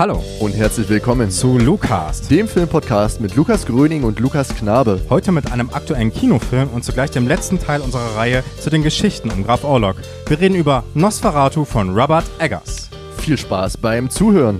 Hallo und herzlich willkommen zu Lucast, dem Filmpodcast mit Lukas Gröning und Lukas Knabe. Heute mit einem aktuellen Kinofilm und zugleich dem letzten Teil unserer Reihe zu den Geschichten um Graf Orlok. Wir reden über Nosferatu von Robert Eggers. Viel Spaß beim Zuhören.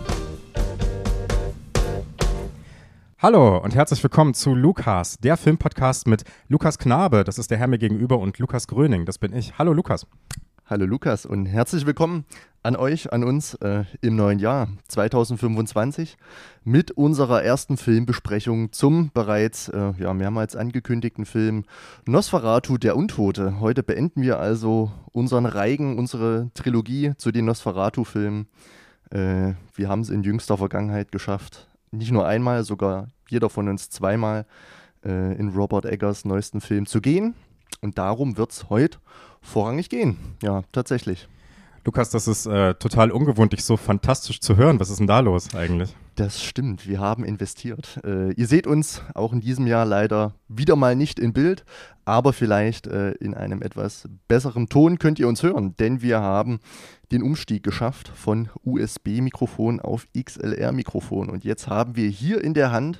Hallo und herzlich willkommen zu Lucas, der Filmpodcast mit Lukas Knabe, das ist der Herr mir gegenüber, und Lukas Gröning, das bin ich. Hallo Lukas. Hallo Lukas und herzlich willkommen an euch, an uns im neuen Jahr 2025 mit unserer ersten Filmbesprechung zum bereits mehrmals angekündigten Film Nosferatu, der Untote. Heute beenden wir also unseren Reigen, unsere Trilogie zu den Nosferatu-Filmen. Wir haben es in jüngster Vergangenheit geschafft, nicht nur einmal, sogar jeder von uns zweimal in Robert Eggers neuesten Film zu gehen. Und darum wird es heute vorrangig gehen. Ja, tatsächlich. Lukas, das ist total ungewohnt, dich so fantastisch zu hören. Was ist denn da los eigentlich? Das stimmt, wir haben investiert. Ihr seht uns auch in diesem Jahr leider wieder mal nicht in Bild, aber vielleicht in einem etwas besseren Ton könnt ihr uns hören, denn wir haben den Umstieg geschafft von USB-Mikrofon auf XLR-Mikrofon. Und jetzt haben wir hier in der Hand,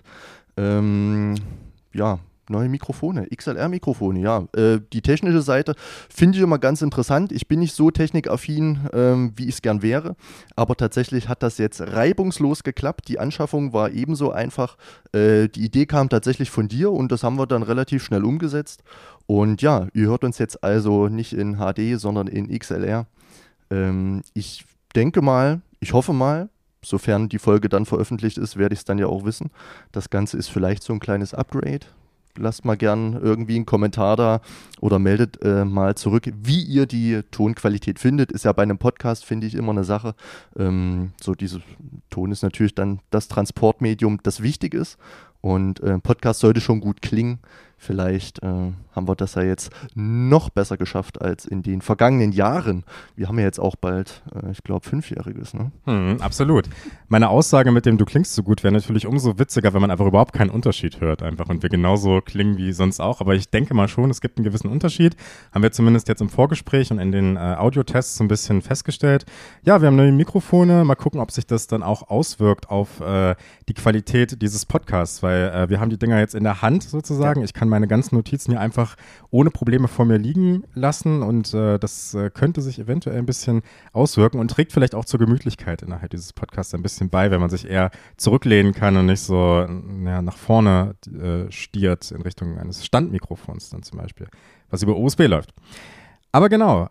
neue Mikrofone, XLR-Mikrofone, ja. Die technische Seite finde ich immer ganz interessant. Ich bin nicht so technikaffin, wie ich es gern wäre, aber tatsächlich hat das jetzt reibungslos geklappt. Die Anschaffung war ebenso einfach. Die Idee kam tatsächlich von dir und das haben wir dann relativ schnell umgesetzt. Und ja, ihr hört uns jetzt also nicht in HD, sondern in XLR. Ich denke mal, ich hoffe mal, sofern die Folge dann veröffentlicht ist, werde ich es dann ja auch wissen. Das Ganze ist vielleicht so ein kleines Upgrade. Lasst mal gern irgendwie einen Kommentar da oder meldet mal zurück, wie ihr die Tonqualität findet. Ist ja bei einem Podcast, finde ich, immer eine Sache. Dieser Ton ist natürlich dann das Transportmedium, das wichtig ist. Und Podcast sollte schon gut klingen. Vielleicht haben wir das ja jetzt noch besser geschafft als in den vergangenen Jahren. Wir haben ja jetzt auch bald, ich glaube, 5-jähriges, ne? Absolut. Meine Aussage mit dem "Du klingst so gut" wäre natürlich umso witziger, wenn man einfach überhaupt keinen Unterschied hört einfach und wir genauso klingen wie sonst auch. Aber ich denke mal schon, es gibt einen gewissen Unterschied. Haben wir zumindest jetzt im Vorgespräch und in den Audiotests so ein bisschen festgestellt. Ja, wir haben neue Mikrofone. Mal gucken, ob sich das dann auch auswirkt auf die Qualität dieses Podcasts, weil wir haben die Dinger jetzt in der Hand sozusagen. Ich kann meine ganzen Notizen hier einfach ohne Probleme vor mir liegen lassen und das könnte sich eventuell ein bisschen auswirken und trägt vielleicht auch zur Gemütlichkeit innerhalb dieses Podcasts ein bisschen bei, wenn man sich eher zurücklehnen kann und nicht so nach vorne stiert in Richtung eines Standmikrofons dann zum Beispiel, was über USB läuft. Aber genau,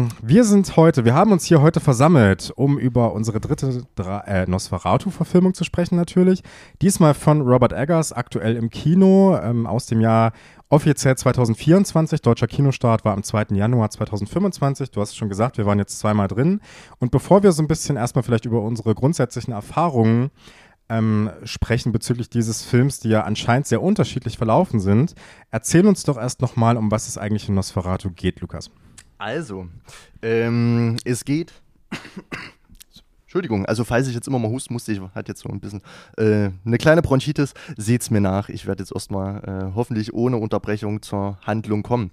wir haben uns hier heute versammelt, um über unsere dritte Nosferatu-Verfilmung zu sprechen natürlich. Diesmal von Robert Eggers, aktuell im Kino, aus dem Jahr offiziell 2024. Deutscher Kinostart war am 2. Januar 2025. Du hast es schon gesagt, wir waren jetzt zweimal drin. Und bevor wir so ein bisschen erstmal vielleicht über unsere grundsätzlichen Erfahrungen sprechen bezüglich dieses Films, die ja anscheinend sehr unterschiedlich verlaufen sind, erzähl uns doch erst nochmal, um was es eigentlich in Nosferatu geht, Lukas. Also, es geht... Entschuldigung, also falls ich jetzt immer mal husten musste, ich hatte jetzt so ein bisschen eine kleine Bronchitis, seht's mir nach. Ich werde jetzt erstmal hoffentlich ohne Unterbrechung zur Handlung kommen.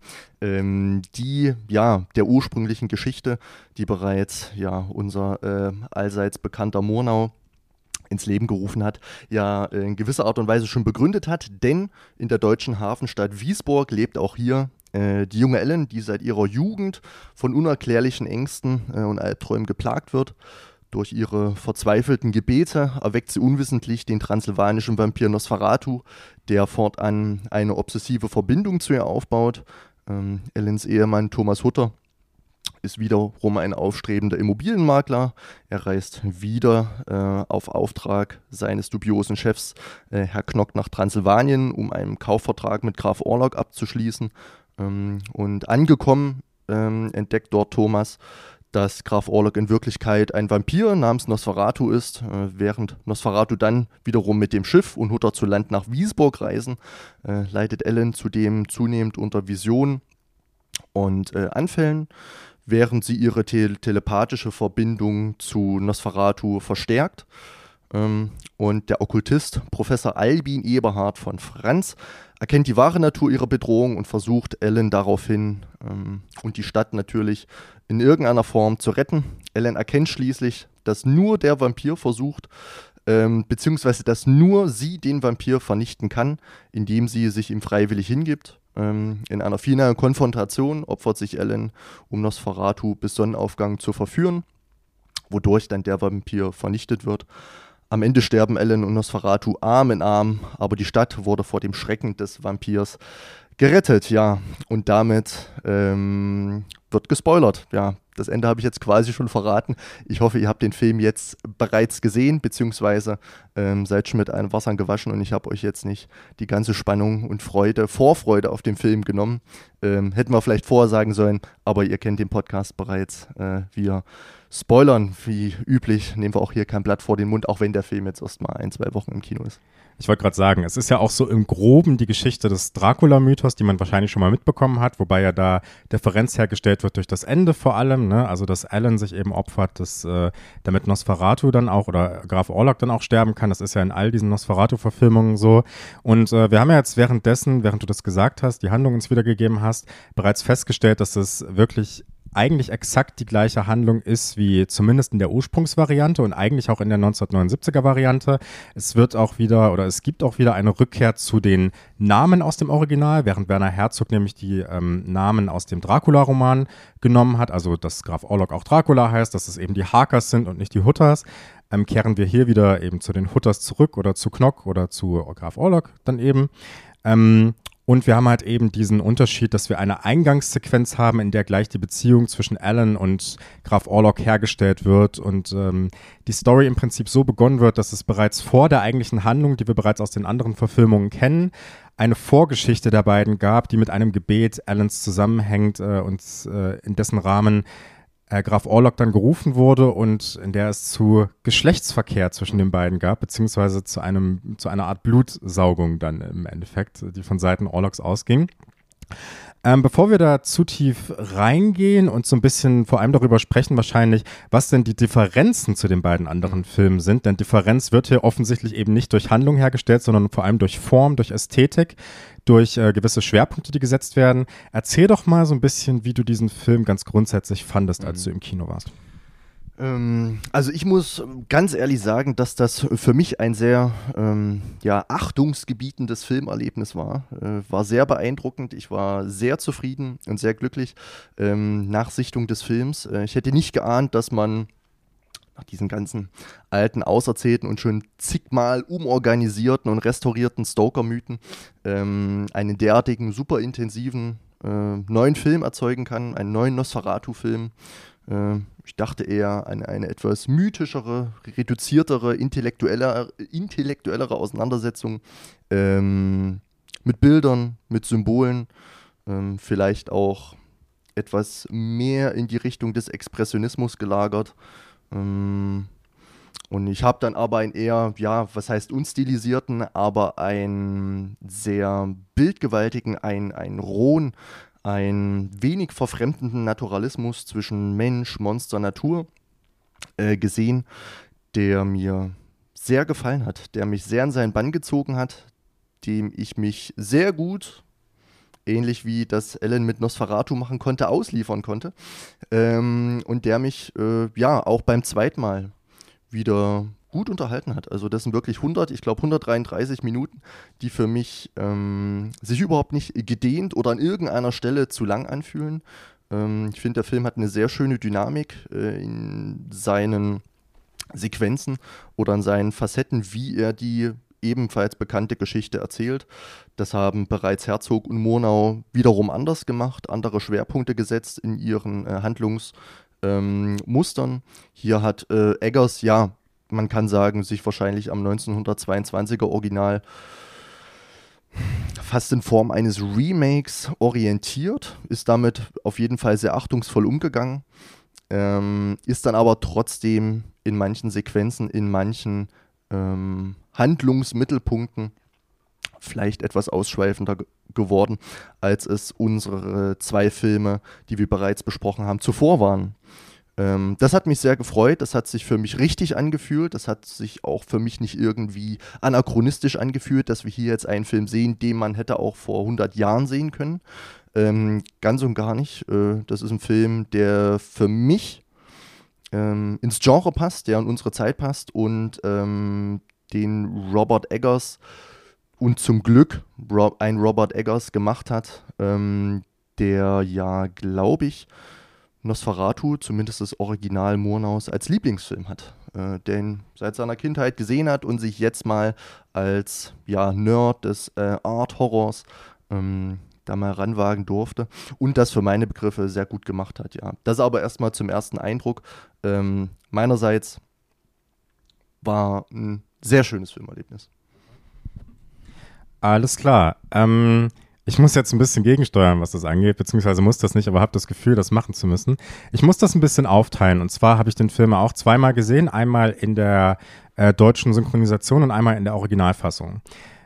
Der ursprünglichen Geschichte, die bereits unser allseits bekannter Murnau ins Leben gerufen hat, in gewisser Art und Weise schon begründet hat, denn in der deutschen Hafenstadt Wiesborg lebt auch hier die junge Ellen, die seit ihrer Jugend von unerklärlichen Ängsten und Albträumen geplagt wird. Durch ihre verzweifelten Gebete erweckt sie unwissentlich den transsilvanischen Vampir Nosferatu, der fortan eine obsessive Verbindung zu ihr aufbaut. Ellens Ehemann Thomas Hutter ist wiederum ein aufstrebender Immobilienmakler. Er reist wieder auf Auftrag seines dubiosen Chefs Herr Knock nach Transsilvanien, um einen Kaufvertrag mit Graf Orlok abzuschließen. Und angekommen entdeckt dort Thomas, dass Graf Orlok in Wirklichkeit ein Vampir namens Nosferatu ist, während Nosferatu dann wiederum mit dem Schiff und Hutter zu Land nach Wiesborg reisen, leidet Ellen zudem zunehmend unter Visionen und Anfällen, während sie ihre telepathische Verbindung zu Nosferatu verstärkt. Und der Okkultist Professor Albin Eberhard von Franz erkennt die wahre Natur ihrer Bedrohung und versucht Ellen daraufhin und die Stadt natürlich in irgendeiner Form zu retten. Ellen erkennt schließlich, dass nur der Vampir versucht, beziehungsweise dass nur sie den Vampir vernichten kann, indem sie sich ihm freiwillig hingibt. In einer finalen Konfrontation opfert sich Ellen, um Nosferatu bis Sonnenaufgang zu verführen, wodurch dann der Vampir vernichtet wird. Am Ende sterben Ellen und Nosferatu Arm in Arm, aber die Stadt wurde vor dem Schrecken des Vampirs gerettet, ja. Und damit wird gespoilert, ja. Das Ende habe ich jetzt quasi schon verraten. Ich hoffe, ihr habt den Film jetzt bereits gesehen, beziehungsweise seid schon mit einem Wasser gewaschen und ich habe euch jetzt nicht die ganze Spannung und Vorfreude auf den Film genommen. Hätten wir vielleicht vorher sagen sollen, aber ihr kennt den Podcast bereits. Wir spoilern, wie üblich, nehmen wir auch hier kein Blatt vor den Mund, auch wenn der Film jetzt erst mal 1-2 Wochen im Kino ist. Ich wollte gerade sagen, es ist ja auch so im Groben die Geschichte des Dracula-Mythos, die man wahrscheinlich schon mal mitbekommen hat, wobei ja da Differenz hergestellt wird durch das Ende vor allem, ne? Also dass Alan sich eben opfert, damit Nosferatu dann auch oder Graf Orlok dann auch sterben kann. Das ist ja in all diesen Nosferatu-Verfilmungen so. Und wir haben ja jetzt währenddessen, während du das gesagt hast, die Handlung uns wiedergegeben hast, bereits festgestellt, dass es wirklich eigentlich exakt die gleiche Handlung ist wie zumindest in der Ursprungsvariante und eigentlich auch in der 1979er Variante. Es gibt auch wieder eine Rückkehr zu den Namen aus dem Original, während Werner Herzog nämlich die Namen aus dem Dracula-Roman genommen hat, also dass Graf Orlok auch Dracula heißt, dass es eben die Harkers sind und nicht die Hutters, kehren wir hier wieder eben zu den Hutters zurück oder zu Knock oder zu Graf Orlok dann eben. Und wir haben halt eben diesen Unterschied, dass wir eine Eingangssequenz haben, in der gleich die Beziehung zwischen Alan und Graf Orlok hergestellt wird und die Story im Prinzip so begonnen wird, dass es bereits vor der eigentlichen Handlung, die wir bereits aus den anderen Verfilmungen kennen, eine Vorgeschichte der beiden gab, die mit einem Gebet Alans zusammenhängt und in dessen Rahmen Graf Orlok dann gerufen wurde und in der es zu Geschlechtsverkehr zwischen den beiden gab, beziehungsweise zu einer Art Blutsaugung dann im Endeffekt, die von Seiten Orloks ausging. Bevor wir da zu tief reingehen und so ein bisschen vor allem darüber sprechen wahrscheinlich, was denn die Differenzen zu den beiden anderen Filmen sind, denn Differenz wird hier offensichtlich eben nicht durch Handlung hergestellt, sondern vor allem durch Form, durch Ästhetik, durch gewisse Schwerpunkte, die gesetzt werden. Erzähl doch mal so ein bisschen, wie du diesen Film ganz grundsätzlich fandest, als du im Kino warst. Also ich muss ganz ehrlich sagen, dass das für mich ein sehr achtungsgebietendes Filmerlebnis war. War sehr beeindruckend, ich war sehr zufrieden und sehr glücklich nach Sichtung des Films. Ich hätte nicht geahnt, dass man nach diesen ganzen alten, auserzählten und schon zigmal umorganisierten und restaurierten Stoker-Mythen einen derartigen, super intensiven neuen Film erzeugen kann, einen neuen Nosferatu-Film. Ich dachte eher an eine etwas mythischere, reduziertere, intellektuellere Auseinandersetzung mit Bildern, mit Symbolen, vielleicht auch etwas mehr in die Richtung des Expressionismus gelagert. Und ich habe dann aber einen eher, was heißt unstilisierten, aber einen sehr bildgewaltigen, einen rohen, einen wenig verfremdenden Naturalismus zwischen Mensch, Monster, Natur gesehen, der mir sehr gefallen hat, der mich sehr in seinen Bann gezogen hat, dem ich mich sehr gut, ähnlich wie das Ellen mit Nosferatu machen konnte, ausliefern konnte und der mich auch beim zweiten Mal wieder gut unterhalten hat. Also das sind wirklich 133 Minuten, die für mich sich überhaupt nicht gedehnt oder an irgendeiner Stelle zu lang anfühlen. Ich finde, der Film hat eine sehr schöne Dynamik in seinen Sequenzen oder in seinen Facetten, wie er die ebenfalls bekannte Geschichte erzählt. Das haben bereits Herzog und Murnau wiederum anders gemacht, andere Schwerpunkte gesetzt in ihren Handlungsmustern. Hier hat Eggers, man kann sagen, sich wahrscheinlich am 1922er Original fast in Form eines Remakes orientiert, ist damit auf jeden Fall sehr achtungsvoll umgegangen, ist dann aber trotzdem in manchen Sequenzen, in manchen Handlungsmittelpunkten vielleicht etwas ausschweifender geworden, als es unsere 2 Filme, die wir bereits besprochen haben, zuvor waren. Das hat mich sehr gefreut, das hat sich für mich richtig angefühlt, das hat sich auch für mich nicht irgendwie anachronistisch angefühlt, dass wir hier jetzt einen Film sehen, den man hätte auch vor 100 Jahren sehen können. Ganz und gar nicht. Das ist ein Film, der für mich ins Genre passt, der in unsere Zeit passt und den Robert Eggers und zum Glück ein Robert Eggers gemacht hat, der ja, glaube ich, Nosferatu, zumindest das Original Murnaus, als Lieblingsfilm hat, den seit seiner Kindheit gesehen hat und sich jetzt mal als Nerd des Art-Horrors da mal ranwagen durfte und das für meine Begriffe sehr gut gemacht hat, ja. Das aber erstmal zum ersten Eindruck. Meinerseits war ein sehr schönes Filmerlebnis. Alles klar. Ich muss jetzt ein bisschen gegensteuern, was das angeht, beziehungsweise muss das nicht, aber habe das Gefühl, das machen zu müssen. Ich muss das ein bisschen aufteilen. Und zwar habe ich den Film auch zweimal gesehen, einmal in der deutschen Synchronisation und einmal in der Originalfassung.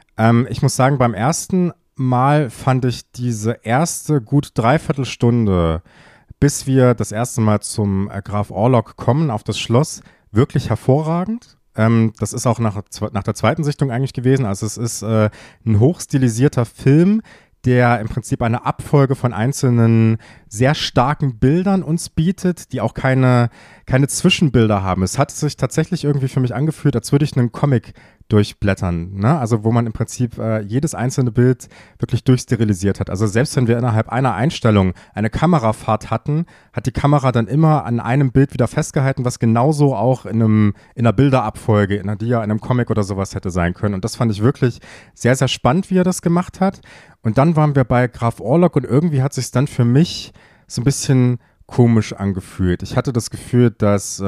Ich muss sagen, beim ersten Mal fand ich diese erste gut Dreiviertelstunde, bis wir das erste Mal zum Graf Orlok kommen, auf das Schloss, wirklich hervorragend. Das ist auch nach der zweiten Sichtung eigentlich gewesen. Also es ist ein hochstilisierter Film, der im Prinzip eine Abfolge von einzelnen sehr starken Bildern uns bietet, die auch keine Zwischenbilder haben. Es hat sich tatsächlich irgendwie für mich angefühlt, als würde ich einen Comic durchblättern, ne? Also wo man im Prinzip jedes einzelne Bild wirklich durchsterilisiert hat. Also selbst wenn wir innerhalb einer Einstellung eine Kamerafahrt hatten, hat die Kamera dann immer an einem Bild wieder festgehalten, was genauso auch in einer Bilderabfolge, in einer Dia, in einem Comic oder sowas hätte sein können. Und das fand ich wirklich sehr, sehr spannend, wie er das gemacht hat. Und dann waren wir bei Graf Orlok und irgendwie hat sich dann für mich so ein bisschen komisch angefühlt. Ich hatte das Gefühl, dass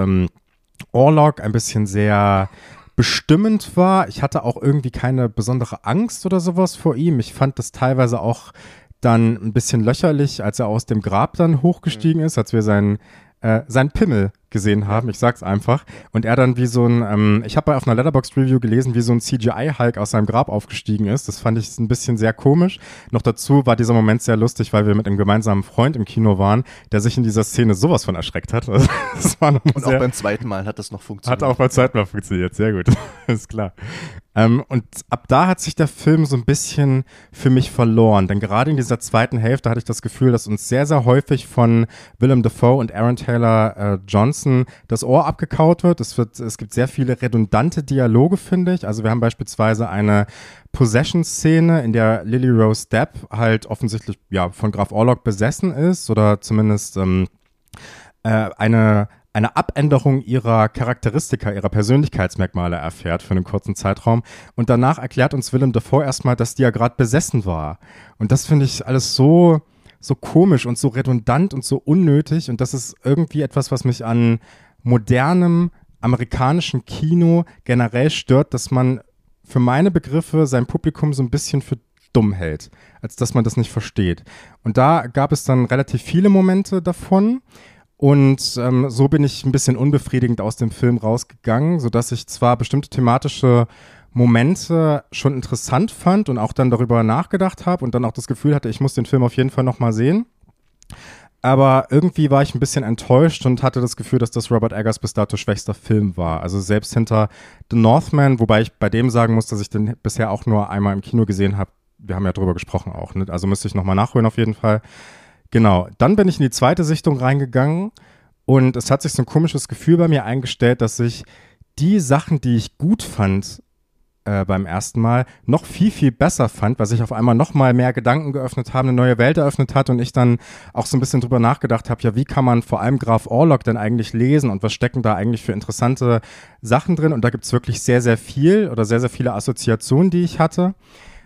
Orlok ein bisschen sehr bestimmend war. Ich hatte auch irgendwie keine besondere Angst oder sowas vor ihm. Ich fand das teilweise auch dann ein bisschen löcherlich, als er aus dem Grab dann hochgestiegen ist, als wir seinen Pimmel gesehen haben, ich sag's einfach. Und er dann wie so ein, ich habe auf einer Letterboxd-Review gelesen, wie so ein CGI-Hulk aus seinem Grab aufgestiegen ist. Das fand ich ein bisschen sehr komisch. Noch dazu war dieser Moment sehr lustig, weil wir mit einem gemeinsamen Freund im Kino waren, der sich in dieser Szene sowas von erschreckt hat. Also, das war noch und auch beim zweiten Mal hat das noch funktioniert. Hat auch beim zweiten Mal funktioniert, sehr gut. Ist klar. Und ab da hat sich der Film so ein bisschen für mich verloren. Denn gerade in dieser zweiten Hälfte hatte ich das Gefühl, dass uns sehr, sehr häufig von Willem Dafoe und Aaron Taylor Johnson das Ohr abgekaut wird. Es gibt sehr viele redundante Dialoge, finde ich. Also wir haben beispielsweise eine Possession-Szene, in der Lily Rose Depp halt offensichtlich von Graf Orlok besessen ist oder zumindest eine Abänderung ihrer Charakteristika, ihrer Persönlichkeitsmerkmale erfährt für einen kurzen Zeitraum. Und danach erklärt uns Willem Dafoe erstmal, dass die ja gerade besessen war. Und das finde ich alles so komisch und so redundant und so unnötig. Und das ist irgendwie etwas, was mich an modernem amerikanischen Kino generell stört, dass man für meine Begriffe sein Publikum so ein bisschen für dumm hält, als dass man das nicht versteht. Und da gab es dann relativ viele Momente davon. Und so bin ich ein bisschen unbefriedigend aus dem Film rausgegangen, sodass ich zwar bestimmte thematische Momente schon interessant fand und auch dann darüber nachgedacht habe und dann auch das Gefühl hatte, ich muss den Film auf jeden Fall nochmal sehen. Aber irgendwie war ich ein bisschen enttäuscht und hatte das Gefühl, dass das Robert Eggers bis dato schwächster Film war. Also selbst hinter The Northman, wobei ich bei dem sagen muss, dass ich den bisher auch nur einmal im Kino gesehen habe. Wir haben ja drüber gesprochen auch, ne? Also müsste ich nochmal nachholen auf jeden Fall. Genau, dann bin ich in die zweite Sichtung reingegangen und es hat sich so ein komisches Gefühl bei mir eingestellt, dass ich die Sachen, die ich gut fand beim ersten Mal, noch viel, viel besser fand, weil sich auf einmal noch mal mehr Gedanken geöffnet haben, eine neue Welt eröffnet hat und ich dann auch so ein bisschen drüber nachgedacht habe, ja, wie kann man vor allem Graf Orlok denn eigentlich lesen und was stecken da eigentlich für interessante Sachen drin? Und da gibt es wirklich sehr, sehr viel oder sehr, sehr viele Assoziationen, die ich hatte.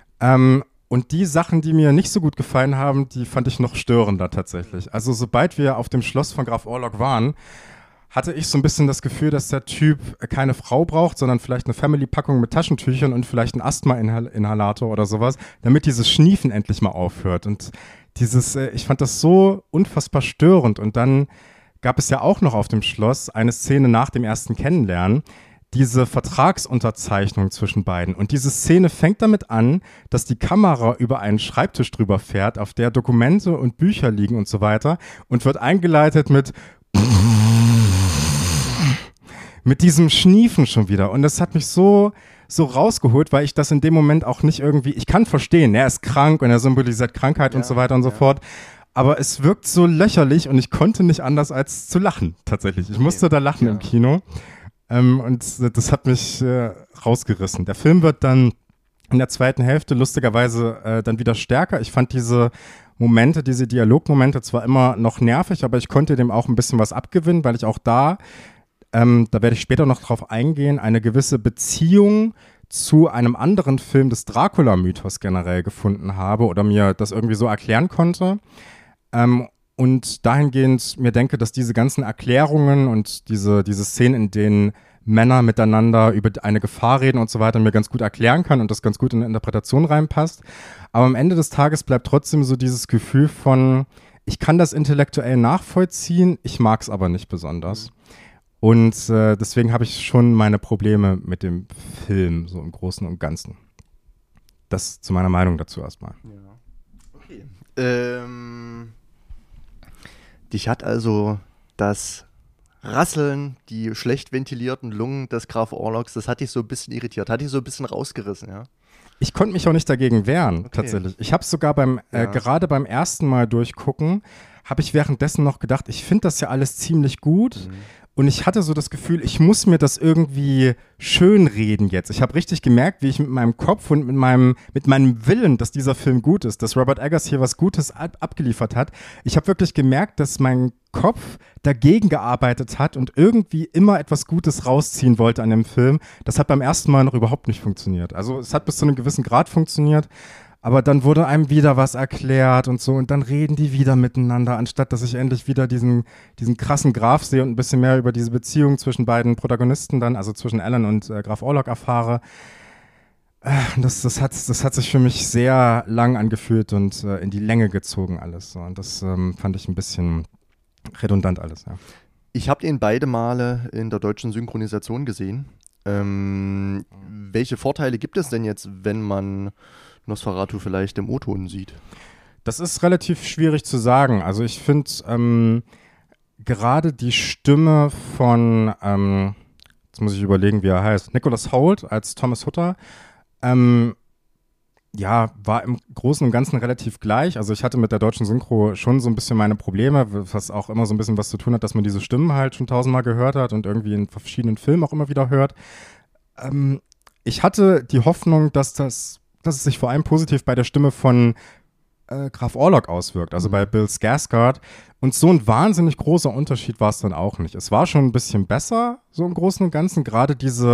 Und die Sachen, die mir nicht so gut gefallen haben, die fand ich noch störender tatsächlich. Also sobald wir auf dem Schloss von Graf Orlok waren, hatte ich so ein bisschen das Gefühl, dass der Typ keine Frau braucht, sondern vielleicht eine Family-Packung mit Taschentüchern und vielleicht einen Asthma-Inhalator oder sowas, damit dieses Schniefen endlich mal aufhört. Und ich fand das so unfassbar störend. Und dann gab es ja auch noch auf dem Schloss eine Szene nach dem ersten Kennenlernen, diese Vertragsunterzeichnung zwischen beiden. Und diese Szene fängt damit an, dass die Kamera über einen Schreibtisch drüber fährt, auf der Dokumente und Bücher liegen und so weiter und wird eingeleitet mit diesem Schniefen schon wieder. Und das hat mich so so rausgeholt, weil ich das in dem Moment auch nicht irgendwie, ich kann verstehen, er ist krank und er symbolisiert Krankheit und so weiter und so fort. Aber es wirkt so löcherlich und ich konnte nicht anders als zu lachen, tatsächlich. Ich musste da lachen im Kino. Und das hat mich rausgerissen. Der Film wird dann in der zweiten Hälfte lustigerweise dann wieder stärker. Ich fand diese Momente, diese Dialogmomente zwar immer noch nervig, aber ich konnte dem auch ein bisschen was abgewinnen, weil ich auch da werde ich später noch drauf eingehen, eine gewisse Beziehung zu einem anderen Film des Dracula-Mythos generell gefunden habe oder mir das irgendwie so erklären konnte. Und dahingehend mir denke, dass diese ganzen Erklärungen und diese Szenen, in denen Männer miteinander über eine Gefahr reden und so weiter, mir ganz gut erklären kann und das ganz gut in eine Interpretation reinpasst. Aber am Ende des Tages bleibt trotzdem so dieses Gefühl von, ich kann das intellektuell nachvollziehen, ich mag es aber nicht besonders. Und deswegen habe ich schon meine Probleme mit dem Film, so im Großen und Ganzen. Das zu meiner Meinung dazu erstmal. Ja. Okay. Dich hat also das Rasseln, die schlecht ventilierten Lungen des Graf Orlok, das hat dich so ein bisschen irritiert, hat dich so ein bisschen rausgerissen, ja? Ich konnte mich auch nicht dagegen wehren, tatsächlich. Ich habe sogar gerade beim ersten Mal durchgucken, habe ich währenddessen noch gedacht, ich finde das ja alles ziemlich gut. Und ich hatte so das Gefühl, ich muss mir das irgendwie schönreden jetzt. Ich habe richtig gemerkt, wie ich mit meinem Kopf und mit meinem Willen, dass dieser Film gut ist, dass Robert Eggers hier was Gutes abgeliefert hat. Ich habe wirklich gemerkt, dass mein Kopf dagegen gearbeitet hat und irgendwie immer etwas Gutes rausziehen wollte an dem Film. Das hat beim ersten Mal noch überhaupt nicht funktioniert. Also es hat bis zu einem gewissen Grad funktioniert. Aber dann wurde einem wieder was erklärt und so und dann reden die wieder miteinander, anstatt dass ich endlich wieder diesen krassen Graf sehe und ein bisschen mehr über diese Beziehung zwischen beiden Protagonisten dann, also zwischen Alan und Graf Orlok erfahre. Das hat sich für mich sehr lang angefühlt und in die Länge gezogen alles. So. Und das fand ich ein bisschen redundant alles, ja. Ich habe den beide Male in der deutschen Synchronisation gesehen. Welche Vorteile gibt es denn jetzt, wenn man Nosferatu vielleicht im O-Ton sieht? Das ist relativ schwierig zu sagen. Also ich finde gerade die Stimme von, jetzt muss ich überlegen, wie er heißt, Nicholas Hoult als Thomas Hutter, war im Großen und Ganzen relativ gleich. Also ich hatte mit der deutschen Synchro schon so ein bisschen meine Probleme, was auch immer so ein bisschen was zu tun hat, dass man diese Stimmen halt schon tausendmal gehört hat und irgendwie in verschiedenen Filmen auch immer wieder hört. Ich hatte die Hoffnung, dass es sich vor allem positiv bei der Stimme von Graf Orlok auswirkt, also bei Bill Skarsgård. Und so ein wahnsinnig großer Unterschied war es dann auch nicht. Es war schon ein bisschen besser, so im Großen und Ganzen. Gerade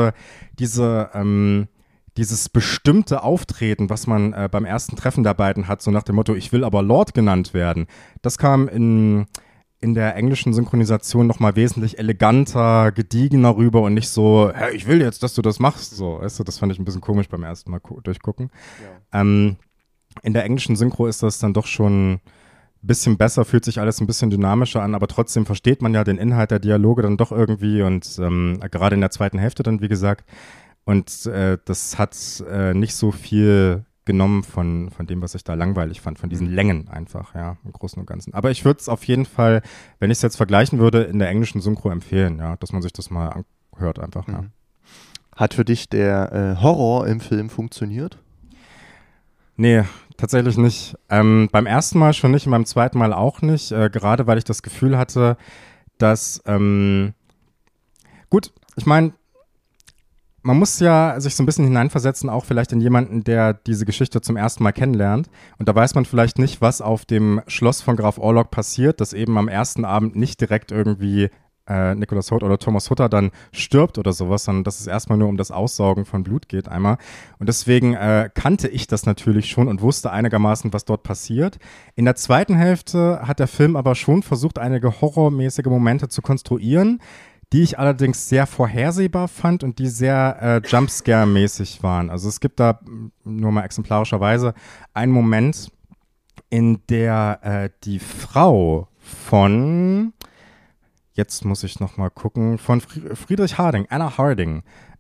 dieses bestimmte Auftreten, was man beim ersten Treffen der beiden hat, so nach dem Motto, ich will aber Lord genannt werden, das kam in der englischen Synchronisation nochmal wesentlich eleganter, gediegener rüber und nicht so, hey, ich will jetzt, dass du das machst. So, weißt du, das fand ich ein bisschen komisch beim ersten Mal durchgucken. Ja. In der englischen Synchro ist das dann doch schon ein bisschen besser, fühlt sich alles ein bisschen dynamischer an, aber trotzdem versteht man ja den Inhalt der Dialoge dann doch irgendwie und gerade in der zweiten Hälfte dann, wie gesagt. Und das hat nicht so viel genommen von dem, was ich da langweilig fand, von diesen Längen einfach, ja, im Großen und Ganzen. Aber ich würde es auf jeden Fall, wenn ich es jetzt vergleichen würde, in der englischen Synchro empfehlen, ja, dass man sich das mal anhört einfach, ja. Hat für dich der Horror im Film funktioniert? Nee, tatsächlich nicht. Beim ersten Mal schon nicht und beim zweiten Mal auch nicht, gerade weil ich das Gefühl hatte, dass, gut, ich meine, man muss ja sich so ein bisschen hineinversetzen, auch vielleicht in jemanden, der diese Geschichte zum ersten Mal kennenlernt. Und da weiß man vielleicht nicht, was auf dem Schloss von Graf Orlok passiert, dass eben am ersten Abend nicht direkt irgendwie Nicholas Hoult oder Thomas Hutter dann stirbt oder sowas, sondern dass es erstmal nur um das Aussaugen von Blut geht einmal. Und deswegen kannte ich das natürlich schon und wusste einigermaßen, was dort passiert. In der zweiten Hälfte hat der Film aber schon versucht, einige horrormäßige Momente zu konstruieren, die ich allerdings sehr vorhersehbar fand und die sehr Jumpscare-mäßig waren. Also es gibt da nur mal exemplarischerweise einen Moment, in der die Frau von, jetzt muss ich noch mal gucken, von Friedrich Harding, Anna Harding,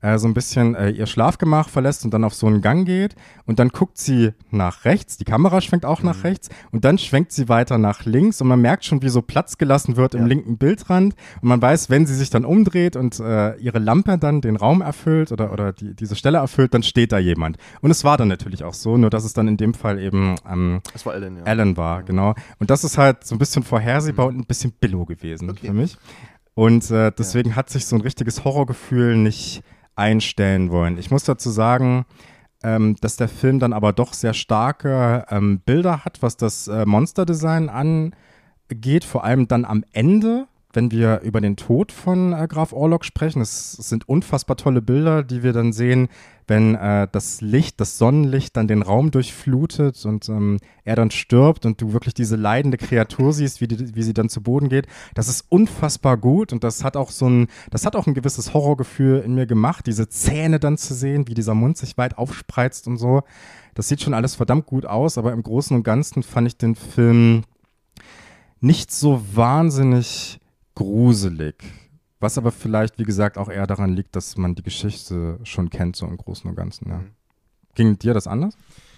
so ein bisschen ihr Schlafgemach verlässt und dann auf so einen Gang geht und dann guckt sie nach rechts, die Kamera schwenkt auch nach rechts und dann schwenkt sie weiter nach links und man merkt schon, wie so Platz gelassen wird im linken Bildrand und man weiß, wenn sie sich dann umdreht und ihre Lampe dann den Raum erfüllt oder diese Stelle erfüllt, dann steht da jemand. Und es war dann natürlich auch so, nur dass es dann in dem Fall eben das war Ellen, ja. Ellen war, genau. Und das ist halt so ein bisschen vorhersehbar und ein bisschen billow gewesen für mich. Und deswegen hat sich so ein richtiges Horrorgefühl nicht einstellen wollen. Ich muss dazu sagen, dass der Film dann aber doch sehr starke Bilder hat, was das Monsterdesign angeht, vor allem dann am Ende, wenn wir über den Tod von Graf Orlok sprechen. Es sind unfassbar tolle Bilder, die wir dann sehen, wenn das Sonnenlicht dann den Raum durchflutet und er dann stirbt und du wirklich diese leidende Kreatur siehst, wie sie dann zu Boden geht. Das ist unfassbar gut und das hat auch ein gewisses Horrorgefühl in mir gemacht, diese Zähne dann zu sehen, wie dieser Mund sich weit aufspreizt und so. Das sieht schon alles verdammt gut aus, aber im Großen und Ganzen fand ich den Film nicht so wahnsinnig gruselig. Was aber vielleicht, wie gesagt, auch eher daran liegt, dass man die Geschichte schon kennt, so im Großen und Ganzen. Ja. Ging dir das anders?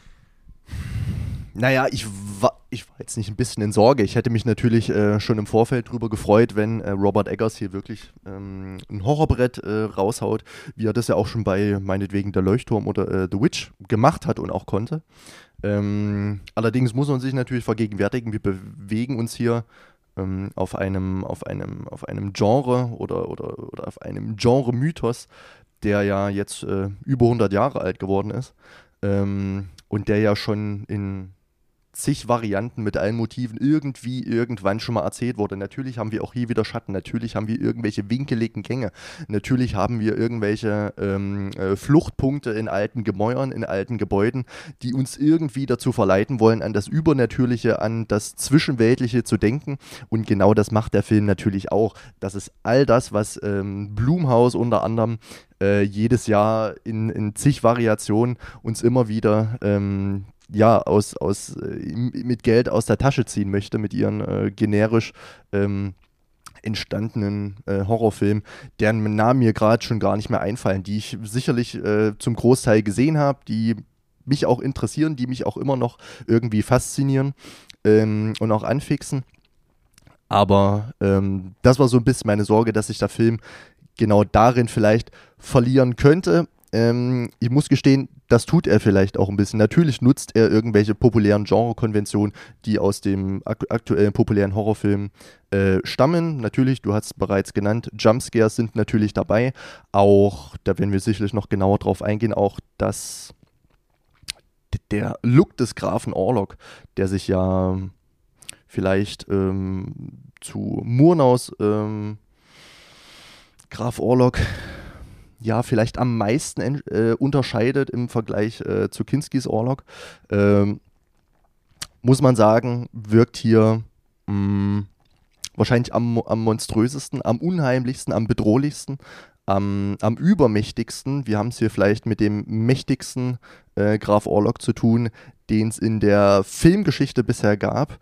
Naja, ich war jetzt nicht ein bisschen in Sorge. Ich hätte mich natürlich schon im Vorfeld drüber gefreut, wenn Robert Eggers hier wirklich ein Horrorbrett raushaut, wie er das ja auch schon bei meinetwegen Der Leuchtturm oder The Witch gemacht hat und auch konnte. Allerdings muss man sich natürlich vergegenwärtigen, wir bewegen uns hier auf einem Genre oder auf einem Genre-Mythos, der ja jetzt über 100 Jahre alt geworden ist und der ja schon in zig Varianten mit allen Motiven irgendwann schon mal erzählt wurde. Natürlich haben wir auch hier wieder Schatten, natürlich haben wir irgendwelche winkeligen Gänge, natürlich haben wir irgendwelche Fluchtpunkte in alten Gemäuern, in alten Gebäuden, die uns irgendwie dazu verleiten wollen, an das Übernatürliche, an das Zwischenweltliche zu denken, und genau das macht der Film natürlich auch. Das ist all das, was Blumhouse unter anderem jedes Jahr in zig Variationen uns immer wieder mit Geld aus der Tasche ziehen möchte, mit ihren generisch entstandenen Horrorfilmen, deren Namen mir gerade schon gar nicht mehr einfallen, die ich sicherlich zum Großteil gesehen habe, die mich auch interessieren, die mich auch immer noch irgendwie faszinieren und auch anfixen. Aber das war so ein bisschen meine Sorge, dass sich der Film genau darin vielleicht verlieren könnte. Ich muss gestehen, das tut er vielleicht auch ein bisschen. Natürlich nutzt er irgendwelche populären Genre-Konventionen, die aus dem aktuellen populären Horrorfilm stammen. Natürlich, du hast es bereits genannt, Jumpscares sind natürlich dabei. Auch, da werden wir sicherlich noch genauer drauf eingehen, auch der Look des Grafen Orlok, der sich ja vielleicht zu Murnaus Graf Orlok ja vielleicht am meisten unterscheidet im Vergleich zu Kinskis Orlok, muss man sagen, wirkt hier wahrscheinlich am monströsesten, am unheimlichsten, am bedrohlichsten, am übermächtigsten. Wir haben es hier vielleicht mit dem mächtigsten Graf Orlok zu tun, den es in der Filmgeschichte bisher gab.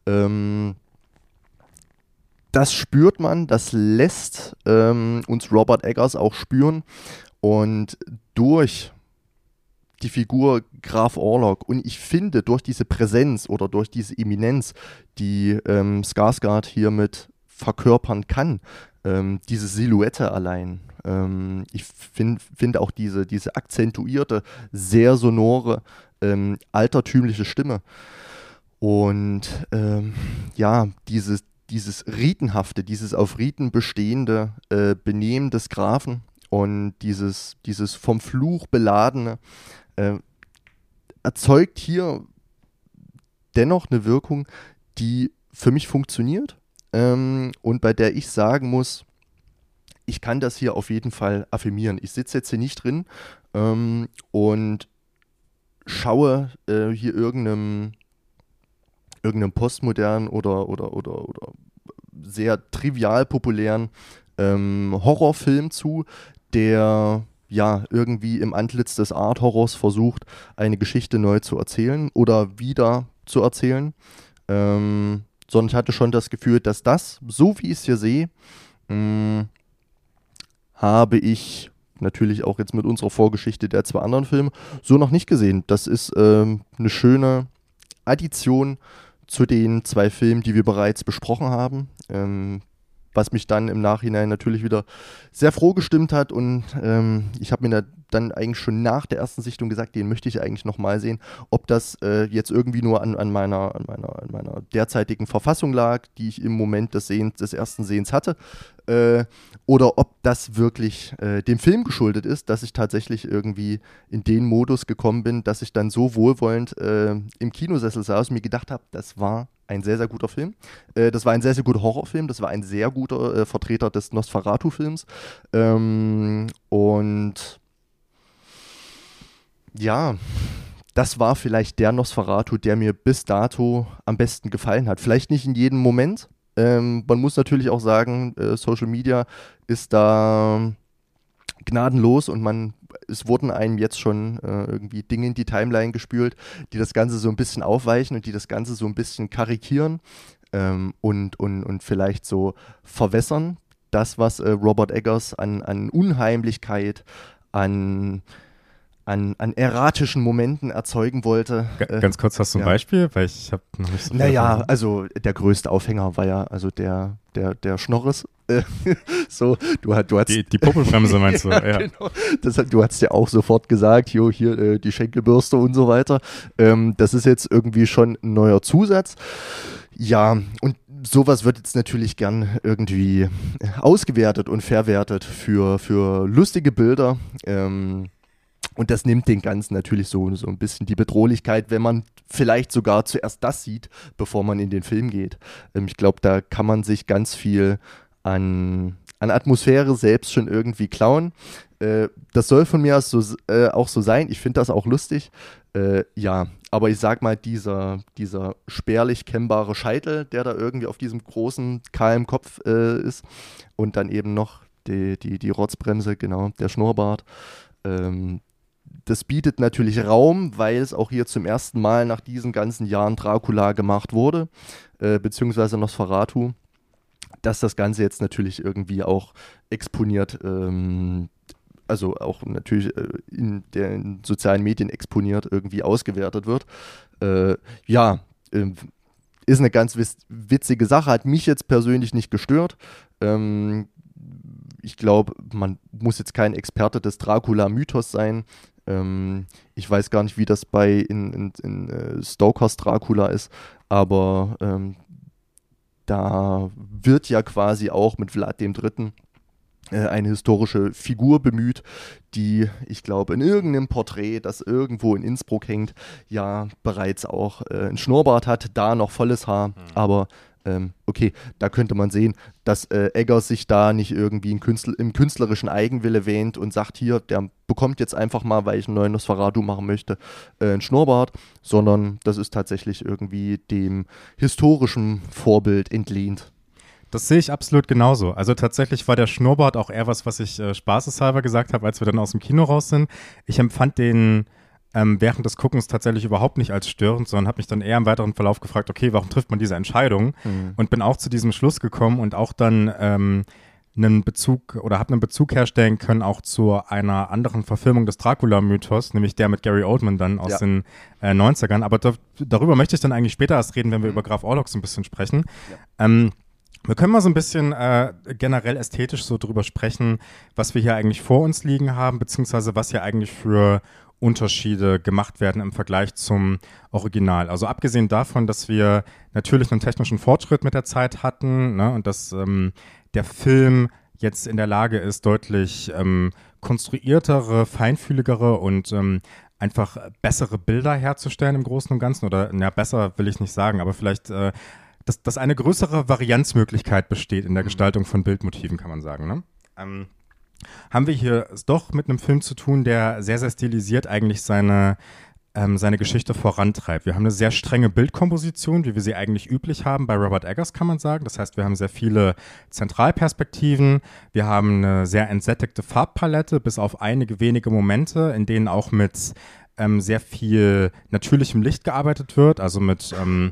Das spürt man, das lässt uns Robert Eggers auch spüren, und durch die Figur Graf Orlok und ich finde durch diese Präsenz oder durch diese Eminenz, die Skarsgård hiermit verkörpern kann, diese Silhouette allein, ich finde auch diese akzentuierte, sehr sonore, altertümliche Stimme und dieses Ritenhafte, dieses auf Riten bestehende Benehmen des Grafen und dieses vom Fluch beladene erzeugt hier dennoch eine Wirkung, die für mich funktioniert und bei der ich sagen muss, ich kann das hier auf jeden Fall affirmieren. Ich sitze jetzt hier nicht drin und schaue hier irgendeinem postmodernen oder sehr trivial populären Horrorfilm zu, der ja irgendwie im Antlitz des Art-Horrors versucht, eine Geschichte neu zu erzählen oder wieder zu erzählen. Sondern ich hatte schon das Gefühl, dass das, so wie ich es hier sehe, habe ich natürlich auch jetzt mit unserer Vorgeschichte der 2 anderen Filme so noch nicht gesehen. Das ist eine schöne Addition zu den 2 Filmen, die wir bereits besprochen haben. Was mich dann im Nachhinein natürlich wieder sehr froh gestimmt hat und ich habe mir dann eigentlich schon nach der ersten Sichtung gesagt, den möchte ich eigentlich nochmal sehen, ob das jetzt irgendwie nur an meiner derzeitigen Verfassung lag, die ich im Moment des ersten Sehens hatte, oder ob das wirklich dem Film geschuldet ist, dass ich tatsächlich irgendwie in den Modus gekommen bin, dass ich dann so wohlwollend im Kinosessel saß und mir gedacht habe, das war ein sehr, sehr guter Film. Das war ein sehr, sehr guter Horrorfilm. Das war ein sehr guter Vertreter des Nosferatu-Films. Und ja, das war vielleicht der Nosferatu, der mir bis dato am besten gefallen hat. Vielleicht nicht in jedem Moment. Man muss natürlich auch sagen, Social Media ist da gnadenlos und es wurden einem jetzt schon irgendwie Dinge in die Timeline gespült, die das Ganze so ein bisschen aufweichen und die das Ganze so ein bisschen karikieren und vielleicht so verwässern. Das, was Robert Eggers an Unheimlichkeit, an erratischen Momenten erzeugen wollte. Ganz kurz, hast du ein Beispiel? Weil ich habe noch nicht so viel Naja, also der größte Aufhänger war ja also der Schnorris. So, du hast die Popelbremse meinst du? Ja. Genau. Du hast ja auch sofort gesagt, hier die Schenkelbürste und so weiter. Das ist jetzt irgendwie schon ein neuer Zusatz. Ja, und sowas wird jetzt natürlich gern irgendwie ausgewertet und verwertet für lustige Bilder. Und das nimmt den Ganzen natürlich so ein bisschen die Bedrohlichkeit, wenn man vielleicht sogar zuerst das sieht, bevor man in den Film geht. Ich glaube, da kann man sich ganz viel an Atmosphäre selbst schon irgendwie klauen. Das soll von mir aus auch so sein. Ich finde das auch lustig. Ja, aber ich sag mal, dieser spärlich kennbare Scheitel, der da irgendwie auf diesem großen, kahlen Kopf ist und dann eben noch die Rotzbremse, genau, der Schnurrbart, das bietet natürlich Raum, weil es auch hier zum ersten Mal nach diesen ganzen Jahren Dracula gemacht wurde, beziehungsweise Nosferatu, dass das Ganze jetzt natürlich irgendwie auch exponiert, also auch natürlich in den sozialen Medien exponiert, irgendwie ausgewertet wird. Ist eine ganz witzige Sache, hat mich jetzt persönlich nicht gestört. Ich glaube, man muss jetzt kein Experte des Dracula-Mythos sein. Ich weiß gar nicht, wie das in Stokers Dracula ist, aber da wird ja quasi auch mit Vlad dem Dritten eine historische Figur bemüht, die, ich glaube, in irgendeinem Porträt, das irgendwo in Innsbruck hängt, ja bereits auch ein Schnurrbart hat, da noch volles Haar, aber okay, da könnte man sehen, dass Eggers sich da nicht irgendwie im künstlerischen Eigenwille wähnt und sagt, hier, der bekommt jetzt einfach mal, weil ich einen neuen Nosferatu machen möchte, einen Schnurrbart, sondern das ist tatsächlich irgendwie dem historischen Vorbild entlehnt. Das sehe ich absolut genauso. Also tatsächlich war der Schnurrbart auch eher was ich spaßeshalber gesagt habe, als wir dann aus dem Kino raus sind. Ich empfand den während des Guckens tatsächlich überhaupt nicht als störend, sondern habe mich dann eher im weiteren Verlauf gefragt, okay, warum trifft man diese Entscheidung? Und bin auch zu diesem Schluss gekommen und auch dann einen Bezug herstellen können auch zu einer anderen Verfilmung des Dracula-Mythos, nämlich der mit Gary Oldman dann aus den 90ern. Aber darüber möchte ich dann eigentlich später erst reden, wenn wir über Graf Orlok so ein bisschen sprechen. Ja. Wir können mal so ein bisschen generell ästhetisch so drüber sprechen, was wir hier eigentlich vor uns liegen haben, beziehungsweise was hier eigentlich für Unterschiede gemacht werden im Vergleich zum Original. Also abgesehen davon, dass wir natürlich einen technischen Fortschritt mit der Zeit hatten, ne, und dass der Film jetzt in der Lage ist, deutlich konstruiertere, feinfühligere und einfach bessere Bilder herzustellen im Großen und Ganzen. Oder, besser will ich nicht sagen, aber vielleicht dass eine größere Varianzmöglichkeit besteht in der Gestaltung von Bildmotiven, kann man sagen. Ne? Haben wir hier es doch mit einem Film zu tun, der sehr, sehr stilisiert eigentlich seine Geschichte vorantreibt. Wir haben eine sehr strenge Bildkomposition, wie wir sie eigentlich üblich haben bei Robert Eggers, kann man sagen. Das heißt, wir haben sehr viele Zentralperspektiven, wir haben eine sehr entsättigte Farbpalette, bis auf einige wenige Momente, in denen auch mit sehr viel natürlichem Licht gearbeitet wird, also mit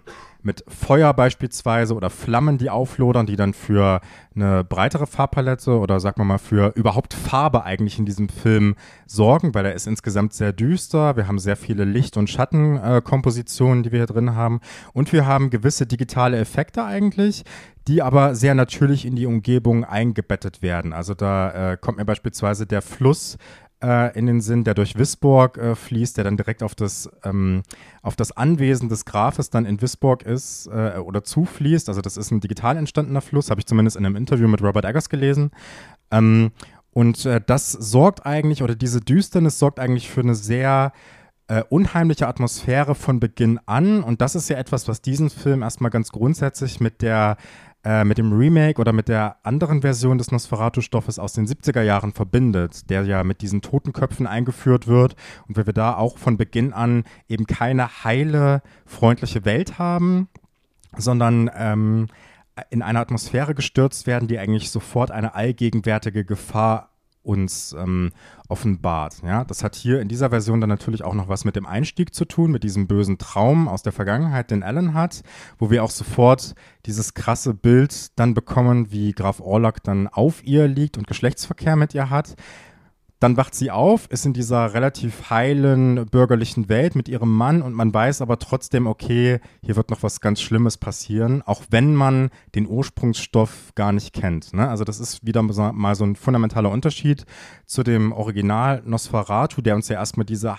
mit Feuer beispielsweise oder Flammen, die auflodern, die dann für eine breitere Farbpalette oder sagen wir mal für überhaupt Farbe eigentlich in diesem Film sorgen, weil er ist insgesamt sehr düster. Wir haben sehr viele Licht- und Schattenkompositionen, die wir hier drin haben. Und wir haben gewisse digitale Effekte eigentlich, die aber sehr natürlich in die Umgebung eingebettet werden. Also da kommt mir beispielsweise der Fluss in den Sinn, der durch Wisborg fließt, der dann direkt auf das Anwesen des Grafes dann in Wisborg ist oder zufließt. Also das ist ein digital entstandener Fluss, habe ich zumindest in einem Interview mit Robert Eggers gelesen. Und das sorgt eigentlich, oder diese Düsternis sorgt eigentlich für eine sehr unheimliche Atmosphäre von Beginn an. Und das ist ja etwas, was diesen Film erstmal ganz grundsätzlich mit dem Remake oder mit der anderen Version des Nosferatu-Stoffes aus den 70er Jahren verbindet, der ja mit diesen Totenköpfen eingeführt wird und wir da auch von Beginn an eben keine heile, freundliche Welt haben, sondern in eine Atmosphäre gestürzt werden, die eigentlich sofort eine allgegenwärtige Gefahr uns offenbart. Ja? Das hat hier in dieser Version dann natürlich auch noch was mit dem Einstieg zu tun, mit diesem bösen Traum aus der Vergangenheit, den Alan hat, wo wir auch sofort dieses krasse Bild dann bekommen, wie Graf Orlok dann auf ihr liegt und Geschlechtsverkehr mit ihr hat. Dann wacht sie auf, ist in dieser relativ heilen bürgerlichen Welt mit ihrem Mann und man weiß aber trotzdem, okay, hier wird noch was ganz Schlimmes passieren, auch wenn man den Ursprungsstoff gar nicht kennt. Ne? Also das ist wieder mal so ein fundamentaler Unterschied zu dem Original Nosferatu, der uns ja erstmal diese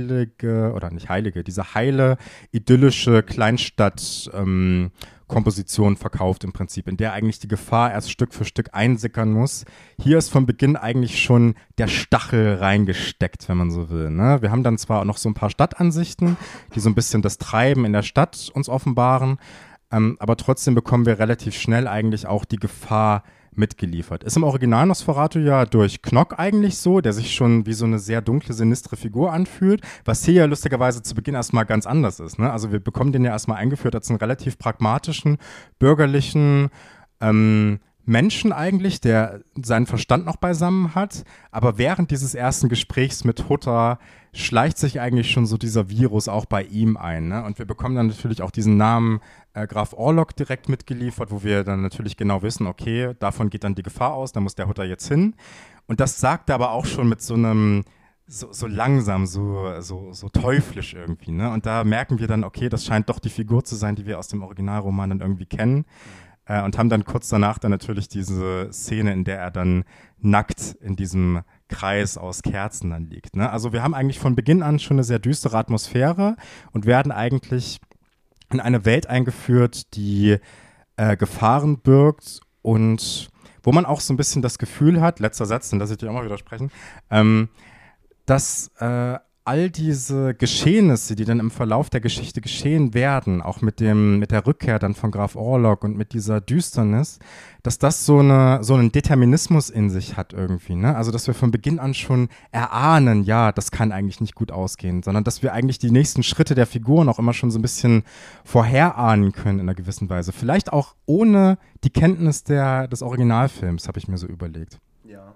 diese heile, idyllische Kleinstadt Komposition verkauft im Prinzip, in der eigentlich die Gefahr erst Stück für Stück einsickern muss. Hier ist von Beginn eigentlich schon der Stachel reingesteckt, wenn man so will. Ne? Wir haben dann zwar auch noch so ein paar Stadtansichten, die so ein bisschen das Treiben in der Stadt uns offenbaren, aber trotzdem bekommen wir relativ schnell eigentlich auch die Gefahr mitgeliefert. Ist im Original Nosferatu ja durch Knock eigentlich so, der sich schon wie so eine sehr dunkle, sinistre Figur anfühlt, was hier ja lustigerweise zu Beginn erstmal ganz anders ist. Ne? Also wir bekommen den ja erstmal eingeführt als einen relativ pragmatischen, bürgerlichen Menschen eigentlich, der seinen Verstand noch beisammen hat, aber während dieses ersten Gesprächs mit Hutter schleicht sich eigentlich schon so dieser Virus auch bei ihm ein. Ne? Und wir bekommen dann natürlich auch diesen Namen Graf Orlok direkt mitgeliefert, wo wir dann natürlich genau wissen, okay, davon geht dann die Gefahr aus, da muss der Hutter jetzt hin. Und das sagt er aber auch schon mit so einem so langsam, so teuflisch irgendwie. Ne? Und da merken wir dann, okay, das scheint doch die Figur zu sein, die wir aus dem Originalroman dann irgendwie kennen. Und haben dann kurz danach dann natürlich diese Szene, in der er dann nackt in diesem Kreis aus Kerzen dann liegt. Ne? Also wir haben eigentlich von Beginn an schon eine sehr düstere Atmosphäre und werden eigentlich in eine Welt eingeführt, die Gefahren birgt und wo man auch so ein bisschen das Gefühl hat, letzter Satz, dann lasse ich dir auch mal widersprechen, dass all diese Geschehnisse, die dann im Verlauf der Geschichte geschehen werden, auch mit der Rückkehr dann von Graf Orlok und mit dieser Düsternis, dass das so einen Determinismus in sich hat irgendwie, ne? Also, dass wir von Beginn an schon erahnen, ja, das kann eigentlich nicht gut ausgehen, sondern dass wir eigentlich die nächsten Schritte der Figuren auch immer schon so ein bisschen vorherahnen können in einer gewissen Weise. Vielleicht auch ohne die Kenntnis des Originalfilms, habe ich mir so überlegt. Ja.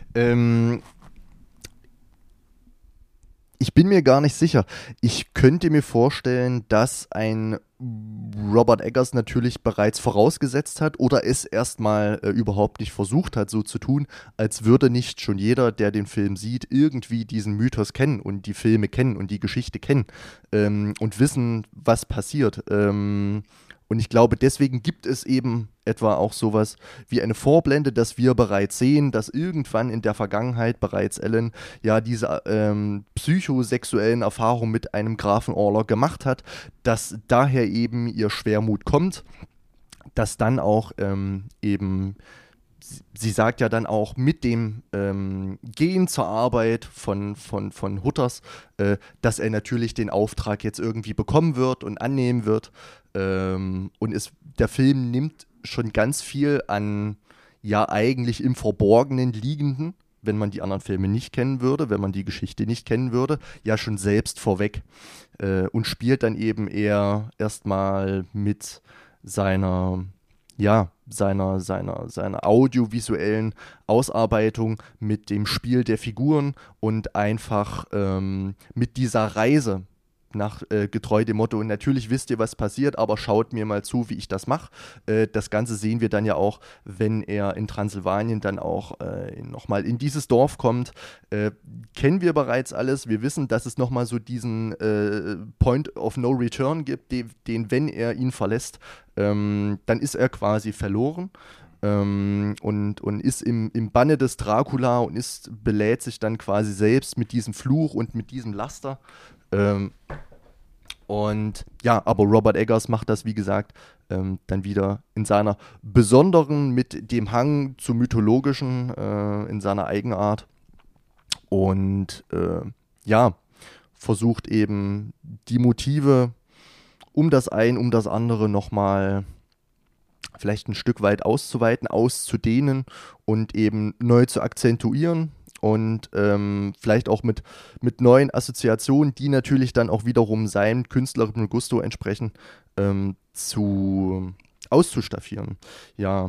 Ich bin mir gar nicht sicher. Ich könnte mir vorstellen, dass ein Robert Eggers natürlich bereits vorausgesetzt hat oder es erstmal überhaupt nicht versucht hat, so zu tun, als würde nicht schon jeder, der den Film sieht, irgendwie diesen Mythos kennen und die Filme kennen und die Geschichte kennen und wissen, was passiert. Und ich glaube, deswegen gibt es eben etwa auch sowas wie eine Vorblende, dass wir bereits sehen, dass irgendwann in der Vergangenheit bereits Ellen ja diese psychosexuellen Erfahrungen mit einem Grafen Orlok gemacht hat, dass daher eben ihr Schwermut kommt, dass dann auch eben, sie sagt ja dann auch mit dem Gehen zur Arbeit von Hutters, dass er natürlich den Auftrag jetzt irgendwie bekommen wird und annehmen wird. Und der Film nimmt schon ganz viel an, ja, eigentlich im Verborgenen liegenden, wenn man die anderen Filme nicht kennen würde, wenn man die Geschichte nicht kennen würde, ja schon selbst vorweg und spielt dann eben eher erstmal mit seiner audiovisuellen Ausarbeitung, mit dem Spiel der Figuren und einfach mit dieser Reise, getreu dem Motto, natürlich wisst ihr, was passiert, aber schaut mir mal zu, wie ich das mache. Das Ganze sehen wir dann ja auch, wenn er in Transsilvanien dann auch nochmal in dieses Dorf kommt. Kennen wir bereits alles. Wir wissen, dass es nochmal so diesen Point of No Return gibt, den, wenn er ihn verlässt, dann ist er quasi verloren. Und ist im Banne des Dracula und belädt sich dann quasi selbst mit diesem Fluch und mit diesem Laster. Und ja, aber Robert Eggers macht das, wie gesagt, dann wieder in seiner besonderen, mit dem Hang zum Mythologischen, in seiner Eigenart. Und ja, versucht eben die Motive um das ein, um das andere nochmal vielleicht ein Stück weit auszuweiten, auszudehnen und eben neu zu akzentuieren und vielleicht auch mit neuen Assoziationen, die natürlich dann auch wiederum seinem künstlerischen Gusto entsprechen, auszustaffieren. Ja,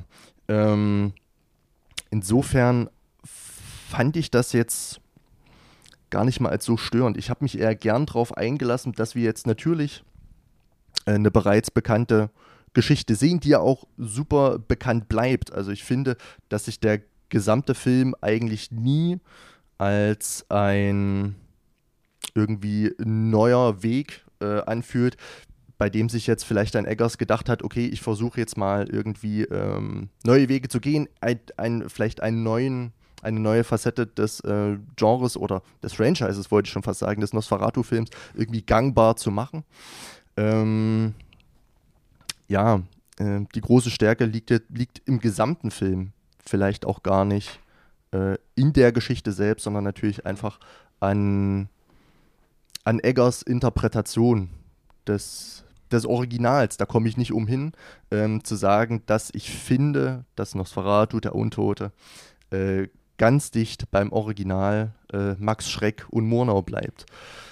insofern fand ich das jetzt gar nicht mal als so störend. Ich habe mich eher gern darauf eingelassen, dass wir jetzt natürlich eine bereits bekannte Geschichte sehen, die ja auch super bekannt bleibt. Also ich finde, dass sich der gesamte Film eigentlich nie als ein irgendwie neuer Weg anfühlt, bei dem sich jetzt vielleicht ein Eggers gedacht hat, okay, ich versuche jetzt mal irgendwie neue Wege zu gehen, vielleicht eine neue Facette des Genres oder des Franchises, wollte ich schon fast sagen, des Nosferatu-Films irgendwie gangbar zu machen. Ja, die große Stärke liegt im gesamten Film, vielleicht auch gar nicht in der Geschichte selbst, sondern natürlich einfach an Eggers Interpretation des Originals. Da komme ich nicht umhin, zu sagen, dass ich finde, dass Nosferatu, der Untote, ganz dicht beim Original Max Schreck und Murnau bleibt.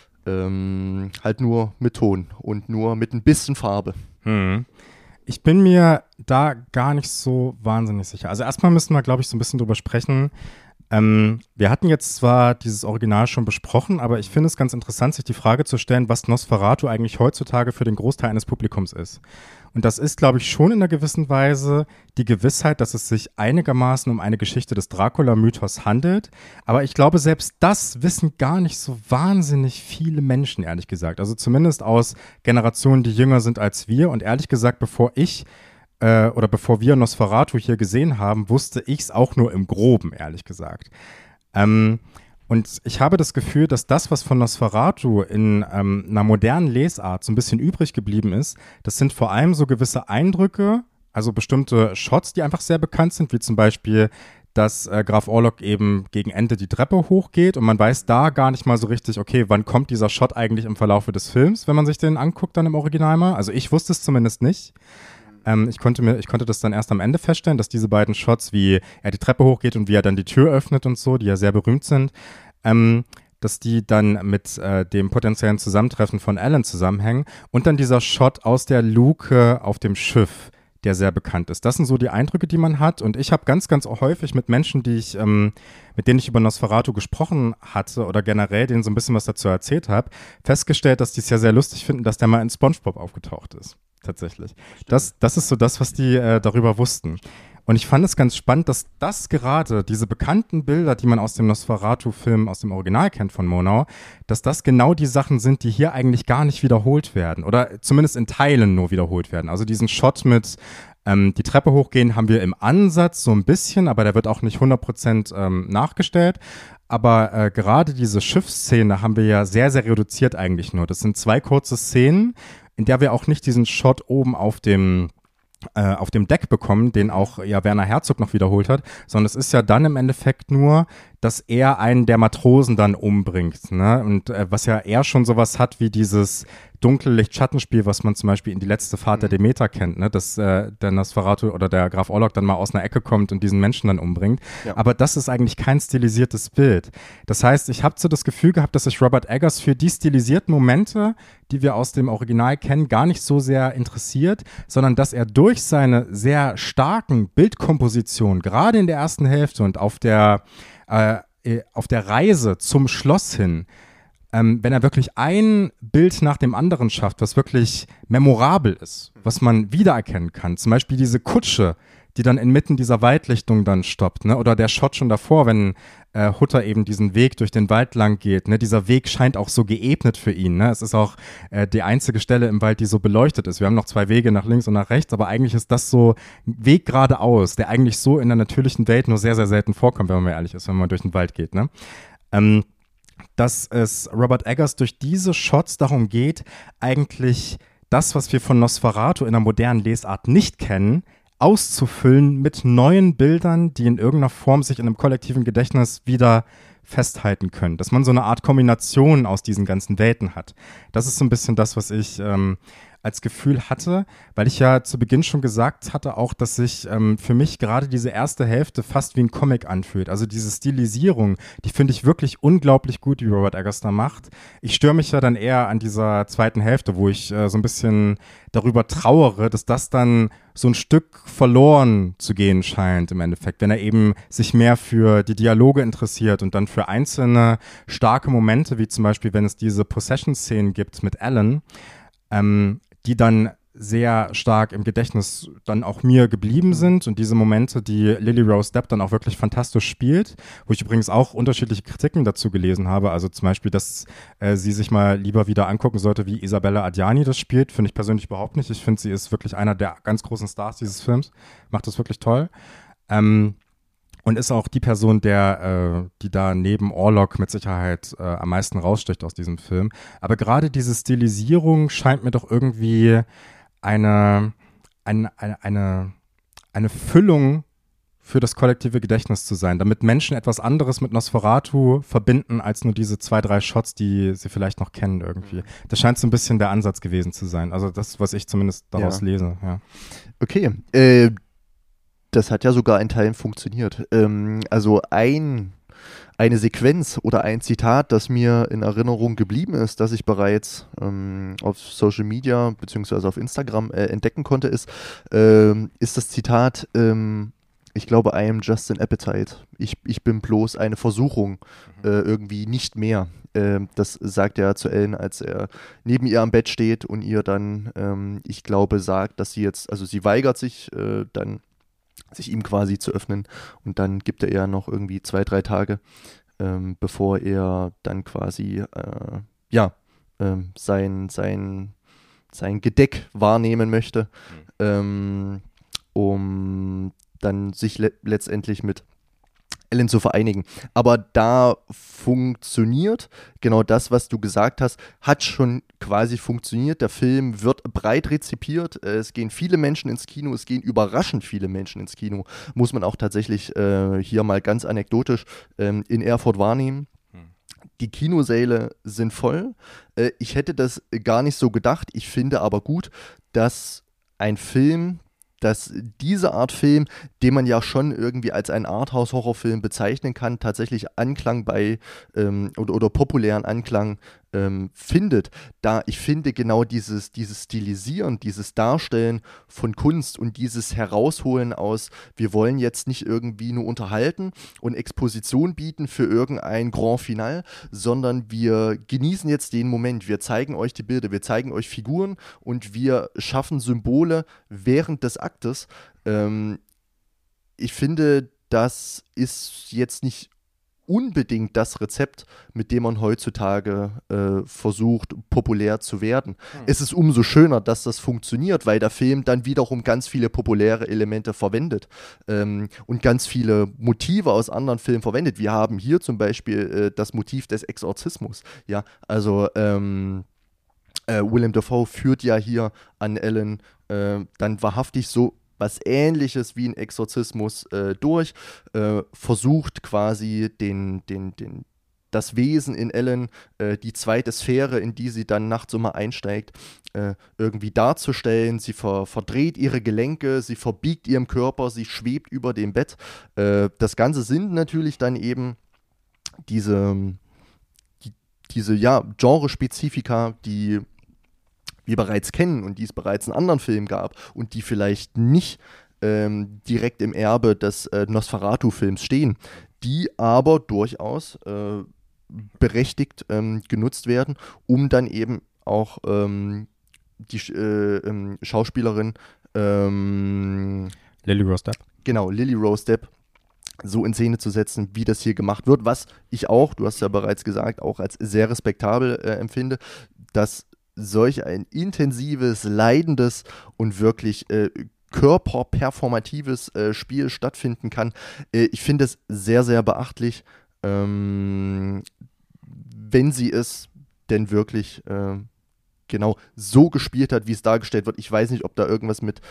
Halt nur mit Ton und nur mit ein bisschen Farbe. Ich bin mir da gar nicht so wahnsinnig sicher. Also erstmal müssen wir, glaube ich, so ein bisschen drüber sprechen. Wir hatten jetzt zwar dieses Original schon besprochen, aber ich finde es ganz interessant, sich die Frage zu stellen, was Nosferatu eigentlich heutzutage für den Großteil eines Publikums ist. Und das ist, glaube ich, schon in einer gewissen Weise die Gewissheit, dass es sich einigermaßen um eine Geschichte des Dracula-Mythos handelt. Aber ich glaube, selbst das wissen gar nicht so wahnsinnig viele Menschen, ehrlich gesagt. Also zumindest aus Generationen, die jünger sind als wir. Und ehrlich gesagt, bevor wir Nosferatu hier gesehen haben, wusste ich es auch nur im Groben, ehrlich gesagt. Und ich habe das Gefühl, dass das, was von Nosferatu in einer modernen Lesart so ein bisschen übrig geblieben ist, das sind vor allem so gewisse Eindrücke, also bestimmte Shots, die einfach sehr bekannt sind, wie zum Beispiel, dass Graf Orlok eben gegen Ende die Treppe hochgeht und man weiß da gar nicht mal so richtig, okay, wann kommt dieser Shot eigentlich im Verlaufe des Films, wenn man sich den anguckt dann im Original mal. Also ich wusste es zumindest nicht. Ich konnte das dann erst am Ende feststellen, dass diese beiden Shots, wie er die Treppe hochgeht und wie er dann die Tür öffnet und so, die ja sehr berühmt sind, dass die dann mit dem potenziellen Zusammentreffen von Alan zusammenhängen und dann dieser Shot aus der Luke auf dem Schiff, der sehr bekannt ist. Das sind so die Eindrücke, die man hat. Und ich habe ganz, ganz häufig mit Menschen, mit denen ich über Nosferatu gesprochen hatte oder generell denen so ein bisschen was dazu erzählt habe, festgestellt, dass die es ja sehr lustig finden, dass der mal in SpongeBob aufgetaucht ist. Tatsächlich. Das ist so das, was die darüber wussten. Und ich fand es ganz spannend, dass das gerade, diese bekannten Bilder, die man aus dem Nosferatu-Film, aus dem Original kennt von Murnau, dass das genau die Sachen sind, die hier eigentlich gar nicht wiederholt werden oder zumindest in Teilen nur wiederholt werden. Also diesen Shot mit die Treppe hochgehen haben wir im Ansatz so ein bisschen, aber der wird auch nicht 100% nachgestellt. Aber gerade diese Schiffsszene haben wir ja sehr, sehr reduziert eigentlich nur. Das sind 2 kurze Szenen, in der wir auch nicht diesen Shot oben auf dem Deck bekommen, den auch ja Werner Herzog noch wiederholt hat, sondern es ist ja dann im Endeffekt nur, dass er einen der Matrosen dann umbringt, ne? Und was ja eher schon sowas hat wie dieses dunkle Licht-Schattenspiel, was man zum Beispiel in Die letzte Fahrt der Demeter kennt, ne? Dass der Nosferatu oder der Graf Orlok dann mal aus einer Ecke kommt und diesen Menschen dann umbringt. Ja. Aber das ist eigentlich kein stilisiertes Bild. Das heißt, ich habe so das Gefühl gehabt, dass sich Robert Eggers für die stilisierten Momente, die wir aus dem Original kennen, gar nicht so sehr interessiert, sondern dass er durch seine sehr starken Bildkompositionen, gerade in der ersten Hälfte und auf der Reise zum Schloss hin, wenn er wirklich ein Bild nach dem anderen schafft, was wirklich memorabel ist, was man wiedererkennen kann, zum Beispiel diese Kutsche, die dann inmitten dieser Waldlichtung dann stoppt, ne? Oder der Shot schon davor, wenn Hutter eben diesen Weg durch den Wald lang geht, ne? Dieser Weg scheint auch so geebnet für ihn, ne? Es ist auch die einzige Stelle im Wald, die so beleuchtet ist. Wir haben noch 2 Wege nach links und nach rechts, aber eigentlich ist das so ein Weg geradeaus, der eigentlich so in der natürlichen Welt nur sehr, sehr selten vorkommt, wenn man mal ehrlich ist, wenn man durch den Wald geht, ne? Dass es Robert Eggers durch diese Shots darum geht, eigentlich das, was wir von Nosferatu in der modernen Lesart nicht kennen, auszufüllen mit neuen Bildern, die in irgendeiner Form sich in einem kollektiven Gedächtnis wieder festhalten können. Dass man so eine Art Kombination aus diesen ganzen Welten hat. Das ist so ein bisschen das, was ich als Gefühl hatte, weil ich ja zu Beginn schon gesagt hatte auch, dass sich für mich gerade diese erste Hälfte fast wie ein Comic anfühlt. Also diese Stilisierung, die finde ich wirklich unglaublich gut, die Robert Eggers da macht. Ich störe mich ja dann eher an dieser zweiten Hälfte, wo ich so ein bisschen darüber trauere, dass das dann so ein Stück verloren zu gehen scheint im Endeffekt, wenn er eben sich mehr für die Dialoge interessiert und dann für einzelne starke Momente, wie zum Beispiel, wenn es diese Possession-Szenen gibt mit Alan, die dann sehr stark im Gedächtnis dann auch mir geblieben sind und diese Momente, die Lily Rose Depp dann auch wirklich fantastisch spielt, wo ich übrigens auch unterschiedliche Kritiken dazu gelesen habe, also zum Beispiel, dass sie sich mal lieber wieder angucken sollte, wie Isabella Adjani das spielt, finde ich persönlich überhaupt nicht. Ich finde, sie ist wirklich einer der ganz großen Stars dieses Films, macht das wirklich toll. Und ist auch die Person, die da neben Orlok mit Sicherheit am meisten raussticht aus diesem Film. Aber gerade diese Stilisierung scheint mir doch irgendwie eine Füllung für das kollektive Gedächtnis zu sein, damit Menschen etwas anderes mit Nosferatu verbinden, als nur diese 2, 3 Shots, die sie vielleicht noch kennen irgendwie. Das scheint so ein bisschen der Ansatz gewesen zu sein. Also das, was ich zumindest daraus lese. Ja. Okay, das hat ja sogar in Teilen funktioniert. Also eine Sequenz oder ein Zitat, das mir in Erinnerung geblieben ist, das ich bereits auf Social Media bzw. auf Instagram entdecken konnte, ist das Zitat, ich glaube, I am just an appetite. Ich bin bloß eine Versuchung, irgendwie nicht mehr. Das sagt er zu Ellen, als er neben ihr am Bett steht und ihr dann, ich glaube, sagt, dass sie jetzt, also sie weigert sich dann, sich ihm quasi zu öffnen und dann gibt er ihr noch irgendwie 2, 3 Tage, bevor er dann quasi sein Gedeck wahrnehmen möchte, um dann sich letztendlich mit Ellen zu vereinigen. Aber da funktioniert genau das, was du gesagt hast, hat schon quasi funktioniert. Der Film wird breit rezipiert. Es gehen viele Menschen ins Kino. Es gehen überraschend viele Menschen ins Kino. Muss man auch tatsächlich hier mal ganz anekdotisch in Erfurt wahrnehmen. Die Kinosäle sind voll. Ich hätte das gar nicht so gedacht. Ich finde aber gut, dass diese Art Film, den man ja schon irgendwie als einen Arthouse-Horrorfilm bezeichnen kann, tatsächlich Anklang bei oder populären Anklang findet. Da ich finde genau dieses Stilisieren, dieses Darstellen von Kunst und dieses Herausholen aus, wir wollen jetzt nicht irgendwie nur unterhalten und Exposition bieten für irgendein Grand Finale, sondern wir genießen jetzt den Moment, wir zeigen euch die Bilder, wir zeigen euch Figuren und wir schaffen Symbole während des Aktes. Ich finde, das ist jetzt nicht unbedingt das Rezept, mit dem man heutzutage versucht, populär zu werden. Es ist umso schöner, dass das funktioniert, weil der Film dann wiederum ganz viele populäre Elemente verwendet und ganz viele Motive aus anderen Filmen verwendet. Wir haben hier zum Beispiel das Motiv des Exorzismus. Ja, also Willem Dafoe führt ja hier an Ellen dann wahrhaftig so was Ähnliches wie ein Exorzismus durch, versucht quasi das Wesen in Ellen, die zweite Sphäre, in die sie dann nachts immer einsteigt, irgendwie darzustellen. Sie verdreht ihre Gelenke, sie verbiegt ihren Körper, sie schwebt über dem Bett. Das Ganze sind natürlich dann eben diese Genrespezifika, die wir bereits kennen und die es bereits in anderen Filmen gab und die vielleicht nicht direkt im Erbe des Nosferatu-Films stehen, die aber durchaus berechtigt genutzt werden, um dann eben auch die Schauspielerin Lily Rose Depp. Genau, Lily Rose Depp so in Szene zu setzen, wie das hier gemacht wird, was ich auch, du hast ja bereits gesagt, auch als sehr respektabel empfinde, dass solch ein intensives, leidendes und wirklich körperperformatives Spiel stattfinden kann. Ich finde es sehr, sehr beachtlich, wenn sie es denn wirklich genau so gespielt hat, wie es dargestellt wird. Ich weiß nicht, ob da irgendwas mit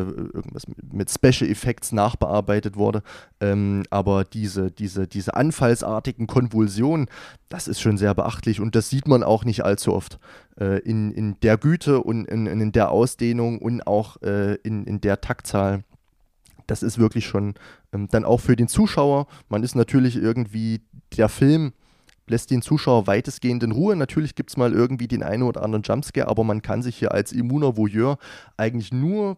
Special Effects nachbearbeitet wurde, aber diese anfallsartigen Konvulsionen, das ist schon sehr beachtlich und das sieht man auch nicht allzu oft in der Güte und in der Ausdehnung und auch in der Taktzahl. Das ist wirklich schon dann auch für den Zuschauer, man ist natürlich irgendwie, der Film lässt den Zuschauer weitestgehend in Ruhe. Natürlich gibt es mal irgendwie den einen oder anderen Jumpscare, aber man kann sich hier als immuner Voyeur eigentlich nur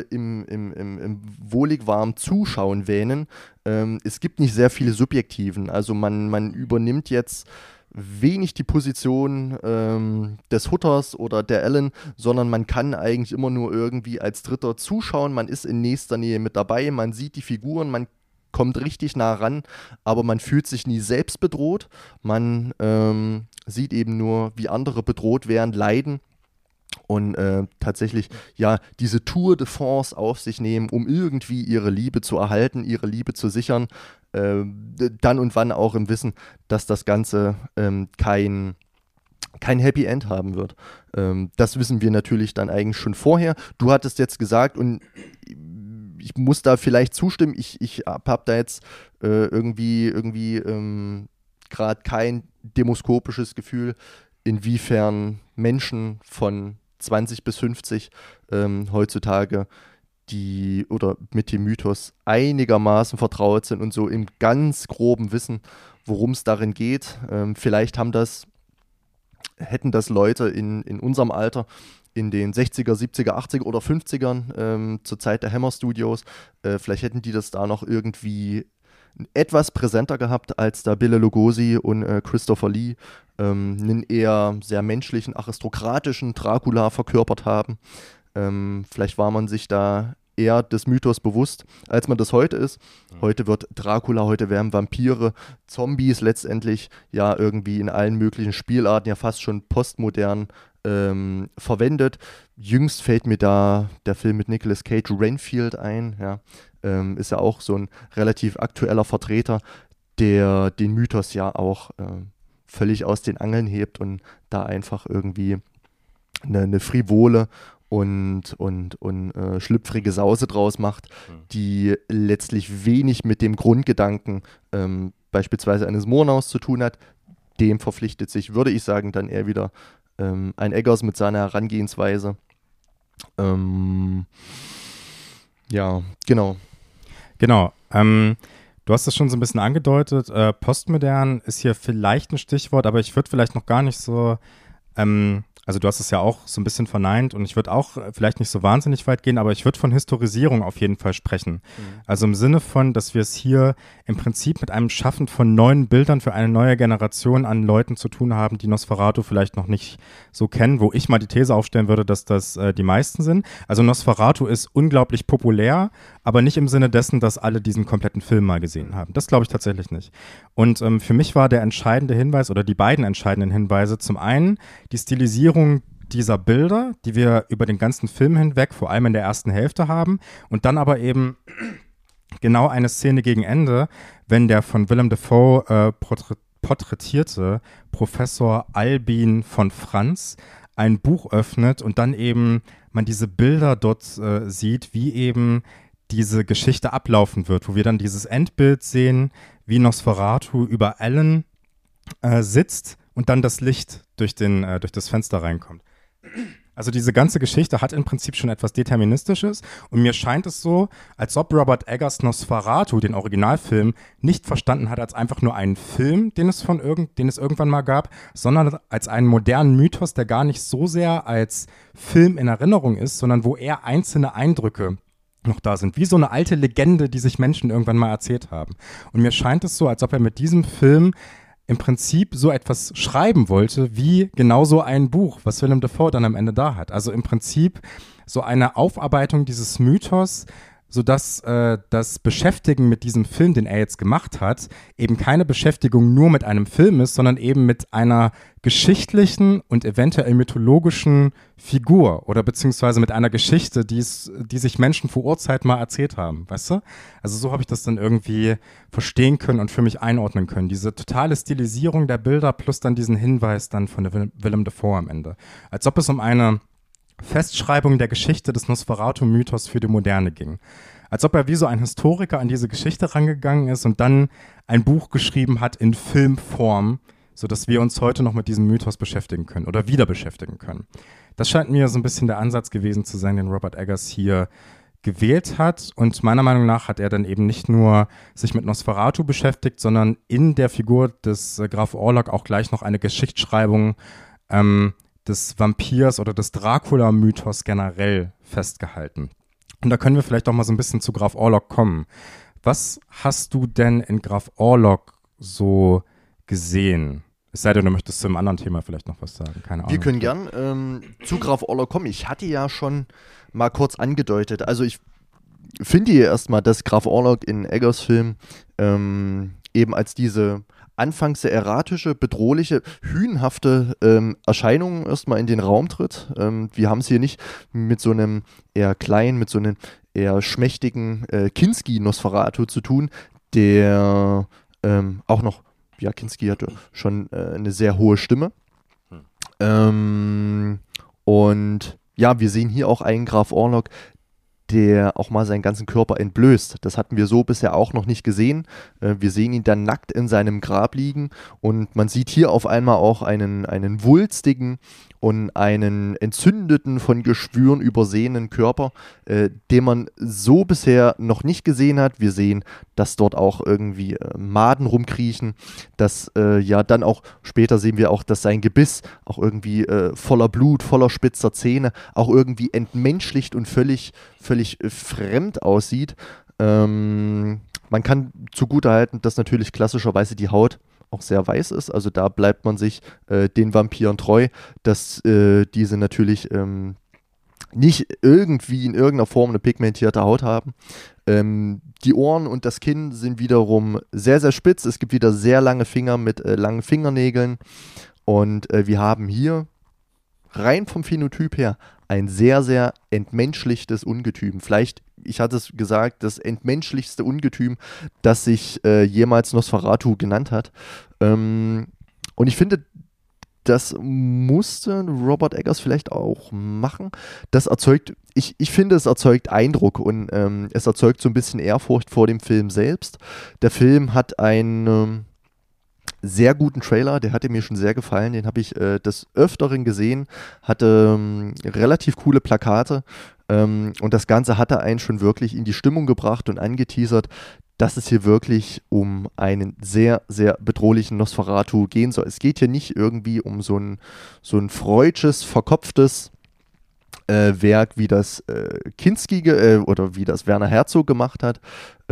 im wohlig warmen Zuschauen wähnen. Es gibt nicht sehr viele Subjektiven. Also man übernimmt jetzt wenig die Position des Hutters oder der Ellen, sondern man kann eigentlich immer nur irgendwie als Dritter zuschauen. Man ist in nächster Nähe mit dabei, man sieht die Figuren, man kommt richtig nah ran, aber man fühlt sich nie selbst bedroht. Man sieht eben nur, wie andere bedroht werden, leiden und tatsächlich ja diese Tour de force auf sich nehmen, um irgendwie ihre Liebe zu erhalten, ihre Liebe zu sichern, dann und wann auch im Wissen, dass das Ganze kein Happy End haben wird. Das wissen wir natürlich dann eigentlich schon vorher. Du hattest jetzt gesagt, und ich muss da vielleicht zustimmen, ich habe da jetzt irgendwie gerade kein demoskopisches Gefühl, inwiefern Menschen von 20 bis 50 heutzutage oder mit dem Mythos einigermaßen vertraut sind und so im ganz groben Wissen, worum es darin geht. Vielleicht hätten das Leute in unserem Alter in den 60er, 70er, 80er oder 50ern zur Zeit der Hammer Studios. Vielleicht hätten die das da noch irgendwie etwas präsenter gehabt, als da Bela Lugosi und Christopher Lee einen eher sehr menschlichen, aristokratischen Dracula verkörpert haben. Vielleicht war man sich da eher des Mythos bewusst, als man das heute ist. Heute wird Dracula, heute werden Vampire, Zombies letztendlich ja irgendwie in allen möglichen Spielarten ja fast schon postmodern verwendet. Jüngst fällt mir da der Film mit Nicolas Cage, Renfield, ein. Ja. Ist ja auch so ein relativ aktueller Vertreter, der den Mythos ja auch völlig aus den Angeln hebt und da einfach irgendwie eine frivole und schlüpfrige Sause draus macht, die letztlich wenig mit dem Grundgedanken beispielsweise eines Murnaus zu tun hat. Dem verpflichtet sich, würde ich sagen, dann eher wieder ein Eggers mit seiner Herangehensweise. Ja, genau. Genau. Du hast es schon so ein bisschen angedeutet. Postmodern ist hier vielleicht ein Stichwort, aber ich würde vielleicht noch gar nicht so also du hast es ja auch so ein bisschen verneint und ich würde auch vielleicht nicht so wahnsinnig weit gehen, aber ich würde von Historisierung auf jeden Fall sprechen. Also im Sinne von, dass wir es hier im Prinzip mit einem Schaffen von neuen Bildern für eine neue Generation an Leuten zu tun haben, die Nosferatu vielleicht noch nicht so kennen, wo ich mal die These aufstellen würde, dass das die meisten sind. Also Nosferatu ist unglaublich populär, aber nicht im Sinne dessen, dass alle diesen kompletten Film mal gesehen haben. Das glaube ich tatsächlich nicht. Und für mich war der entscheidende Hinweis oder die beiden entscheidenden Hinweise zum einen die Stilisierung dieser Bilder, die wir über den ganzen Film hinweg, vor allem in der ersten Hälfte haben und dann aber eben genau eine Szene gegen Ende, wenn der von Willem Dafoe porträtierte Professor Albin von Franz ein Buch öffnet und dann eben man diese Bilder dort sieht, wie eben diese Geschichte ablaufen wird, wo wir dann dieses Endbild sehen, wie Nosferatu über Alan sitzt und dann das Licht durch das Fenster reinkommt. Also diese ganze Geschichte hat im Prinzip schon etwas Deterministisches und mir scheint es so, als ob Robert Eggers Nosferatu, den Originalfilm, nicht verstanden hat als einfach nur einen Film, den es irgendwann mal gab, sondern als einen modernen Mythos, der gar nicht so sehr als Film in Erinnerung ist, sondern wo eher einzelne Eindrücke noch da sind, wie so eine alte Legende, die sich Menschen irgendwann mal erzählt haben. Und mir scheint es so, als ob er mit diesem Film im Prinzip so etwas schreiben wollte, wie genauso ein Buch, was Willem Dafoe dann am Ende da hat. Also im Prinzip so eine Aufarbeitung dieses Mythos, sodass das Beschäftigen mit diesem Film, den er jetzt gemacht hat, eben keine Beschäftigung nur mit einem Film ist, sondern eben mit einer geschichtlichen und eventuell mythologischen Figur oder beziehungsweise mit einer Geschichte, die sich Menschen vor Urzeit mal erzählt haben, weißt du? Also so habe ich das dann irgendwie verstehen können und für mich einordnen können. Diese totale Stilisierung der Bilder plus dann diesen Hinweis dann von der Willem Dafoe am Ende. Als ob es um eine Festschreibung der Geschichte des Nosferatu-Mythos für die Moderne ging. Als ob er wie so ein Historiker an diese Geschichte rangegangen ist und dann ein Buch geschrieben hat in Filmform, sodass wir uns heute noch mit diesem Mythos beschäftigen können oder wieder beschäftigen können. Das scheint mir so ein bisschen der Ansatz gewesen zu sein, den Robert Eggers hier gewählt hat. Und meiner Meinung nach hat er dann eben nicht nur sich mit Nosferatu beschäftigt, sondern in der Figur des Graf Orlok auch gleich noch eine Geschichtsschreibung des Vampirs oder des Dracula-Mythos generell festgehalten. Und da können wir vielleicht auch mal so ein bisschen zu Graf Orlok kommen. Was hast du denn in Graf Orlok so gesehen? Es sei denn, du möchtest zu einem anderen Thema vielleicht noch was sagen. Keine Ahnung. Wir können gern zu Graf Orlok kommen. Ich hatte ja schon mal kurz angedeutet. Also ich finde hier erstmal, dass Graf Orlok in Eggers Film eben als diese anfangs sehr erratische, bedrohliche, hünenhafte Erscheinung erstmal in den Raum tritt. Wir haben es hier nicht mit so einem eher kleinen, mit so einem eher schmächtigen Kinski-Nosferatu zu tun, der auch noch, ja, Kinski hatte schon eine sehr hohe Stimme. Und ja, wir sehen hier auch einen Graf Orlok, der auch mal seinen ganzen Körper entblößt. Das hatten wir so bisher auch noch nicht gesehen. Wir sehen ihn dann nackt in seinem Grab liegen und man sieht hier auf einmal auch einen wulstigen und einen entzündeten, von Geschwüren übersehenen Körper, den man so bisher noch nicht gesehen hat. Wir sehen, dass dort auch irgendwie Maden rumkriechen, dass ja dann auch, später sehen wir auch, dass sein Gebiss auch irgendwie voller Blut, voller spitzer Zähne, auch irgendwie entmenschlicht und völlig fremd aussieht. Man kann zugutehalten, dass natürlich klassischerweise die Haut auch sehr weiß ist, also da bleibt man sich den Vampiren treu, dass diese natürlich nicht irgendwie in irgendeiner Form eine pigmentierte Haut haben. Die Ohren und das Kinn sind wiederum sehr, sehr spitz, es gibt wieder sehr lange Finger mit langen Fingernägeln und wir haben hier rein vom Phänotyp her ein sehr, sehr entmenschlichtes Ungetüm. Vielleicht, ich hatte es gesagt, das entmenschlichste Ungetüm, das sich jemals Nosferatu genannt hat. Und ich finde, das musste Robert Eggers vielleicht auch machen. Das erzeugt, ich finde, es erzeugt Eindruck und es erzeugt so ein bisschen Ehrfurcht vor dem Film selbst. Der Film hat einen sehr guten Trailer, der hatte mir schon sehr gefallen, den habe ich des Öfteren gesehen, hatte relativ coole Plakate und das Ganze hatte einen schon wirklich in die Stimmung gebracht und angeteasert, dass es hier wirklich um einen sehr, sehr bedrohlichen Nosferatu gehen soll. Es geht hier nicht irgendwie um so ein freudsches, verkopftes Werk, wie das Kinski oder wie das Werner Herzog gemacht hat.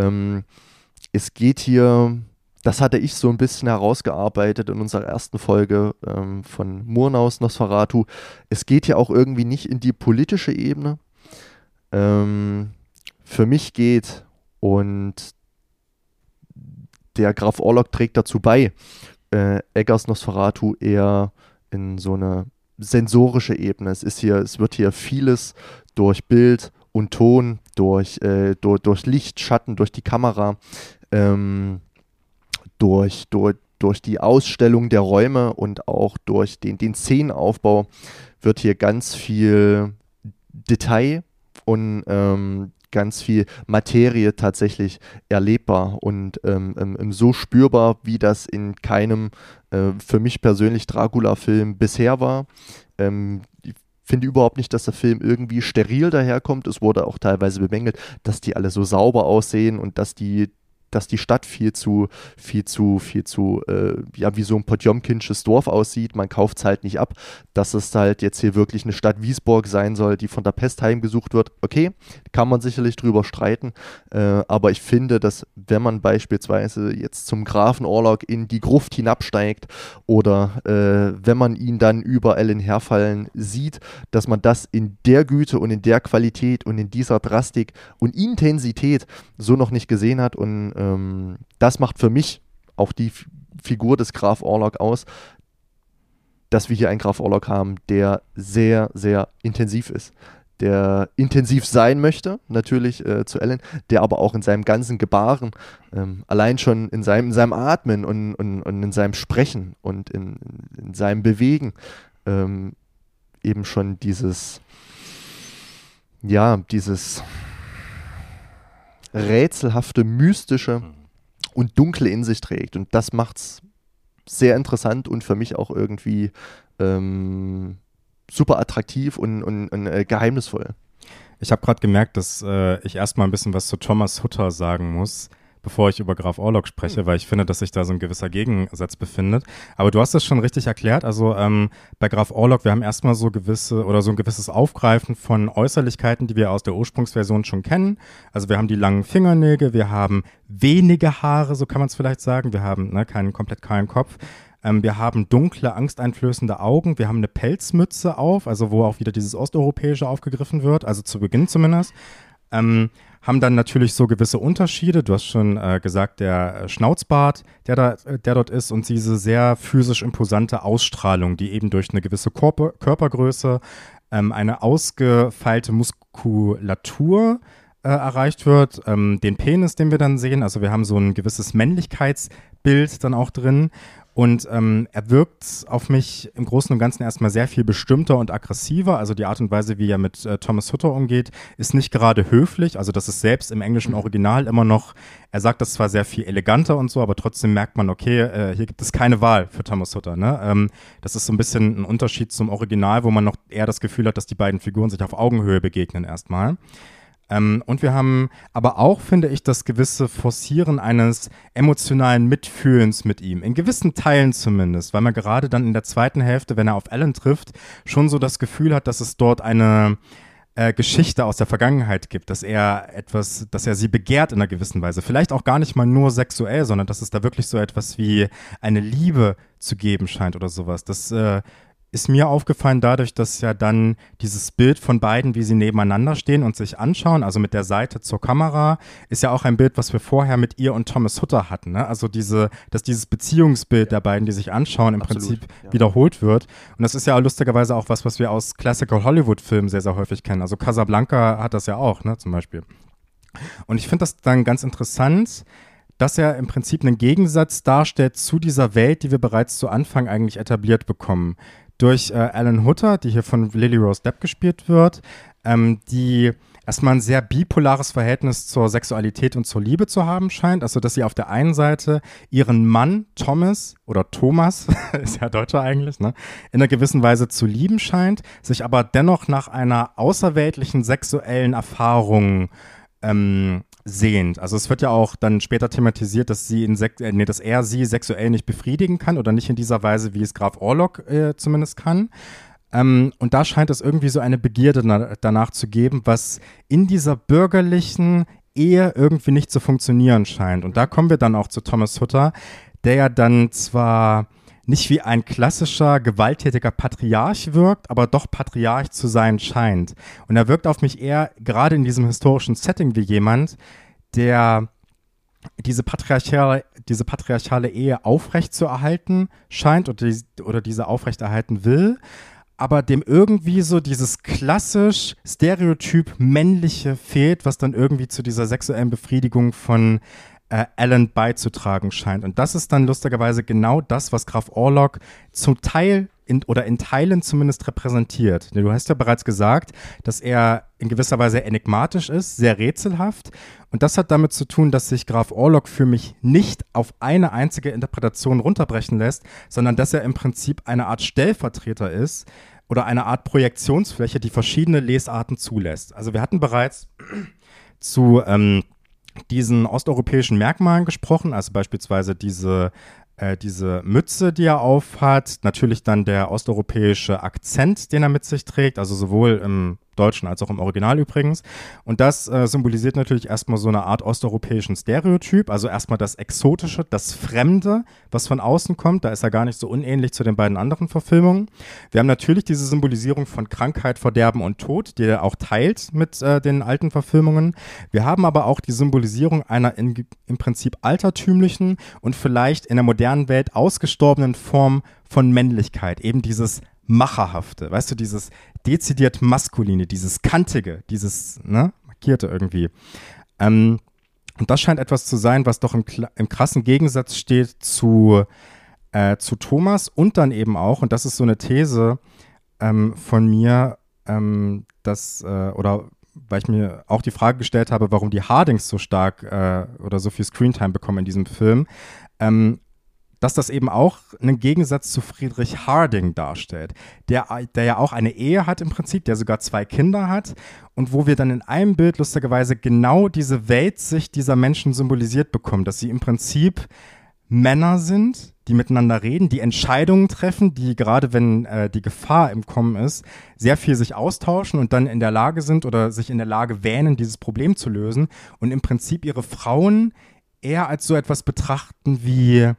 Es geht hier... Das hatte ich so ein bisschen herausgearbeitet in unserer ersten Folge von Murnaus Nosferatu. Es geht ja auch irgendwie nicht in die politische Ebene. Für mich geht, und der Graf Orlok trägt dazu bei, Eggers Nosferatu eher in so eine sensorische Ebene. Es wird hier vieles durch Bild und Ton, durch Licht, Schatten, durch die Kamera, durch die Ausstellung der Räume und auch durch den Szenenaufbau wird hier ganz viel Detail und ganz viel Materie tatsächlich erlebbar und so spürbar, wie das in keinem für mich persönlich Dracula-Film bisher war. Ich finde überhaupt nicht, dass der Film irgendwie steril daherkommt. Es wurde auch teilweise bemängelt, dass die alle so sauber aussehen und dass die dass die Stadt viel zu, ja, wie so ein potjomkinsches Dorf aussieht. Man kauft es halt nicht ab, dass es halt jetzt hier wirklich eine Stadt Wiesborg sein soll, die von der Pest heimgesucht wird. Okay, kann man sicherlich drüber streiten, aber ich finde, dass wenn man beispielsweise jetzt zum Grafen Orlok in die Gruft hinabsteigt oder wenn man ihn dann überall herfallen sieht, dass man das in der Güte und in der Qualität und in dieser Drastik und Intensität so noch nicht gesehen hat. Und das macht für mich auch die Figur des Graf Orlok aus, dass wir hier einen Graf Orlok haben, der sehr, sehr intensiv ist. Der intensiv sein möchte, natürlich zu Ellen, der aber auch in seinem ganzen Gebaren, allein schon in seinem Atmen und in seinem Sprechen und in seinem Bewegen eben schon dieses rätselhafte, mystische und dunkle in sich trägt. Und das macht's sehr interessant und für mich auch irgendwie super attraktiv und geheimnisvoll. Ich habe gerade gemerkt, dass ich erstmal ein bisschen was zu Thomas Hutter sagen muss, bevor ich über Graf Orlok spreche, weil ich finde, dass sich da so ein gewisser Gegensatz befindet. Aber du hast das schon richtig erklärt. Also bei Graf Orlok, wir haben erstmal so gewisse oder so ein gewisses Aufgreifen von Äußerlichkeiten, die wir aus der Ursprungsversion schon kennen. Also wir haben die langen Fingernägel, wir haben wenige Haare, so kann man es vielleicht sagen. Wir haben keinen komplett kahlen Kopf. Wir haben dunkle, angsteinflößende Augen. Wir haben eine Pelzmütze auf, also wo auch wieder dieses Osteuropäische aufgegriffen wird, also zu Beginn zumindest. Haben dann natürlich so gewisse Unterschiede. Du hast schon gesagt, der Schnauzbart, der dort ist und diese sehr physisch imposante Ausstrahlung, die eben durch eine gewisse Körpergröße, eine ausgefeilte Muskulatur erreicht wird, den Penis, den wir dann sehen. Also wir haben so ein gewisses Männlichkeitsbild dann auch drin. Und er wirkt auf mich im Großen und Ganzen erstmal sehr viel bestimmter und aggressiver. Also die Art und Weise, wie er mit Thomas Hutter umgeht, ist nicht gerade höflich. Also das ist selbst im englischen Original immer noch, er sagt das zwar sehr viel eleganter und so, aber trotzdem merkt man, okay, hier gibt es keine Wahl für Thomas Hutter. Ne? Das ist so ein bisschen ein Unterschied zum Original, wo man noch eher das Gefühl hat, dass die beiden Figuren sich auf Augenhöhe begegnen erstmal. Und wir haben aber auch, finde ich, das gewisse Forcieren eines emotionalen Mitfühlens mit ihm. In gewissen Teilen zumindest, weil man gerade dann in der zweiten Hälfte, wenn er auf Ellen trifft, schon so das Gefühl hat, dass es dort eine Geschichte aus der Vergangenheit gibt, dass er sie begehrt in einer gewissen Weise. Vielleicht auch gar nicht mal nur sexuell, sondern dass es da wirklich so etwas wie eine Liebe zu geben scheint oder sowas. Das ist mir aufgefallen dadurch, dass ja dann dieses Bild von beiden, wie sie nebeneinander stehen und sich anschauen, also mit der Seite zur Kamera, ist ja auch ein Bild, was wir vorher mit ihr und Thomas Hutter hatten. Ne? Also dass dieses Beziehungsbild der beiden, die sich anschauen, im Prinzip wiederholt wird. Und das ist ja lustigerweise auch was wir aus Classical Hollywood-Filmen sehr, sehr häufig kennen. Also Casablanca hat das ja auch, ne, zum Beispiel. Und ich finde das dann ganz interessant, dass er im Prinzip einen Gegensatz darstellt zu dieser Welt, die wir bereits zu Anfang eigentlich etabliert bekommen. Durch Ellen Hutter, die hier von Lily Rose Depp gespielt wird, die erstmal ein sehr bipolares Verhältnis zur Sexualität und zur Liebe zu haben scheint. Also, dass sie auf der einen Seite ihren Mann Thomas oder Thomas, ist ja Deutscher eigentlich, ne, in einer gewissen Weise zu lieben scheint, sich aber dennoch nach einer außerweltlichen sexuellen Erfahrung sehnt. Also es wird ja auch dann später thematisiert, dass dass er sie sexuell nicht befriedigen kann oder nicht in dieser Weise, wie es Graf Orlok zumindest kann. Und da scheint es irgendwie so eine Begierde danach zu geben, was in dieser bürgerlichen Ehe irgendwie nicht zu funktionieren scheint. Und da kommen wir dann auch zu Thomas Hutter, der ja dann zwar nicht wie ein klassischer, gewalttätiger Patriarch wirkt, aber doch Patriarch zu sein scheint. Und er wirkt auf mich eher gerade in diesem historischen Setting wie jemand, der diese patriarchale Ehe aufrechtzuerhalten scheint oder diese aufrechterhalten will, aber dem irgendwie so dieses klassisch Stereotyp männliche fehlt, was dann irgendwie zu dieser sexuellen Befriedigung von Ellen beizutragen scheint. Und das ist dann lustigerweise genau das, was Graf Orlok zum Teil in Teilen zumindest repräsentiert. Du hast ja bereits gesagt, dass er in gewisser Weise enigmatisch ist, sehr rätselhaft. Und das hat damit zu tun, dass sich Graf Orlok für mich nicht auf eine einzige Interpretation runterbrechen lässt, sondern dass er im Prinzip eine Art Stellvertreter ist oder eine Art Projektionsfläche, die verschiedene Lesarten zulässt. Also wir hatten bereits zu diesen osteuropäischen Merkmalen gesprochen, also beispielsweise diese Mütze, die er aufhat, natürlich dann der osteuropäische Akzent, den er mit sich trägt, also sowohl im Deutschen als auch im Original übrigens. Und das symbolisiert natürlich erstmal so eine Art osteuropäischen Stereotyp, also erstmal das Exotische, das Fremde, was von außen kommt. Da ist er gar nicht so unähnlich zu den beiden anderen Verfilmungen. Wir haben natürlich diese Symbolisierung von Krankheit, Verderben und Tod, die er auch teilt mit den alten Verfilmungen. Wir haben aber auch die Symbolisierung einer im Prinzip altertümlichen und vielleicht in der modernen Welt ausgestorbenen Form von Männlichkeit, eben dieses Macherhafte, weißt du, dieses dezidiert Maskuline, dieses Kantige, dieses, ne, Markierte irgendwie. Und das scheint etwas zu sein, was doch im krassen Gegensatz steht zu Thomas und dann eben auch, und das ist so eine These von mir, oder weil ich mir auch die Frage gestellt habe, warum die Hardings so stark oder so viel Screentime bekommen in diesem Film, dass das eben auch einen Gegensatz zu Friedrich Harding darstellt, der ja auch eine Ehe hat im Prinzip, der sogar 2 Kinder hat und wo wir dann in einem Bild lustigerweise genau diese Weltsicht dieser Menschen symbolisiert bekommen, dass sie im Prinzip Männer sind, die miteinander reden, die Entscheidungen treffen, die gerade wenn die Gefahr im Kommen ist, sehr viel sich austauschen und dann in der Lage sind oder sich in der Lage wähnen, dieses Problem zu lösen und im Prinzip ihre Frauen eher als so etwas betrachten wie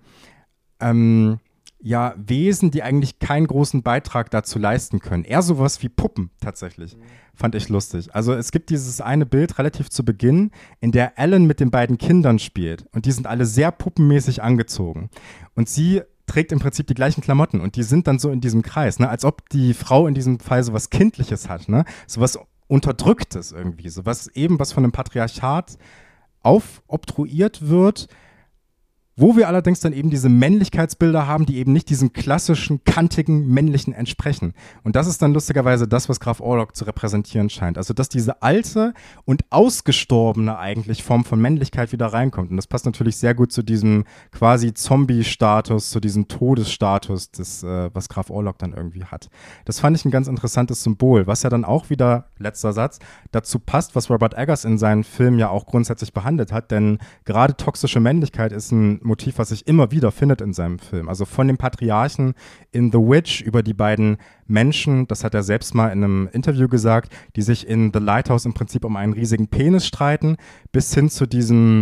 Wesen, die eigentlich keinen großen Beitrag dazu leisten können. Eher sowas wie Puppen tatsächlich. Fand ich lustig. Also es gibt dieses eine Bild relativ zu Beginn, in der Ellen mit den beiden Kindern spielt. Und die sind alle sehr puppenmäßig angezogen. Und sie trägt im Prinzip die gleichen Klamotten. Und die sind dann so in diesem Kreis, ne? Als ob die Frau in diesem Fall sowas Kindliches hat, ne? Sowas Unterdrücktes irgendwie. Sowas eben, was von einem Patriarchat aufobtruiert wird, wo wir allerdings dann eben diese Männlichkeitsbilder haben, die eben nicht diesem klassischen, kantigen, männlichen entsprechen. Und das ist dann lustigerweise das, was Graf Orlok zu repräsentieren scheint. Also, dass diese alte und ausgestorbene eigentlich Form von Männlichkeit wieder reinkommt. Und das passt natürlich sehr gut zu diesem quasi Zombie-Status, zu diesem Todesstatus, was Graf Orlok dann irgendwie hat. Das fand ich ein ganz interessantes Symbol, was ja dann auch wieder, letzter Satz, dazu passt, was Robert Eggers in seinen Filmen ja auch grundsätzlich behandelt hat. Denn gerade toxische Männlichkeit ist ein Motiv, was sich immer wieder findet in seinem Film. Also von dem Patriarchen in The Witch über die beiden Menschen, das hat er selbst mal in einem Interview gesagt, die sich in The Lighthouse im Prinzip um einen riesigen Penis streiten, bis hin zu diesem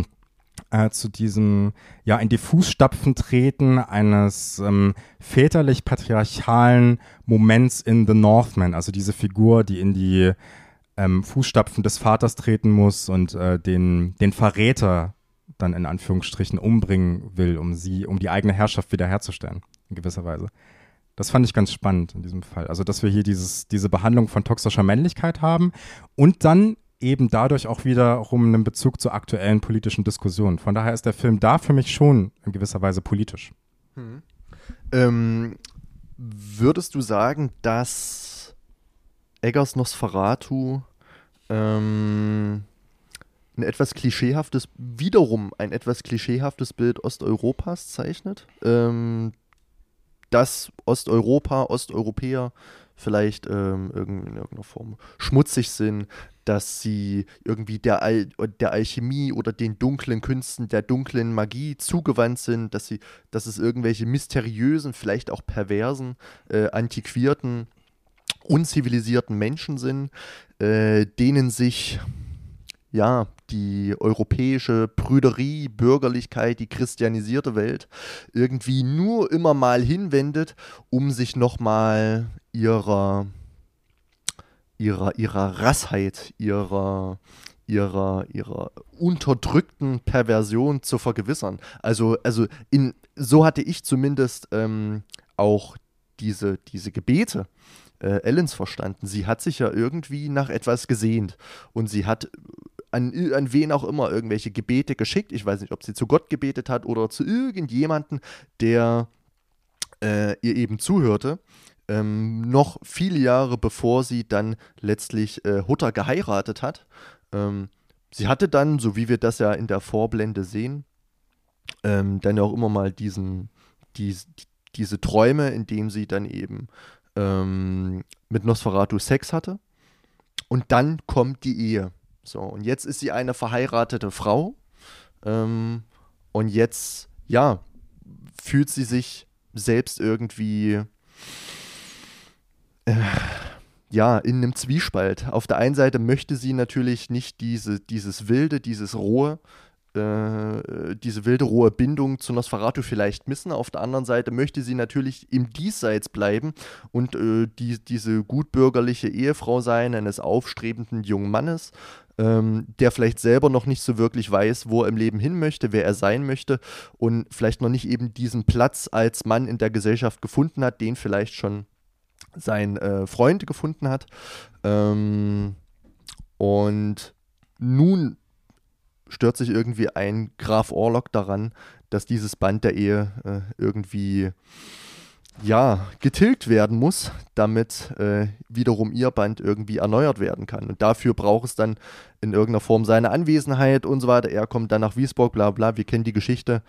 in die Fußstapfen treten eines väterlich-patriarchalen Moments in The Northman, also diese Figur, die in die Fußstapfen des Vaters treten muss und den Verräter dann in Anführungsstrichen umbringen will, um die eigene Herrschaft wiederherzustellen, in gewisser Weise. Das fand ich ganz spannend in diesem Fall. Also, dass wir hier diese Behandlung von toxischer Männlichkeit haben und dann eben dadurch auch wiederum einen Bezug zur aktuellen politischen Diskussion. Von daher ist der Film da für mich schon in gewisser Weise politisch. Würdest du sagen, dass Eggers Nosferatu ein etwas klischeehaftes Bild Osteuropas zeichnet? Dass Osteuropäer vielleicht in irgendeiner Form schmutzig sind, dass sie irgendwie der Alchemie oder den dunklen Künsten, der dunklen Magie zugewandt sind, dass es irgendwelche mysteriösen, vielleicht auch perversen, antiquierten, unzivilisierten Menschen sind, denen sich die europäische Prüderie, Bürgerlichkeit, die christianisierte Welt irgendwie nur immer mal hinwendet, um sich nochmal ihrer Rassheit, ihrer unterdrückten Perversion zu vergewissern. Also so hatte ich zumindest auch diese Gebete Ellens verstanden. Sie hat sich ja irgendwie nach etwas gesehnt und sie hat an wen auch immer irgendwelche Gebete geschickt. Ich weiß nicht, ob sie zu Gott gebetet hat oder zu irgendjemanden, der ihr eben zuhörte. Noch viele Jahre bevor sie dann letztlich Hutter geheiratet hat. Sie hatte dann, so wie wir das ja in der Vorblende sehen, dann auch immer mal diese Träume, in denen sie dann eben mit Nosferatu Sex hatte. Und dann kommt die Ehe. So, und jetzt ist sie eine verheiratete Frau Und jetzt, ja, fühlt sie sich selbst irgendwie ja, in einem Zwiespalt. Auf der einen Seite möchte sie natürlich nicht dieses wilde, dieses rohe, diese wilde, rohe Bindung zu Nosferatu vielleicht missen. Auf der anderen Seite möchte sie natürlich im Diesseits bleiben und diese gutbürgerliche Ehefrau sein eines aufstrebenden jungen Mannes, der vielleicht selber noch nicht so wirklich weiß, wo er im Leben hin möchte, wer er sein möchte und vielleicht noch nicht eben diesen Platz als Mann in der Gesellschaft gefunden hat, den vielleicht schon sein Freund gefunden hat. Und nun stört sich irgendwie ein Graf Orlok daran, dass dieses Band der Ehe irgendwie ja, getilgt werden muss, damit wiederum ihr Band irgendwie erneuert werden kann. Und dafür braucht es dann in irgendeiner Form seine Anwesenheit und so weiter. Er kommt dann nach Wiesbaden, bla bla, wir kennen die Geschichte.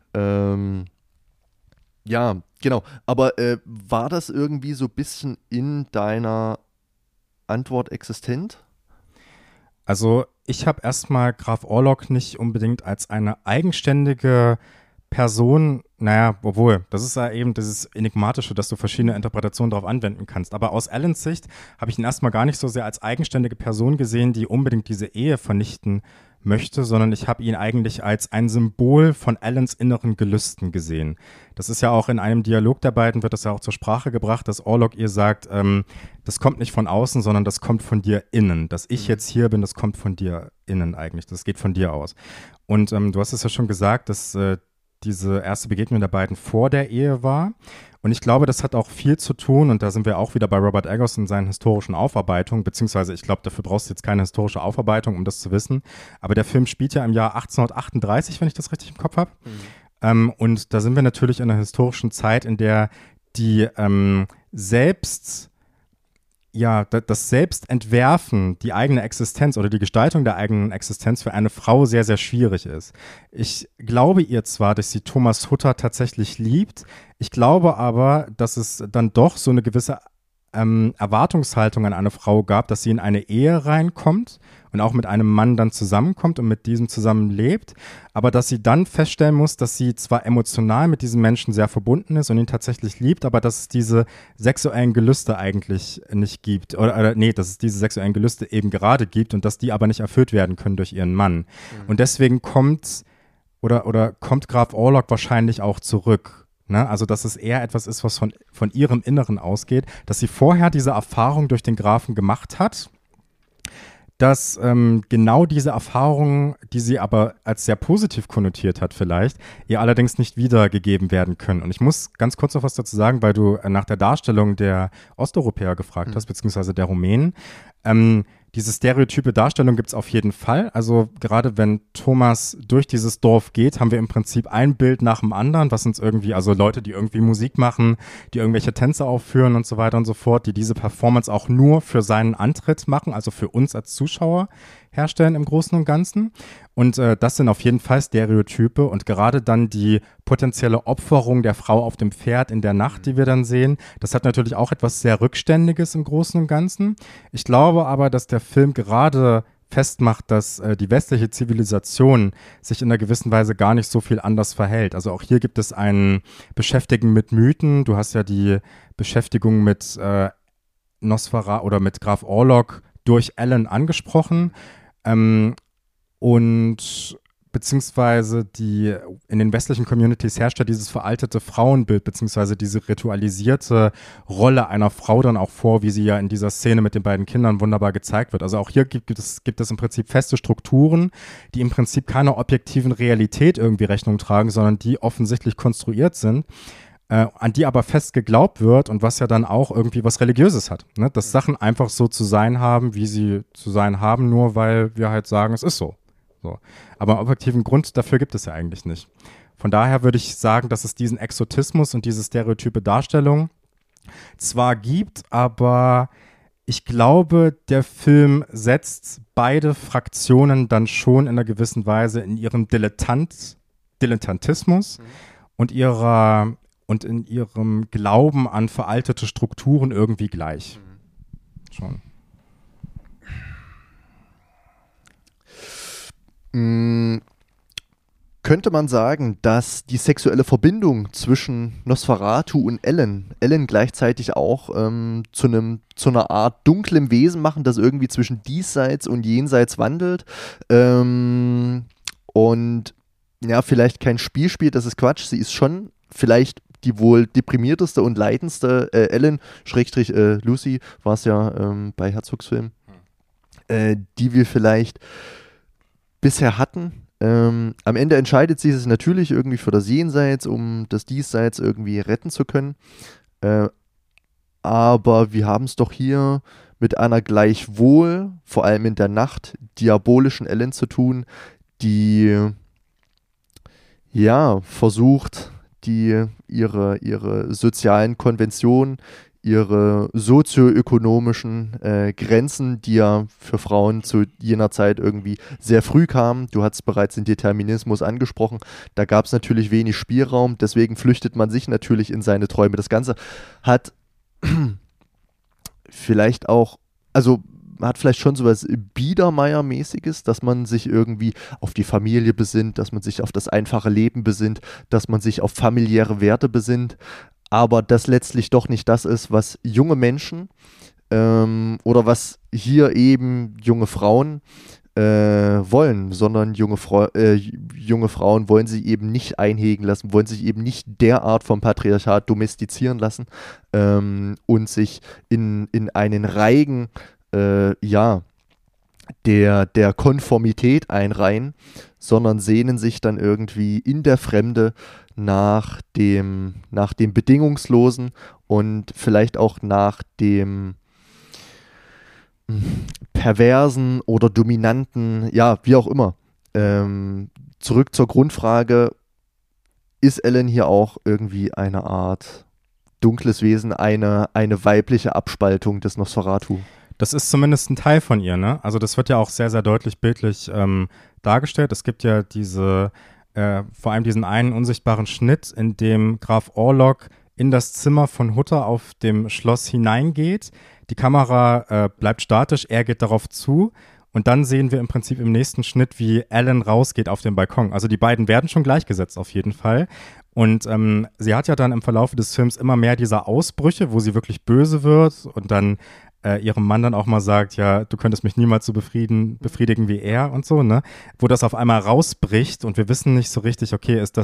Ja, genau. Aber war das irgendwie so ein bisschen in deiner Antwort existent? Also ich habe erstmal Graf Orlok nicht unbedingt als eine eigenständige Person, naja, obwohl, das ist ja eben dieses Enigmatische, dass du verschiedene Interpretationen darauf anwenden kannst. Aber aus Allens Sicht habe ich ihn erstmal gar nicht so sehr als eigenständige Person gesehen, die unbedingt diese Ehe vernichten möchte, sondern ich habe ihn eigentlich als ein Symbol von Allens inneren Gelüsten gesehen. Das ist ja auch in einem Dialog der beiden, wird das ja auch zur Sprache gebracht, dass Orlok ihr sagt, das kommt nicht von außen, sondern das kommt von dir innen. Dass ich jetzt hier bin, das kommt von dir innen eigentlich. Das geht von dir aus. Und du hast es ja schon gesagt, dass diese erste Begegnung der beiden vor der Ehe war. Und ich glaube, das hat auch viel zu tun, und da sind wir auch wieder bei Robert Eggers in seinen historischen Aufarbeitungen, beziehungsweise ich glaube, dafür brauchst du jetzt keine historische Aufarbeitung, um das zu wissen. Aber der Film spielt ja im Jahr 1838, wenn ich das richtig im Kopf habe. Und da sind wir natürlich in einer historischen Zeit, in der die das Selbstentwerfen, die eigene Existenz oder die Gestaltung der eigenen Existenz für eine Frau sehr, sehr schwierig ist. Ich glaube ihr zwar, dass sie Thomas Hutter tatsächlich liebt, ich glaube aber, dass es dann doch so eine gewisse Erwartungshaltung an eine Frau gab, dass sie in eine Ehe reinkommt und auch mit einem Mann dann zusammenkommt und mit diesem zusammenlebt, aber dass sie dann feststellen muss, dass sie zwar emotional mit diesem Menschen sehr verbunden ist und ihn tatsächlich liebt, aber dass es diese sexuellen Gelüste eigentlich nicht gibt. Dass es diese sexuellen Gelüste eben gerade gibt und dass die aber nicht erfüllt werden können durch ihren Mann. Und deswegen kommt Graf Orlok wahrscheinlich auch zurück. Ne? Also, dass es eher etwas ist, was von ihrem Inneren ausgeht, dass sie vorher diese Erfahrung durch den Grafen gemacht hat, dass genau diese Erfahrungen, die sie aber als sehr positiv konnotiert hat vielleicht, ihr allerdings nicht wiedergegeben werden können. Und ich muss ganz kurz noch was dazu sagen, weil du nach der Darstellung der Osteuropäer gefragt hast, beziehungsweise der Rumänen. Diese stereotype Darstellung gibt es auf jeden Fall. Also gerade wenn Thomas durch dieses Dorf geht, haben wir im Prinzip ein Bild nach dem anderen, was uns irgendwie, also Leute, die irgendwie Musik machen, die irgendwelche Tänze aufführen und so weiter und so fort, die diese Performance auch nur für seinen Antritt machen, also für uns als Zuschauer herstellen im Großen und Ganzen. Und das sind auf jeden Fall Stereotype und gerade dann die potenzielle Opferung der Frau auf dem Pferd in der Nacht, die wir dann sehen, das hat natürlich auch etwas sehr Rückständiges im Großen und Ganzen. Ich glaube aber, dass der Film gerade festmacht, dass die westliche Zivilisation sich in einer gewissen Weise gar nicht so viel anders verhält. Also auch hier gibt es ein Beschäftigen mit Mythen. Du hast ja die Beschäftigung mit Nosferatu oder mit Graf Orlok durch Allen angesprochen. Und beziehungsweise in den westlichen Communities herrscht ja dieses veraltete Frauenbild, beziehungsweise diese ritualisierte Rolle einer Frau dann auch vor, wie sie ja in dieser Szene mit den beiden Kindern wunderbar gezeigt wird. Also auch hier gibt es im Prinzip feste Strukturen, die im Prinzip keiner objektiven Realität irgendwie Rechnung tragen, sondern die offensichtlich konstruiert sind, an die aber fest geglaubt wird und was ja dann auch irgendwie was Religiöses hat. Ne? Dass Sachen einfach so zu sein haben, wie sie zu sein haben, nur weil wir halt sagen, es ist so. Aber einen objektiven Grund dafür gibt es ja eigentlich nicht. Von daher würde ich sagen, dass es diesen Exotismus und diese stereotype Darstellung zwar gibt, aber ich glaube, der Film setzt beide Fraktionen dann schon in einer gewissen Weise in ihrem Dilettantismus und in ihrem Glauben an veraltete Strukturen irgendwie gleich. Schon. könnte man sagen, dass die sexuelle Verbindung zwischen Nosferatu und Ellen gleichzeitig auch zu einer Art dunklem Wesen machen, das irgendwie zwischen diesseits und jenseits wandelt. Und ja, vielleicht kein Spiel spielt, das ist Quatsch. Sie ist schon vielleicht die wohl deprimierteste und leidendste Ellen, Schrägstrich Lucy, war es ja bei Herzogsfilm, die wir vielleicht bisher hatten. Am Ende entscheidet sie sich natürlich irgendwie für das Jenseits, um das Diesseits irgendwie retten zu können. Aber wir haben es doch hier mit einer gleichwohl, vor allem in der Nacht, diabolischen Ellen zu tun, die ja versucht, ihre sozialen Konventionen, ihre sozioökonomischen Grenzen, die ja für Frauen zu jener Zeit irgendwie sehr früh kamen. Du hast bereits den Determinismus angesprochen. Da gab es natürlich wenig Spielraum, deswegen flüchtet man sich natürlich in seine Träume. Das Ganze hat vielleicht auch, also hat vielleicht schon so was Biedermeier-mäßiges, dass man sich irgendwie auf die Familie besinnt, dass man sich auf das einfache Leben besinnt, dass man sich auf familiäre Werte besinnt, aber das letztlich doch nicht das ist, was junge Menschen oder was hier eben junge Frauen wollen, sondern junge Frauen wollen sich eben nicht einhegen lassen, wollen sich eben nicht derart vom Patriarchat domestizieren lassen und sich in einen Reigen der Konformität einreihen, sondern sehnen sich dann irgendwie in der Fremde nach dem Bedingungslosen und vielleicht auch nach dem perversen oder dominanten, ja, wie auch immer. Zurück zur Grundfrage, ist Ellen hier auch irgendwie eine Art dunkles Wesen, eine weibliche Abspaltung des Nosferatu? Das ist zumindest ein Teil von ihr, ne? Also das wird ja auch sehr, sehr deutlich bildlich dargestellt. Es gibt ja vor allem diesen einen unsichtbaren Schnitt, in dem Graf Orlok in das Zimmer von Hutter auf dem Schloss hineingeht. Die Kamera bleibt statisch, er geht darauf zu und dann sehen wir im Prinzip im nächsten Schnitt, wie Ellen rausgeht auf den Balkon. Also die beiden werden schon gleichgesetzt auf jeden Fall. Und sie hat ja dann im Verlauf des Films immer mehr dieser Ausbrüche, wo sie wirklich böse wird und dann ihrem Mann dann auch mal sagt, ja, du könntest mich niemals so befriedigen wie er und so, ne? Wo das auf einmal rausbricht und wir wissen nicht so richtig, okay, ist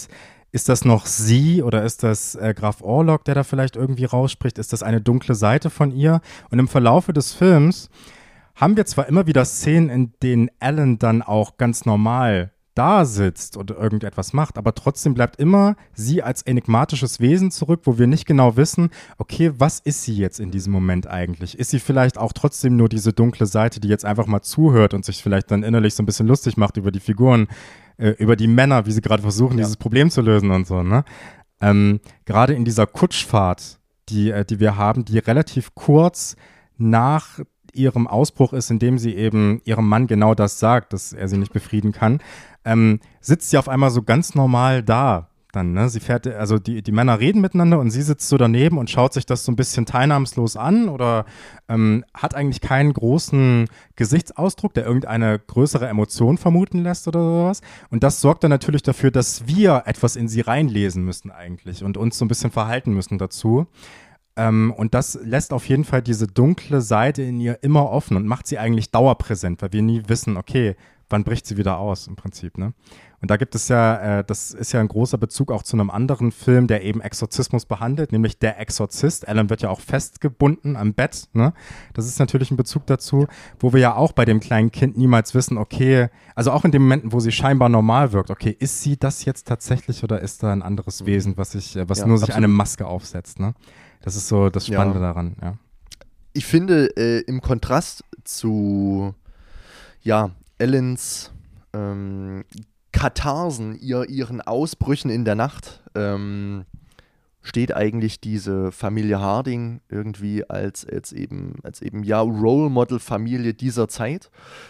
das noch sie oder ist das Graf Orlok, der da vielleicht irgendwie rausspricht? Ist das eine dunkle Seite von ihr? Und im Verlaufe des Films haben wir zwar immer wieder Szenen, in denen Ellen dann auch ganz normal da sitzt und irgendetwas macht, aber trotzdem bleibt immer sie als enigmatisches Wesen zurück, wo wir nicht genau wissen, okay, was ist sie jetzt in diesem Moment eigentlich? Ist sie vielleicht auch trotzdem nur diese dunkle Seite, die jetzt einfach mal zuhört und sich vielleicht dann innerlich so ein bisschen lustig macht über die Figuren, über die Männer, wie sie gerade versuchen, dieses Problem zu lösen und so, ne? Gerade in dieser Kutschfahrt, die wir haben, die relativ kurz nach ihrem Ausbruch ist, indem sie eben ihrem Mann genau das sagt, dass er sie nicht befrieden kann, sitzt sie auf einmal so ganz normal da dann, ne? Sie fährt, also die Männer reden miteinander und sie sitzt so daneben und schaut sich das so ein bisschen teilnahmslos an oder hat eigentlich keinen großen Gesichtsausdruck, der irgendeine größere Emotion vermuten lässt oder sowas. Und das sorgt dann natürlich dafür, dass wir etwas in sie reinlesen müssen eigentlich und uns so ein bisschen verhalten müssen dazu. Und das lässt auf jeden Fall diese dunkle Seite in ihr immer offen und macht sie eigentlich dauerpräsent, weil wir nie wissen, okay, wann bricht sie wieder aus im Prinzip, ne? Und da gibt es ja, das ist ja ein großer Bezug auch zu einem anderen Film, der eben Exorzismus behandelt, nämlich Der Exorzist. Ellen wird ja auch festgebunden am Bett, ne? Das ist natürlich ein Bezug dazu, wo wir ja auch bei dem kleinen Kind niemals wissen, okay, also auch in den Momenten, wo sie scheinbar normal wirkt, okay, ist sie das jetzt tatsächlich oder ist da ein anderes Wesen, was nur sich eine Maske aufsetzt, ne? Das ist so das Spannende daran, ja. Ich finde, im Kontrast zu, Ellens Katharsen, ihren Ausbrüchen in der Nacht, steht eigentlich diese Familie Harding irgendwie als eben Role Model Familie dieser Zeit.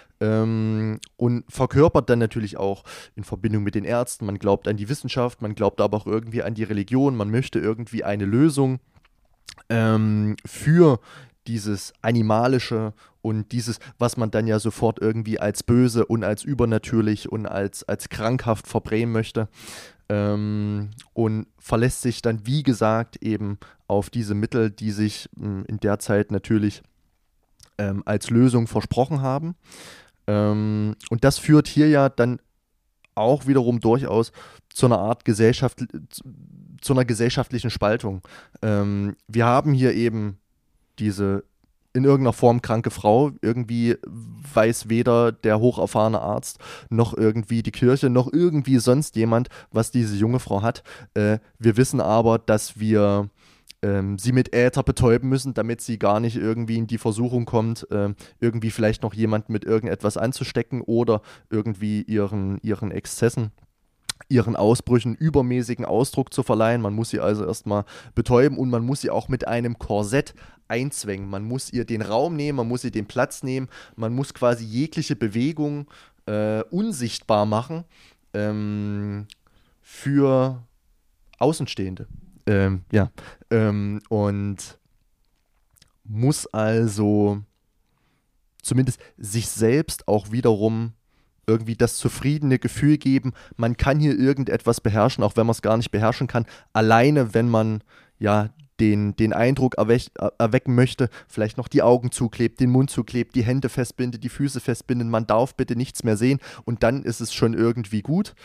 Und verkörpert dann natürlich auch in Verbindung mit den Ärzten, man glaubt an die Wissenschaft, man glaubt aber auch irgendwie an die Religion, man möchte irgendwie eine Lösung für dieses Animalische und dieses, was man dann ja sofort irgendwie als böse und als übernatürlich und als krankhaft verbrämen möchte. Und verlässt sich dann, wie gesagt, eben auf diese Mittel, die sich in der Zeit natürlich als Lösung versprochen haben. Und das führt hier ja dann auch wiederum durchaus zu einer Art zu einer gesellschaftlichen Spaltung. Wir haben hier eben diese in irgendeiner Form kranke Frau, irgendwie weiß weder der hocherfahrene Arzt noch irgendwie die Kirche noch irgendwie sonst jemand, was diese junge Frau hat. Wir wissen aber, dass wir sie mit Äther betäuben müssen, damit sie gar nicht irgendwie in die Versuchung kommt, irgendwie vielleicht noch jemand mit irgendetwas anzustecken oder irgendwie ihren Exzessen, ihren Ausbrüchen übermäßigen Ausdruck zu verleihen. Man muss sie also erstmal betäuben und man muss sie auch mit einem Korsett einzwängen. Man muss ihr den Raum nehmen, man muss ihr den Platz nehmen, man muss quasi jegliche Bewegung unsichtbar machen für Außenstehende. Und muss also zumindest sich selbst auch wiederum irgendwie das zufriedene Gefühl geben, man kann hier irgendetwas beherrschen, auch wenn man es gar nicht beherrschen kann, alleine wenn man ja den Eindruck erwecken möchte, vielleicht noch die Augen zuklebt, den Mund zuklebt, die Hände festbindet, die Füße festbindet, man darf bitte nichts mehr sehen und dann ist es schon irgendwie gut.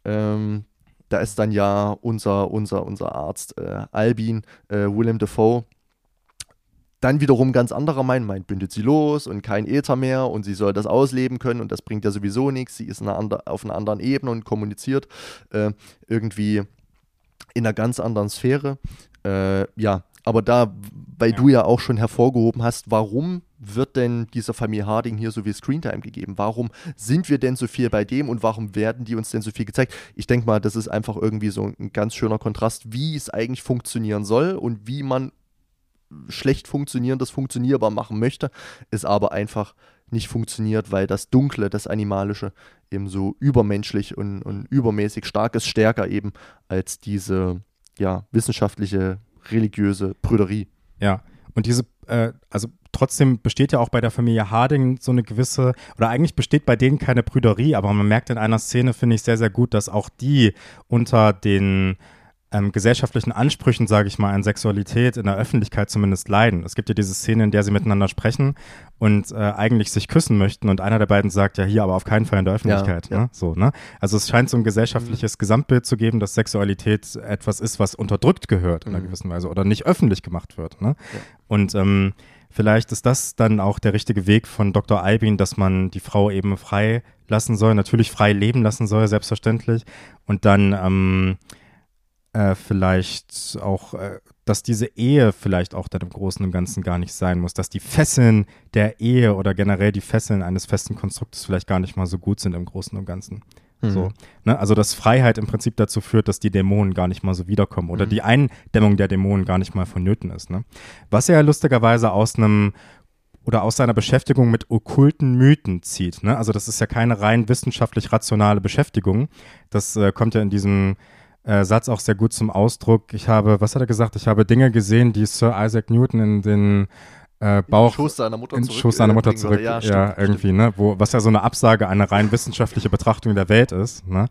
Da ist dann ja unser Arzt Albin, Willem Dafoe, dann wiederum ganz anderer Meinung, meint, bindet sie los und kein Äther mehr und sie soll das ausleben können und das bringt ja sowieso nichts, sie ist auf einer anderen Ebene und kommuniziert irgendwie in einer ganz anderen Sphäre. Aber weil du ja auch schon hervorgehoben hast, warum wird denn dieser Familie Harding hier so viel Screentime gegeben? Warum sind wir denn so viel bei dem und warum werden die uns denn so viel gezeigt? Ich denke mal, das ist einfach irgendwie so ein ganz schöner Kontrast, wie es eigentlich funktionieren soll und wie man schlecht funktionierendes funktionierbar machen möchte, es aber einfach nicht funktioniert, weil das Dunkle, das Animalische eben so übermenschlich und übermäßig stark ist, stärker eben als diese wissenschaftliche, religiöse Prüderie. Ja, und also trotzdem besteht ja auch bei der Familie Harding so eine gewisse, oder eigentlich besteht bei denen keine Prüderie, aber man merkt in einer Szene, finde ich, sehr, sehr gut, dass auch die unter den gesellschaftlichen Ansprüchen, sage ich mal, an Sexualität in der Öffentlichkeit zumindest leiden. Es gibt ja diese Szene, in der sie miteinander sprechen und eigentlich sich küssen möchten und einer der beiden sagt, ja hier, aber auf keinen Fall in der Öffentlichkeit. Ja. Ne? So, ne? Also es scheint so ein gesellschaftliches Gesamtbild zu geben, dass Sexualität etwas ist, was unterdrückt gehört in einer gewissen Weise oder nicht öffentlich gemacht wird. Ne? Ja. Und vielleicht ist das dann auch der richtige Weg von Dr. Albin, dass man die Frau eben frei lassen soll, natürlich frei leben lassen soll, selbstverständlich. Und dann vielleicht auch, dass diese Ehe vielleicht auch dann im Großen und Ganzen gar nicht sein muss, dass die Fesseln der Ehe oder generell die Fesseln eines festen Konstruktes vielleicht gar nicht mal so gut sind im Großen und Ganzen. So, ne? Also dass Freiheit im Prinzip dazu führt, dass die Dämonen gar nicht mal so wiederkommen oder die Eindämmung der Dämonen gar nicht mal vonnöten ist. Ne? Was er ja lustigerweise aus seiner Beschäftigung mit okkulten Mythen zieht. Ne? Also das ist ja keine rein wissenschaftlich rationale Beschäftigung. Das kommt ja in diesem Satz auch sehr gut zum Ausdruck. Was hat er gesagt? Ich habe Dinge gesehen, die Sir Isaac Newton in den Bauch, in den Schoß seiner Mutter zurück. Ja, stimmt, irgendwie, stimmt. Ne? Was ja so eine Absage, eine rein wissenschaftliche Betrachtung der Welt ist, ne?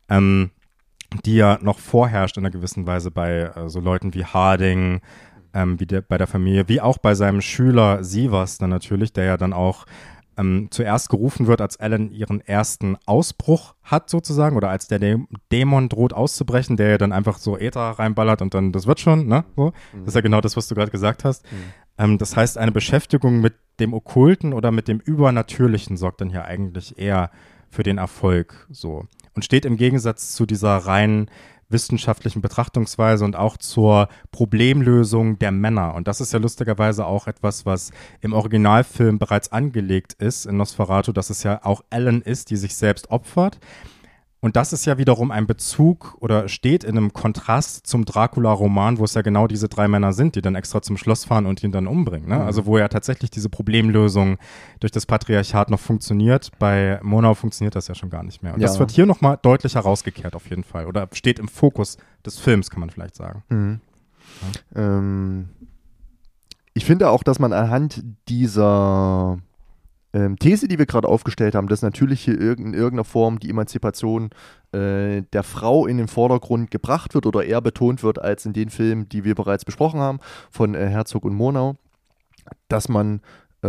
Die ja noch vorherrscht in einer gewissen Weise bei so Leuten wie Harding, bei der Familie, wie auch bei seinem Schüler Sievers dann natürlich, der ja dann auch zuerst gerufen wird, als Ellen ihren ersten Ausbruch hat sozusagen oder als der Dämon droht auszubrechen, der ja dann einfach so Äther reinballert und dann, das wird schon, ne? So. Das ist ja genau das, was du gerade gesagt hast. Das heißt, eine Beschäftigung mit dem Okkulten oder mit dem Übernatürlichen sorgt dann hier eigentlich eher für den Erfolg so und steht im Gegensatz zu dieser rein wissenschaftlichen Betrachtungsweise und auch zur Problemlösung der Männer. Und das ist ja lustigerweise auch etwas, was im Originalfilm bereits angelegt ist in Nosferatu, dass es ja auch Ellen ist, die sich selbst opfert. Und das ist ja wiederum ein Bezug oder steht in einem Kontrast zum Dracula-Roman, wo es ja genau diese 3 Männer sind, die dann extra zum Schloss fahren und ihn dann umbringen. Ne? Also wo ja tatsächlich diese Problemlösung durch das Patriarchat noch funktioniert. Bei Murnau funktioniert das ja schon gar nicht mehr. Und das wird hier nochmal deutlich herausgekehrt auf jeden Fall. Oder steht im Fokus des Films, kann man vielleicht sagen. Ja. Ich finde auch, dass man anhand dieser These, die wir gerade aufgestellt haben, dass natürlich hier in irgendeiner Form die Emanzipation der Frau in den Vordergrund gebracht wird oder eher betont wird als in den Filmen, die wir bereits besprochen haben, von Herzog und Murnau, dass man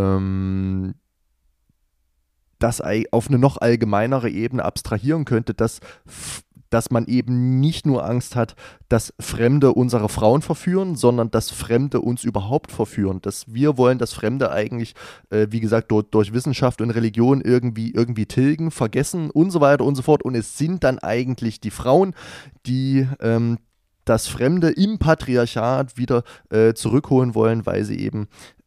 das auf eine noch allgemeinere Ebene abstrahieren könnte, dass man eben nicht nur Angst hat, dass Fremde unsere Frauen verführen, sondern dass Fremde uns überhaupt verführen. Dass wir wollen, dass Fremde eigentlich, wie gesagt, durch Wissenschaft und Religion irgendwie tilgen, vergessen und so weiter und so fort. Und es sind dann eigentlich die Frauen, die das Fremde im Patriarchat wieder zurückholen wollen, weil sie eben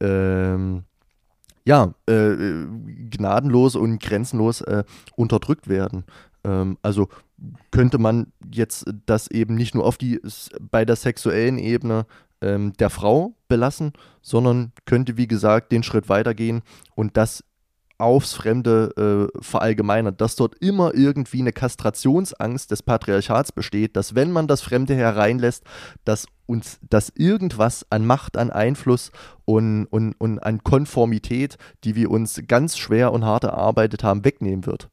gnadenlos und grenzenlos unterdrückt werden. Also könnte man jetzt das eben nicht nur bei der sexuellen Ebene der Frau belassen, sondern könnte, wie gesagt, den Schritt weitergehen und das aufs Fremde verallgemeinern, dass dort immer irgendwie eine Kastrationsangst des Patriarchats besteht, dass wenn man das Fremde hereinlässt, dass uns das irgendwas an Macht, an Einfluss und an Konformität, die wir uns ganz schwer und hart erarbeitet haben, wegnehmen wird.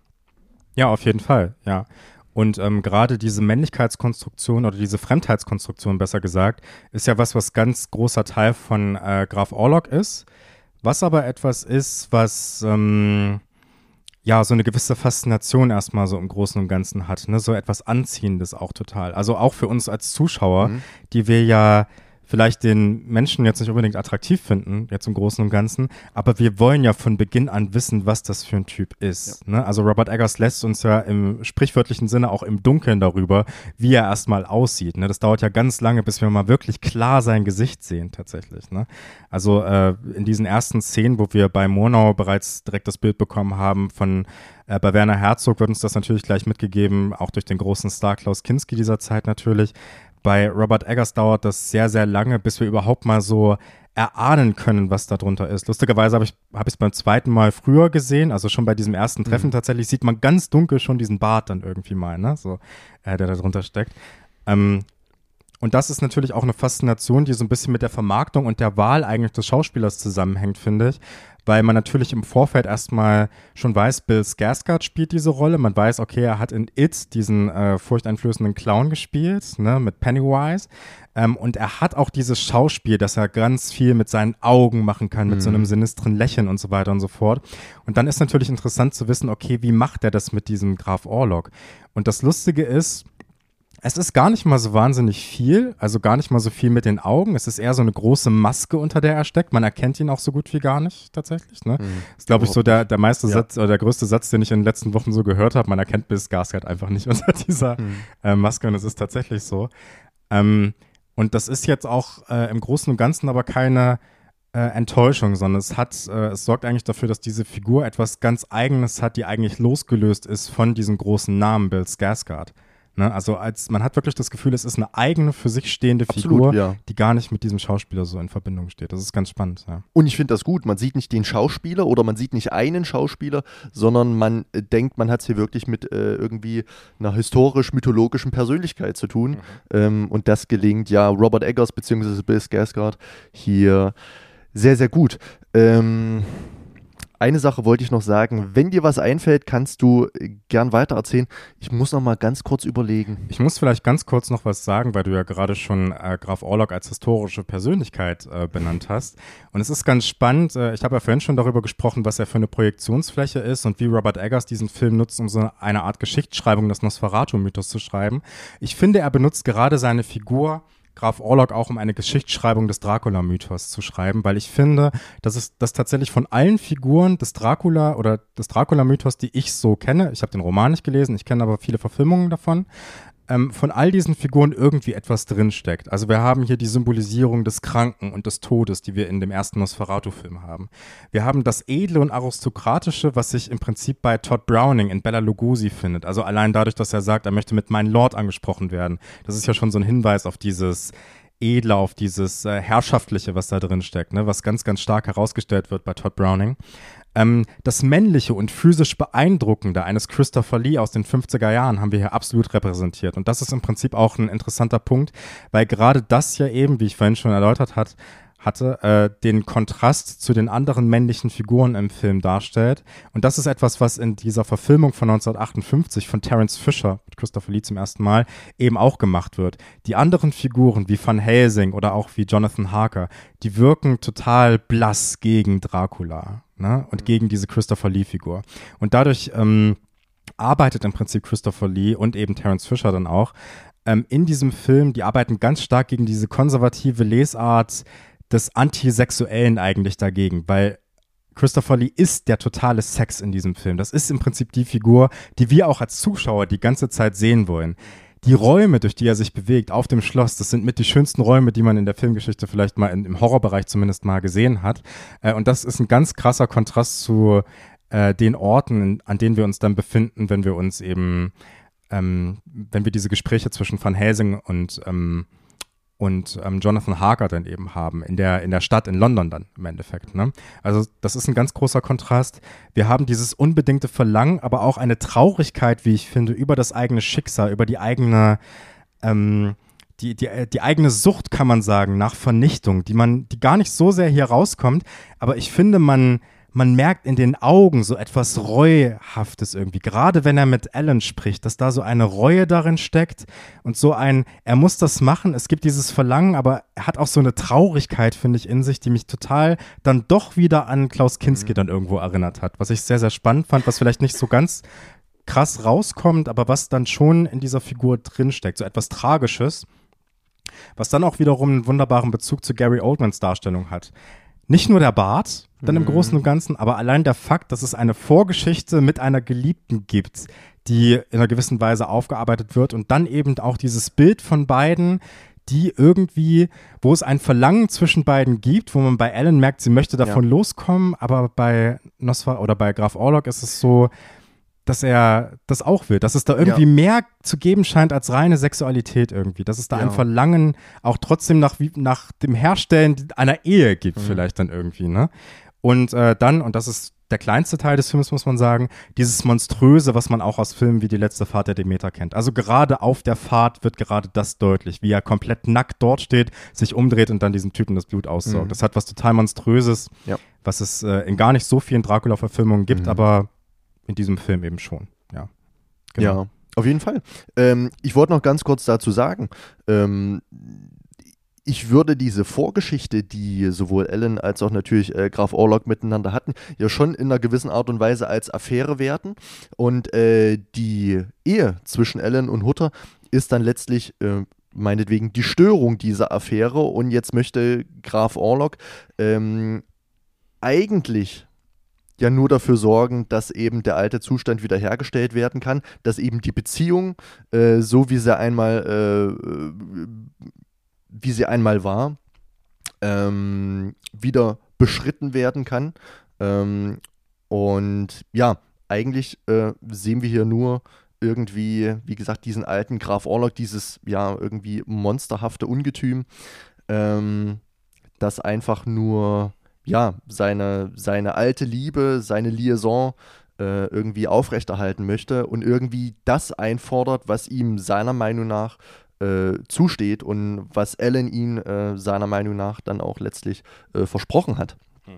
Ja, auf jeden Fall, ja. Und gerade diese Männlichkeitskonstruktion oder diese Fremdheitskonstruktion, besser gesagt, ist ja was ganz großer Teil von Graf Orlok ist. Was aber etwas ist, was so eine gewisse Faszination erstmal so im Großen und Ganzen hat, ne? So etwas Anziehendes auch total. Also auch für uns als Zuschauer, die wir ja vielleicht den Menschen jetzt nicht unbedingt attraktiv finden, jetzt im Großen und Ganzen, aber wir wollen ja von Beginn an wissen, was das für ein Typ ist. Ja. Ne? Also Robert Eggers lässt uns ja im sprichwörtlichen Sinne auch im Dunkeln darüber, wie er erstmal aussieht. Ne? Das dauert ja ganz lange, bis wir mal wirklich klar sein Gesicht sehen tatsächlich. Ne? Also in diesen ersten Szenen, wo wir bei Murnau bereits direkt das Bild bekommen haben bei Werner Herzog wird uns das natürlich gleich mitgegeben, auch durch den großen Star Klaus Kinski dieser Zeit natürlich. Bei Robert Eggers dauert das sehr, sehr lange, bis wir überhaupt mal so erahnen können, was da drunter ist. Lustigerweise habe ich es beim zweiten Mal früher gesehen, also schon bei diesem ersten Treffen tatsächlich, sieht man ganz dunkel schon diesen Bart dann irgendwie mal, ne? So, der da drunter steckt. Und das ist natürlich auch eine Faszination, die so ein bisschen mit der Vermarktung und der Wahl eigentlich des Schauspielers zusammenhängt, finde ich. Weil man natürlich im Vorfeld erstmal schon weiß, Bill Skarsgård spielt diese Rolle. Man weiß, okay, er hat in It diesen furchteinflößenden Clown gespielt, ne, mit Pennywise. Und er hat auch dieses Schauspiel, dass er ganz viel mit seinen Augen machen kann, mit so einem sinistren Lächeln und so weiter und so fort. Und dann ist natürlich interessant zu wissen, okay, wie macht er das mit diesem Graf Orlok? Und das Lustige ist, es ist gar nicht mal so wahnsinnig viel, also gar nicht mal so viel mit den Augen. Es ist eher so eine große Maske, unter der er steckt. Man erkennt ihn auch so gut wie gar nicht tatsächlich. Ne? Das ist, glaube ich, so der meiste Satz oder der größte Satz, den ich in den letzten Wochen so gehört habe. Man erkennt Bill Skarsgård einfach nicht unter dieser Maske und es ist tatsächlich so. Und das ist jetzt auch im Großen und Ganzen aber keine Enttäuschung, sondern es sorgt eigentlich dafür, dass diese Figur etwas ganz Eigenes hat, die eigentlich losgelöst ist von diesem großen Namen Bill Skarsgård. Ne? Also man hat wirklich das Gefühl, es ist eine eigene, für sich stehende Figur, die gar nicht mit diesem Schauspieler so in Verbindung steht. Das ist ganz spannend, ja. Und ich finde das gut. Man sieht nicht den Schauspieler oder man sieht nicht einen Schauspieler, sondern man denkt, man hat es hier wirklich mit irgendwie einer historisch-mythologischen Persönlichkeit zu tun. Und das gelingt ja Robert Eggers bzw. Bill Skarsgård hier sehr, sehr gut. Eine Sache wollte ich noch sagen. Wenn dir was einfällt, kannst du gern weitererzählen. Ich muss noch mal ganz kurz überlegen. Ich muss vielleicht ganz kurz noch was sagen, weil du ja gerade schon Graf Orlok als historische Persönlichkeit benannt hast. Und es ist ganz spannend. Ich habe ja vorhin schon darüber gesprochen, was er für eine Projektionsfläche ist und wie Robert Eggers diesen Film nutzt, um so eine Art Geschichtsschreibung des Nosferatu-Mythos zu schreiben. Ich finde, er benutzt gerade seine Figur Graf Orlok auch, um eine Geschichtsschreibung des Dracula-Mythos zu schreiben, weil ich finde, dass tatsächlich von allen Figuren des Dracula oder des Dracula-Mythos, die ich so kenne, ich habe den Roman nicht gelesen, ich kenne aber viele Verfilmungen davon, von all diesen Figuren irgendwie etwas drinsteckt. Also wir haben hier die Symbolisierung des Kranken und des Todes, die wir in dem ersten Nosferatu-Film haben. Wir haben das Edle und Aristokratische, was sich im Prinzip bei Todd Browning in Bela Lugosi findet. Also allein dadurch, dass er sagt, er möchte mit mein Lord angesprochen werden. Das ist ja schon so ein Hinweis auf dieses Edle, auf dieses Herrschaftliche, was da drin steckt, ne? Was ganz, ganz stark herausgestellt wird bei Todd Browning. Das Männliche und physisch Beeindruckende eines Christopher Lee aus den 50er Jahren haben wir hier absolut repräsentiert. Und das ist im Prinzip auch ein interessanter Punkt, weil gerade das ja eben, wie ich vorhin schon erläutert hatte, den Kontrast zu den anderen männlichen Figuren im Film darstellt. Und das ist etwas, was in dieser Verfilmung von 1958 von Terence Fisher mit Christopher Lee zum ersten Mal eben auch gemacht wird. Die anderen Figuren wie Van Helsing oder auch wie Jonathan Harker, die wirken total blass gegen Dracula, ne? Und gegen diese Christopher Lee-Figur. Und dadurch arbeitet im Prinzip Christopher Lee und eben Terence Fisher dann auch in diesem Film, die arbeiten ganz stark gegen diese konservative Lesart des Antisexuellen eigentlich dagegen, weil Christopher Lee ist der totale Sex in diesem Film. Das ist im Prinzip die Figur, die wir auch als Zuschauer die ganze Zeit sehen wollen. Die Räume, durch die er sich bewegt auf dem Schloss, das sind mit die schönsten Räume, die man in der Filmgeschichte vielleicht mal im Horrorbereich zumindest mal gesehen hat. Und das ist ein ganz krasser Kontrast zu den Orten, an denen wir uns dann befinden, wenn wir uns eben, wenn wir diese Gespräche zwischen Van Helsing und Jonathan Harker dann eben haben, in der Stadt, in London dann im Endeffekt. Ne? Also das ist ein ganz großer Kontrast. Wir haben dieses unbedingte Verlangen, aber auch eine Traurigkeit, wie ich finde, über das eigene Schicksal, über die eigene, die eigene Sucht, kann man sagen, nach Vernichtung, die gar nicht so sehr hier rauskommt, aber ich finde, man merkt in den Augen so etwas Reuhaftes irgendwie, gerade wenn er mit Alan spricht, dass da so eine Reue darin steckt und so er muss das machen, es gibt dieses Verlangen, aber er hat auch so eine Traurigkeit, finde ich, in sich, die mich total dann doch wieder an Klaus Kinski dann irgendwo erinnert hat, was ich sehr, sehr spannend fand, was vielleicht nicht so ganz krass rauskommt, aber was dann schon in dieser Figur drinsteckt, so etwas Tragisches, was dann auch wiederum einen wunderbaren Bezug zu Gary Oldmans Darstellung hat. Nicht nur der Bart, dann im Großen und Ganzen, aber allein der Fakt, dass es eine Vorgeschichte mit einer Geliebten gibt, die in einer gewissen Weise aufgearbeitet wird und dann eben auch dieses Bild von beiden, die irgendwie, wo es ein Verlangen zwischen beiden gibt, wo man bei Ellen merkt, sie möchte davon loskommen, aber bei oder bei Graf Orlok ist es so, dass er das auch will, dass es da irgendwie mehr zu geben scheint als reine Sexualität irgendwie, dass es da ein Verlangen auch trotzdem nach dem Herstellen einer Ehe gibt vielleicht dann irgendwie, ne? Und dann, und das ist der kleinste Teil des Films, muss man sagen, dieses Monströse, was man auch aus Filmen wie Die letzte Fahrt der Demeter kennt. Also gerade auf der Fahrt wird gerade das deutlich, wie er komplett nackt dort steht, sich umdreht und dann diesem Typen das Blut aussaugt. Das hat was total Monströses, was es in gar nicht so vielen Dracula-Verfilmungen gibt, aber in diesem Film eben schon, ja. Genau. Ja, auf jeden Fall. Ich wollte noch ganz kurz dazu sagen, ich würde diese Vorgeschichte, die sowohl Ellen als auch natürlich Graf Orlok miteinander hatten, ja schon in einer gewissen Art und Weise als Affäre werten. Und die Ehe zwischen Ellen und Hutter ist dann letztlich meinetwegen die Störung dieser Affäre. Und jetzt möchte Graf Orlok eigentlich ja nur dafür sorgen, dass eben der alte Zustand wiederhergestellt werden kann, dass eben die Beziehung, so wie sie einmal war, wieder beschritten werden kann. Und ja, eigentlich sehen wir hier nur irgendwie, wie gesagt, diesen alten Graf Orlok, dieses ja irgendwie monsterhafte Ungetüm, das einfach nur ja, seine alte Liebe, seine Liaison irgendwie aufrechterhalten möchte und irgendwie das einfordert, was ihm seiner Meinung nach zusteht und was Ellen ihn seiner Meinung nach dann auch letztlich versprochen hat.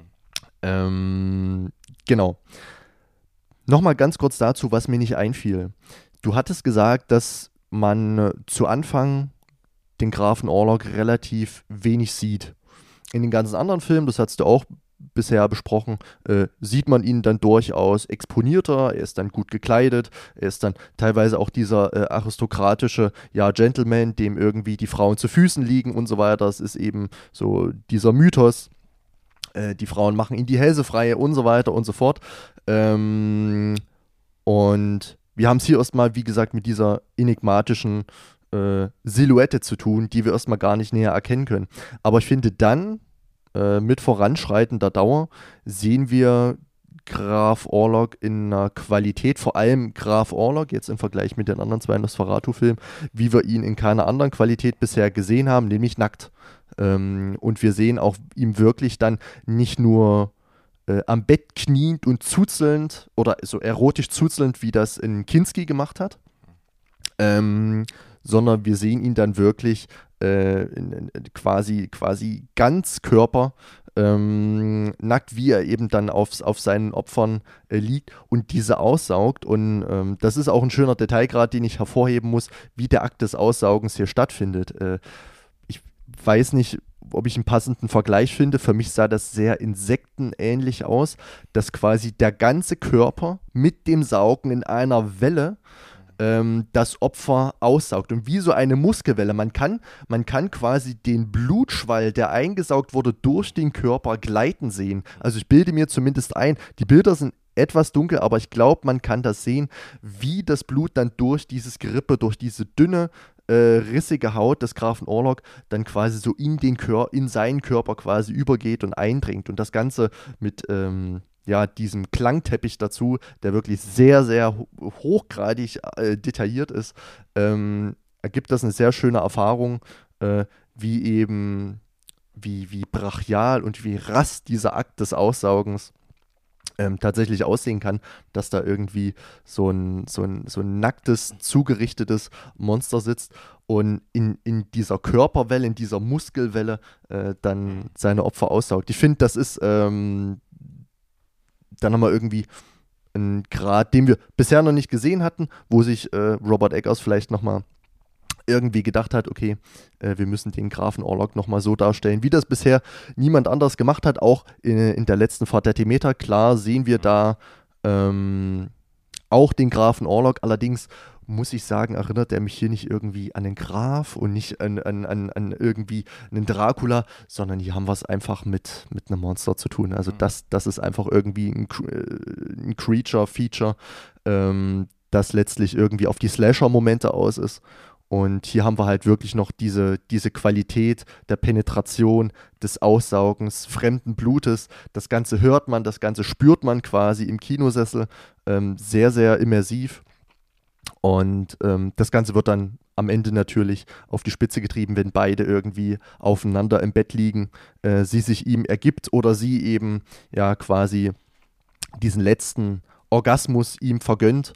Genau. Nochmal ganz kurz dazu, was mir nicht einfiel. Du hattest gesagt, dass man zu Anfang den Grafen Orlok relativ wenig sieht. In den ganzen anderen Filmen, das hast du auch bisher besprochen, sieht man ihn dann durchaus exponierter, er ist dann gut gekleidet, er ist dann teilweise auch dieser aristokratische Gentleman, dem irgendwie die Frauen zu Füßen liegen und so weiter. Das ist eben so dieser Mythos. Die Frauen machen ihn die Hälse frei und so weiter und so fort. Und wir haben es hier erstmal, wie gesagt, mit dieser enigmatischen Silhouette zu tun, die wir erstmal gar nicht näher erkennen können. Aber ich finde dann, mit voranschreitender Dauer, sehen wir Graf Orlok in einer Qualität, vor allem Graf Orlok, jetzt im Vergleich mit den anderen zwei Nosferatu-Filmen, wie wir ihn in keiner anderen Qualität bisher gesehen haben, nämlich nackt. Und wir sehen auch ihm wirklich dann nicht nur am Bett kniend und zuzelnd oder so erotisch zuzelnd, wie das in Kinski gemacht hat, sondern wir sehen ihn dann wirklich quasi Ganzkörper, nackt, wie er eben dann auf seinen Opfern liegt und diese aussaugt. Und das ist auch ein schöner Detailgrad, den ich hervorheben muss, wie der Akt des Aussaugens hier stattfindet. Ich weiß nicht, ob ich einen passenden Vergleich finde. Für mich sah das sehr insektenähnlich aus, dass quasi der ganze Körper mit dem Saugen in einer Welle das Opfer aussaugt. Und wie so eine Muskelwelle. Man kann quasi den Blutschwall, der eingesaugt wurde, durch den Körper gleiten sehen. Also ich bilde mir zumindest ein, die Bilder sind etwas dunkel, aber ich glaube, man kann das sehen, wie das Blut dann durch dieses Gerippe, durch diese dünne, rissige Haut des Grafen Orlok dann quasi so in seinen Körper quasi übergeht und eindringt. Und das Ganze mit diesem Klangteppich dazu, der wirklich sehr, sehr hochgradig detailliert ist, ergibt das eine sehr schöne Erfahrung, wie brachial und wie rass dieser Akt des Aussaugens tatsächlich aussehen kann, dass da irgendwie so ein nacktes, zugerichtetes Monster sitzt und in dieser Körperwelle, in dieser Muskelwelle dann seine Opfer aussaugt. Ich finde, das ist dann haben wir irgendwie einen Grad, den wir bisher noch nicht gesehen hatten, wo sich Robert Eggers vielleicht nochmal irgendwie gedacht hat, okay, wir müssen den Grafen Orlok nochmal so darstellen, wie das bisher niemand anders gemacht hat, auch in der letzten Fahrt der Demeter. Klar sehen wir da auch den Grafen Orlok, allerdings muss ich sagen, erinnert er mich hier nicht irgendwie an den Graf und nicht an irgendwie einen Dracula, sondern hier haben wir es einfach mit einem Monster zu tun. Also das ist einfach irgendwie ein Creature-Feature, das letztlich irgendwie auf die Slasher-Momente aus ist. Und hier haben wir halt wirklich noch diese Qualität der Penetration, des Aussaugens, fremden Blutes. Das Ganze hört man, das Ganze spürt man quasi im Kinosessel. Sehr, sehr immersiv. Und das Ganze wird dann am Ende natürlich auf die Spitze getrieben, wenn beide irgendwie aufeinander im Bett liegen, sie sich ihm ergibt oder sie eben ja quasi diesen letzten Orgasmus ihm vergönnt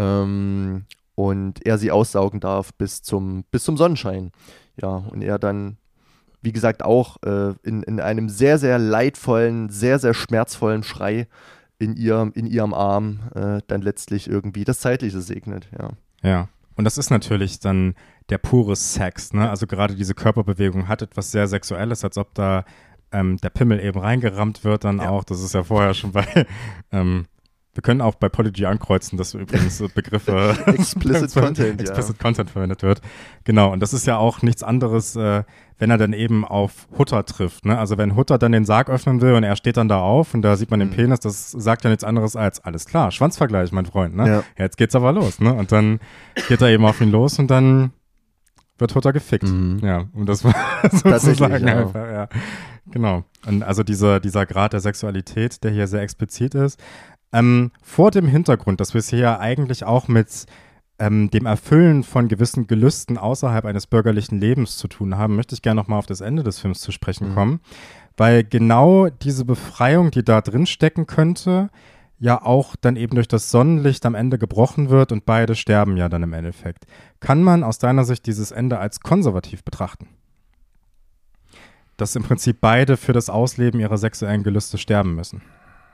und er sie aussaugen darf bis zum Sonnenschein. Ja, und er dann, wie gesagt, auch in einem sehr, sehr leidvollen, sehr, sehr schmerzvollen Schrei in ihrem Arm dann letztlich irgendwie das Zeitliche segnet, ja. Ja, und das ist natürlich dann der pure Sex, ne? Also gerade diese Körperbewegung hat etwas sehr Sexuelles, als ob da der Pimmel eben reingerammt wird dann auch. Das ist ja vorher schon bei wir können auch bei Podigy ankreuzen, dass übrigens Begriffe Explicit Content verwendet wird. Genau, und das ist ja auch nichts anderes, wenn er dann eben auf Hutter trifft. Ne? Also wenn Hutter dann den Sarg öffnen will und er steht dann da auf und da sieht man den Penis, das sagt ja nichts anderes als, alles klar, Schwanzvergleich, mein Freund. Ne? Ja, jetzt geht's aber los. Ne? Und dann geht er eben auf ihn los und dann wird Hutter gefickt. Ja, um das sozusagen einfach, ja. Genau. Und also dieser Grad der Sexualität, der hier sehr explizit ist, vor dem Hintergrund, dass wir es hier eigentlich auch mit dem Erfüllen von gewissen Gelüsten außerhalb eines bürgerlichen Lebens zu tun haben, möchte ich gerne nochmal auf das Ende des Films zu sprechen kommen, weil genau diese Befreiung, die da drin stecken könnte, ja auch dann eben durch das Sonnenlicht am Ende gebrochen wird und beide sterben ja dann im Endeffekt. Kann man aus deiner Sicht dieses Ende als konservativ betrachten? Dass im Prinzip beide für das Ausleben ihrer sexuellen Gelüste sterben müssen?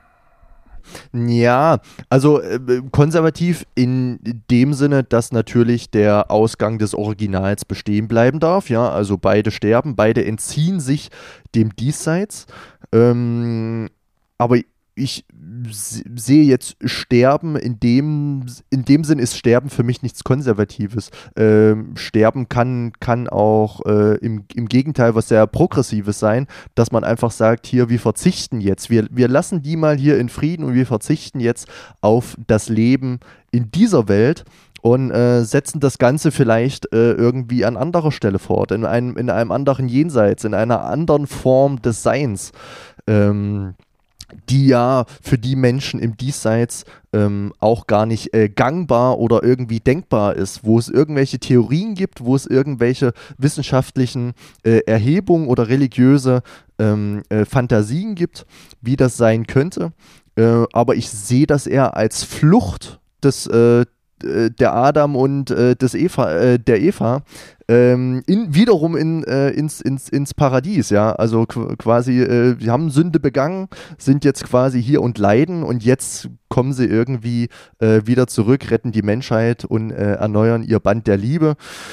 Ja, also konservativ in dem Sinne, dass natürlich der Ausgang des Originals bestehen bleiben darf, ja, also beide sterben, beide entziehen sich dem Diesseits, aber ich sehe jetzt Sterben, in dem Sinn ist Sterben für mich nichts Konservatives. Sterben kann auch im Gegenteil was sehr Progressives sein, dass man einfach sagt, hier, wir verzichten jetzt, wir lassen die mal hier in Frieden und wir verzichten jetzt auf das Leben in dieser Welt und setzen das Ganze vielleicht irgendwie an anderer Stelle fort, in einem anderen Jenseits, in einer anderen Form des Seins. Die ja für die Menschen im Diesseits auch gar nicht gangbar oder irgendwie denkbar ist, wo es irgendwelche Theorien gibt, wo es irgendwelche wissenschaftlichen Erhebungen oder religiöse Fantasien gibt, wie das sein könnte. Aber ich sehe das eher als Flucht des der Adam und der Eva wiederum ins Paradies, ja, also quasi, sie haben Sünde begangen, sind jetzt quasi hier und leiden und jetzt kommen sie irgendwie wieder zurück, retten die Menschheit und erneuern ihr Band der Liebe.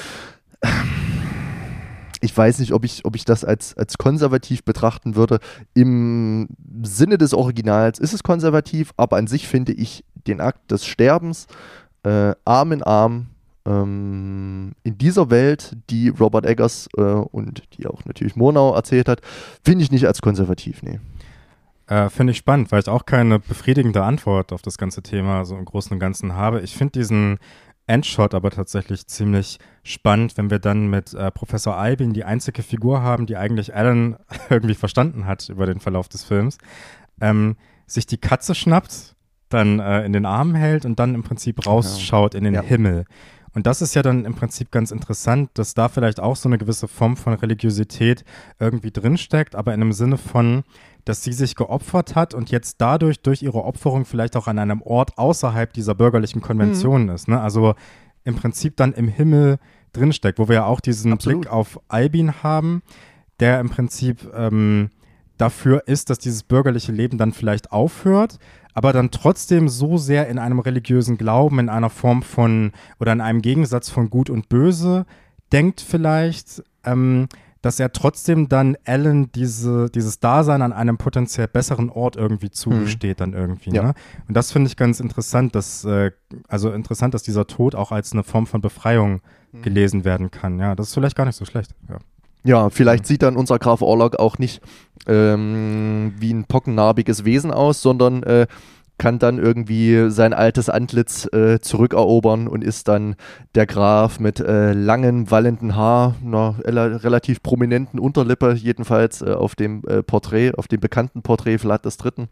Ich weiß nicht, ob ich das als konservativ betrachten würde. Im Sinne des Originals ist es konservativ, aber an sich finde ich den Akt des Sterbens Arm in Arm in dieser Welt, die Robert Eggers und die auch natürlich Murnau erzählt hat, finde ich nicht als konservativ, nee. Finde ich spannend, weil ich auch keine befriedigende Antwort auf das ganze Thema so im Großen und Ganzen habe. Ich finde diesen Endshot aber tatsächlich ziemlich spannend, wenn wir dann mit Professor Eibing die einzige Figur haben, die eigentlich Alan irgendwie verstanden hat über den Verlauf des Films, sich die Katze schnappt, dann in den Arm hält und dann im Prinzip rausschaut in den Himmel. Und das ist ja dann im Prinzip ganz interessant, dass da vielleicht auch so eine gewisse Form von Religiosität irgendwie drinsteckt, aber in einem Sinne von, dass sie sich geopfert hat und jetzt dadurch durch ihre Opferung vielleicht auch an einem Ort außerhalb dieser bürgerlichen Konventionen ist. Ne? Also im Prinzip dann im Himmel drinsteckt, wo wir ja auch diesen Blick auf Albin haben, der im Prinzip dafür ist, dass dieses bürgerliche Leben dann vielleicht aufhört, aber dann trotzdem so sehr in einem religiösen Glauben, in einer Form von oder in einem Gegensatz von Gut und Böse denkt vielleicht, dass er trotzdem dann Alan dieses Dasein an einem potenziell besseren Ort irgendwie zugesteht dann irgendwie. Ja. Ne? Und das finde ich ganz interessant, dass dieser Tod auch als eine Form von Befreiung gelesen werden kann. Ja, das ist vielleicht gar nicht so schlecht. Ja. Ja, vielleicht sieht dann unser Graf Orlok auch nicht wie ein pockennarbiges Wesen aus, sondern kann dann irgendwie sein altes Antlitz zurückerobern und ist dann der Graf mit langem, wallenden Haar, einer relativ prominenten Unterlippe, jedenfalls auf dem bekannten Porträt Vlad des Dritten.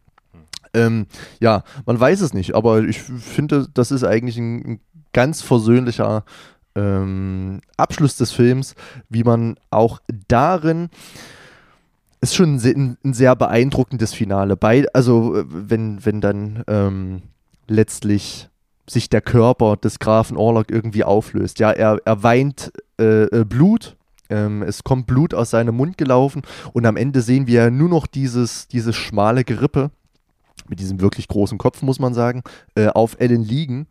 Ja, man weiß es nicht, aber ich finde, das ist eigentlich ein ganz versöhnlicher Abschluss des Films, wie man auch darin, ist schon ein sehr beeindruckendes Finale. Also wenn dann letztlich sich der Körper des Grafen Orlok irgendwie auflöst. Ja, er weint Blut, es kommt Blut aus seinem Mund gelaufen und am Ende sehen wir nur noch dieses schmale Gerippe mit diesem wirklich großen Kopf, muss man sagen, auf Alan liegen.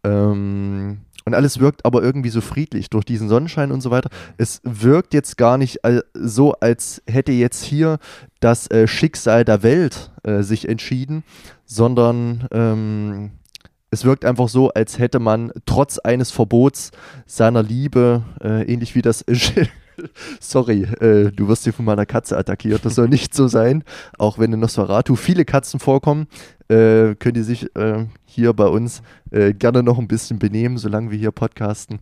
Und alles wirkt aber irgendwie so friedlich durch diesen Sonnenschein und so weiter. Es wirkt jetzt gar nicht so, als hätte jetzt hier das Schicksal der Welt sich entschieden, sondern es wirkt einfach so, als hätte man trotz eines Verbots seiner Liebe, ähnlich wie das Sorry, du wirst hier von meiner Katze attackiert. Das soll nicht so sein. Auch wenn in Nosferatu viele Katzen vorkommen, können die sich hier bei uns gerne noch ein bisschen benehmen, solange wir hier podcasten.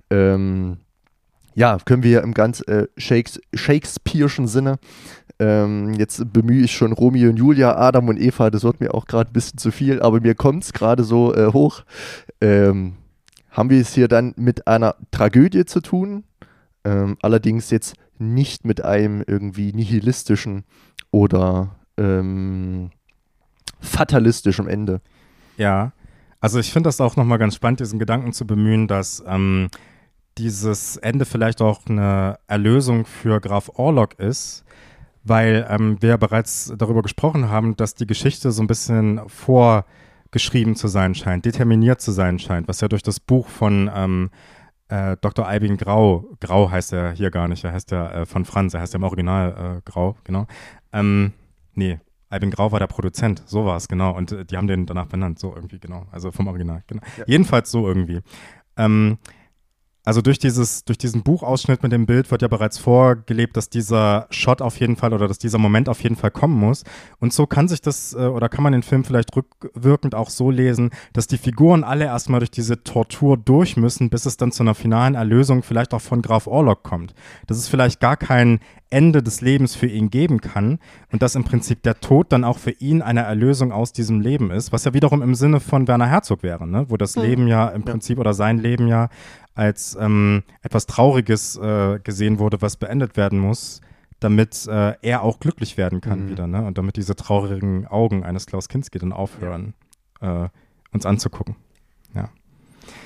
Ja, können wir im ganz Shakespeare'schen Sinne. Jetzt bemühe ich schon Romeo und Julia, Adam und Eva. Das wird mir auch gerade ein bisschen zu viel, aber mir kommt es gerade so hoch. Haben wir es hier dann mit einer Tragödie zu tun? Allerdings jetzt nicht mit einem irgendwie nihilistischen oder fatalistischen Ende. Ja, also ich finde das auch nochmal ganz spannend, diesen Gedanken zu bemühen, dass dieses Ende vielleicht auch eine Erlösung für Graf Orlok ist, weil wir ja bereits darüber gesprochen haben, dass die Geschichte so ein bisschen vorgeschrieben zu sein scheint, determiniert zu sein scheint, was ja durch das Buch von Dr. Eibing Grau heißt er hier gar nicht, er heißt ja von Franz, er heißt ja im Original Grau, genau. Nee, Eibing Grau war der Produzent, so war es, genau, und die haben den danach benannt, so irgendwie, genau, also vom Original, genau. Ja. Jedenfalls so irgendwie. Also durch diesen Buchausschnitt mit dem Bild wird ja bereits vorgelebt, dass dieser Shot auf jeden Fall oder dass dieser Moment auf jeden Fall kommen muss. Und so kann sich das oder kann man den Film vielleicht rückwirkend auch so lesen, dass die Figuren alle erstmal durch diese Tortur durch müssen, bis es dann zu einer finalen Erlösung vielleicht auch von Graf Orlok kommt. Dass es vielleicht gar kein Ende des Lebens für ihn geben kann und dass im Prinzip der Tod dann auch für ihn eine Erlösung aus diesem Leben ist, was ja wiederum im Sinne von Werner Herzog wäre, ne? Wo das Leben ja im Prinzip oder sein Leben ja als etwas Trauriges gesehen wurde, was beendet werden muss, damit er auch glücklich werden kann wieder, ne? Und damit diese traurigen Augen eines Klaus Kinski dann aufhören, uns anzugucken. Ja.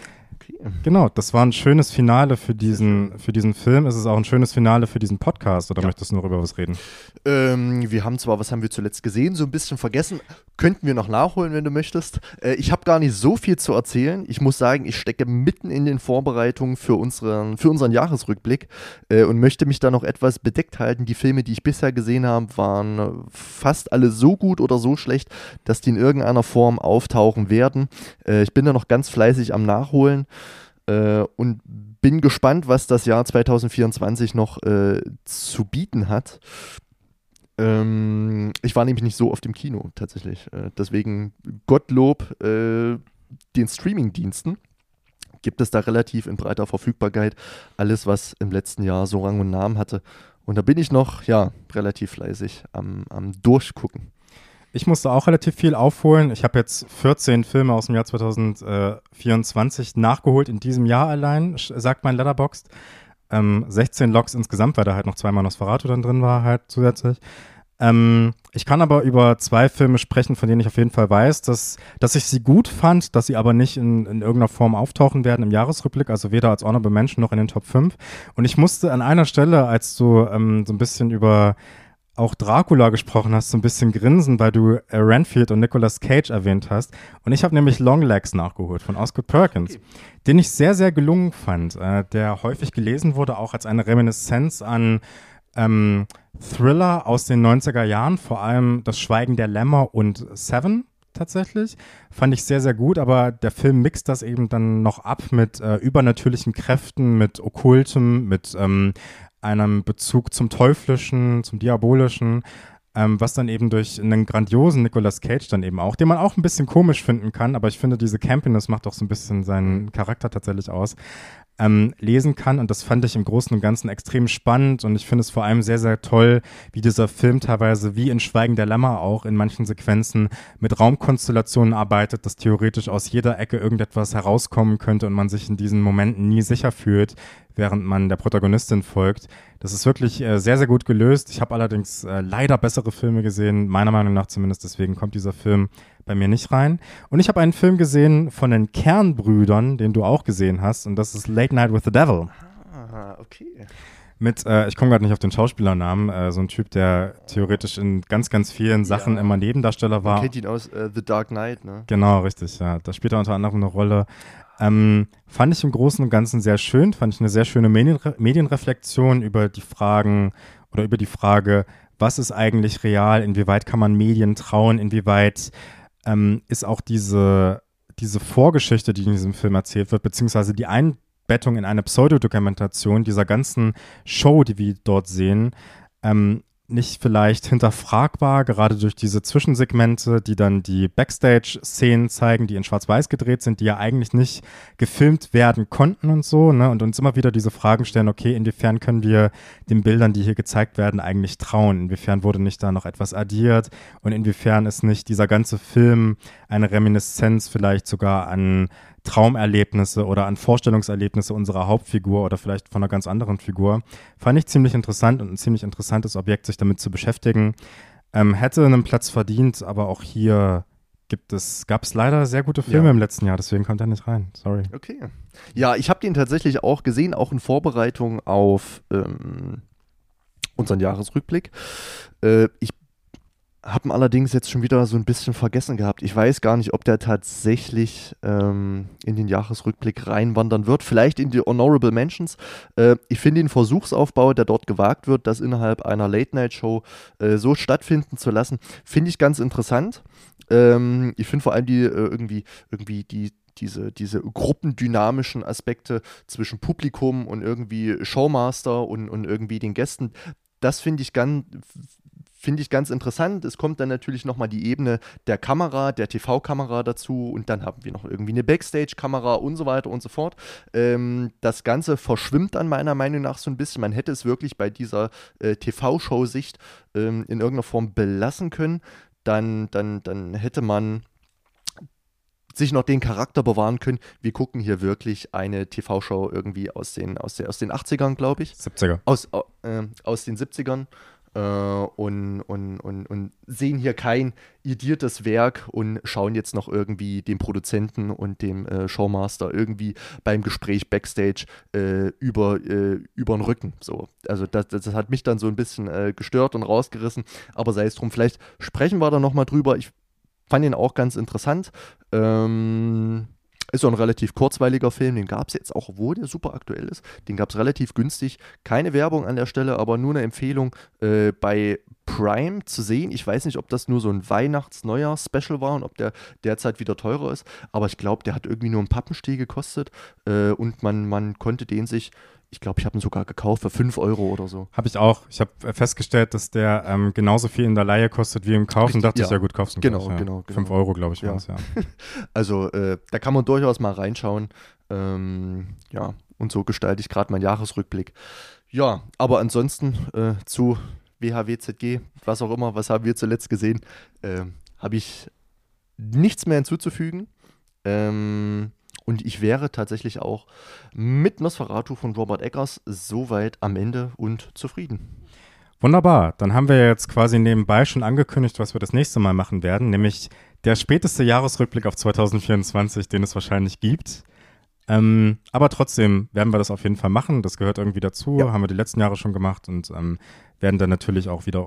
Okay. Genau, das war ein schönes Finale für diesen Film. Ist es auch ein schönes Finale für diesen Podcast oder möchtest du noch über was reden? Wir haben zwar, was haben wir zuletzt gesehen, so ein bisschen vergessen. Könnten wir noch nachholen, wenn du möchtest. Ich habe gar nicht so viel zu erzählen. Ich muss sagen, ich stecke mitten in den Vorbereitungen für unseren Jahresrückblick und möchte mich da noch etwas bedeckt halten. Die Filme, die ich bisher gesehen habe, waren fast alle so gut oder so schlecht, dass die in irgendeiner Form auftauchen werden. Ich bin da noch ganz fleißig am Nachholen und bin gespannt, was das Jahr 2024 noch zu bieten hat. Ich war nämlich nicht so oft im Kino tatsächlich. Deswegen Gottlob den Streamingdiensten gibt es da relativ in breiter Verfügbarkeit alles, was im letzten Jahr so Rang und Namen hatte. Und da bin ich noch, relativ fleißig am Durchgucken. Ich musste auch relativ viel aufholen. Ich habe jetzt 14 Filme aus dem Jahr 2024 nachgeholt in diesem Jahr allein, sagt mein Letterboxd. 16 Logs insgesamt, weil da halt noch zweimal Nosferatu dann drin war halt zusätzlich. Ich kann aber über 2 Filme sprechen, von denen ich auf jeden Fall weiß, dass ich sie gut fand, dass sie aber nicht in irgendeiner Form auftauchen werden im Jahresrückblick, also weder als Honorable Mention noch in den Top 5. Und ich musste an einer Stelle, als du so ein bisschen über auch Dracula gesprochen hast, so ein bisschen grinsen, weil du Renfield und Nicolas Cage erwähnt hast. Und ich habe nämlich Longlegs nachgeholt von Osgood Perkins, den ich sehr, sehr gelungen fand, der häufig gelesen wurde, auch als eine Reminiszenz an Thriller aus den 90er Jahren, vor allem Das Schweigen der Lämmer und Seven tatsächlich. Fand ich sehr, sehr gut, aber der Film mixt das eben dann noch ab mit übernatürlichen Kräften, mit Okkultem, mit einem Bezug zum Teuflischen, zum Diabolischen, was dann eben durch einen grandiosen Nicolas Cage dann eben auch, den man auch ein bisschen komisch finden kann, aber ich finde, diese Campiness macht auch so ein bisschen seinen Charakter tatsächlich aus, lesen kann, und das fand ich im Großen und Ganzen extrem spannend, und ich finde es vor allem sehr, sehr toll, wie dieser Film teilweise wie in Schweigen der Lämmer auch in manchen Sequenzen mit Raumkonstellationen arbeitet, dass theoretisch aus jeder Ecke irgendetwas herauskommen könnte und man sich in diesen Momenten nie sicher fühlt, während man der Protagonistin folgt. Das ist wirklich sehr, sehr gut gelöst. Ich habe allerdings leider bessere Filme gesehen, meiner Meinung nach zumindest, deswegen kommt dieser Film bei mir nicht rein. Und ich habe einen Film gesehen von den Kernbrüdern, den du auch gesehen hast, und das ist Late Night with the Devil. Ah, okay. Mit, ich komme gerade nicht auf den Schauspielernamen, so ein Typ, der theoretisch in ganz, ganz vielen Sachen immer Nebendarsteller war. Man kennt ihn aus The Dark Knight, ne? Genau, richtig, ja. Da spielt er unter anderem eine Rolle. Fand ich im Großen und Ganzen sehr schön, fand ich eine sehr schöne Medienreflexion über die Fragen oder über die Frage, was ist eigentlich real, inwieweit kann man Medien trauen, inwieweit ist auch diese Vorgeschichte, die in diesem Film erzählt wird, beziehungsweise die Einbettung in eine Pseudodokumentation dieser ganzen Show, die wir dort sehen, nicht vielleicht hinterfragbar, gerade durch diese Zwischensegmente, die dann die Backstage-Szenen zeigen, die in Schwarz-Weiß gedreht sind, die ja eigentlich nicht gefilmt werden konnten und so, ne? Und uns immer wieder diese Fragen stellen, okay, inwiefern können wir den Bildern, die hier gezeigt werden, eigentlich trauen? Inwiefern wurde nicht da noch etwas addiert? Und inwiefern ist nicht dieser ganze Film eine Reminiszenz vielleicht sogar an Traumerlebnisse oder an Vorstellungserlebnisse unserer Hauptfigur oder vielleicht von einer ganz anderen Figur. Fand ich ziemlich interessant und ein ziemlich interessantes Objekt, sich damit zu beschäftigen. Hätte einen Platz verdient, aber auch hier gab es leider sehr gute Filme im letzten Jahr, deswegen kommt er nicht rein. Sorry. Okay. Ja, ich habe den tatsächlich auch gesehen, auch in Vorbereitung auf unseren Jahresrückblick. Ich habe ihn allerdings jetzt schon wieder so ein bisschen vergessen gehabt. Ich weiß gar nicht, ob der tatsächlich in den Jahresrückblick reinwandern wird. Vielleicht in die Honorable Mentions. Ich finde den Versuchsaufbau, der dort gewagt wird, das innerhalb einer Late-Night-Show so stattfinden zu lassen, finde ich ganz interessant. Ich finde vor allem diese gruppendynamischen Aspekte zwischen Publikum und irgendwie Showmaster und irgendwie den Gästen, das finde ich ganz interessant. Es kommt dann natürlich nochmal die Ebene der Kamera, der TV-Kamera dazu, und dann haben wir noch irgendwie eine Backstage-Kamera und so weiter und so fort. Das Ganze verschwimmt dann meiner Meinung nach so ein bisschen. Man hätte es wirklich bei dieser TV-Show-Sicht in irgendeiner Form belassen können. Dann hätte man sich noch den Charakter bewahren können. Wir gucken hier wirklich eine TV-Show irgendwie aus den 80ern, glaube ich. 70er. Aus den 70ern. und sehen hier kein idiertes Werk und schauen jetzt noch irgendwie dem Produzenten und dem Showmaster irgendwie beim Gespräch Backstage über den Rücken. So. Also das hat mich dann so ein bisschen gestört und rausgerissen, aber sei es drum, vielleicht sprechen wir da nochmal drüber. Ich fand ihn auch ganz interessant. Ist so ein relativ kurzweiliger Film, den gab es jetzt auch, obwohl der super aktuell ist. Den gab es relativ günstig. Keine Werbung an der Stelle, aber nur eine Empfehlung bei Prime zu sehen. Ich weiß nicht, ob das nur so ein Weihnachts-Neujahr-Special war und ob der derzeit wieder teurer ist, aber ich glaube, der hat irgendwie nur einen Pappenstiel gekostet und man konnte den sich, ich glaube, ich habe ihn sogar gekauft für 5 Euro oder so. Habe ich auch. Ich habe festgestellt, dass der genauso viel in der Leihe kostet wie im Kaufen. Dachte ich, ja gut, kaufst du genau. 5 Euro, glaube ich, war es, ja. Also da kann man durchaus mal reinschauen. Ja, und so gestalte ich gerade meinen Jahresrückblick. Ja, aber ansonsten zu WHWZG, was auch immer, was haben wir zuletzt gesehen, habe ich nichts mehr hinzuzufügen. Und ich wäre tatsächlich auch mit Nosferatu von Robert Eggers soweit am Ende und zufrieden. Wunderbar. Dann haben wir jetzt quasi nebenbei schon angekündigt, was wir das nächste Mal machen werden, nämlich der späteste Jahresrückblick auf 2024, den es wahrscheinlich gibt. Aber trotzdem werden wir das auf jeden Fall machen. Das gehört irgendwie dazu. Ja. Haben wir die letzten Jahre schon gemacht und werden dann natürlich auch wieder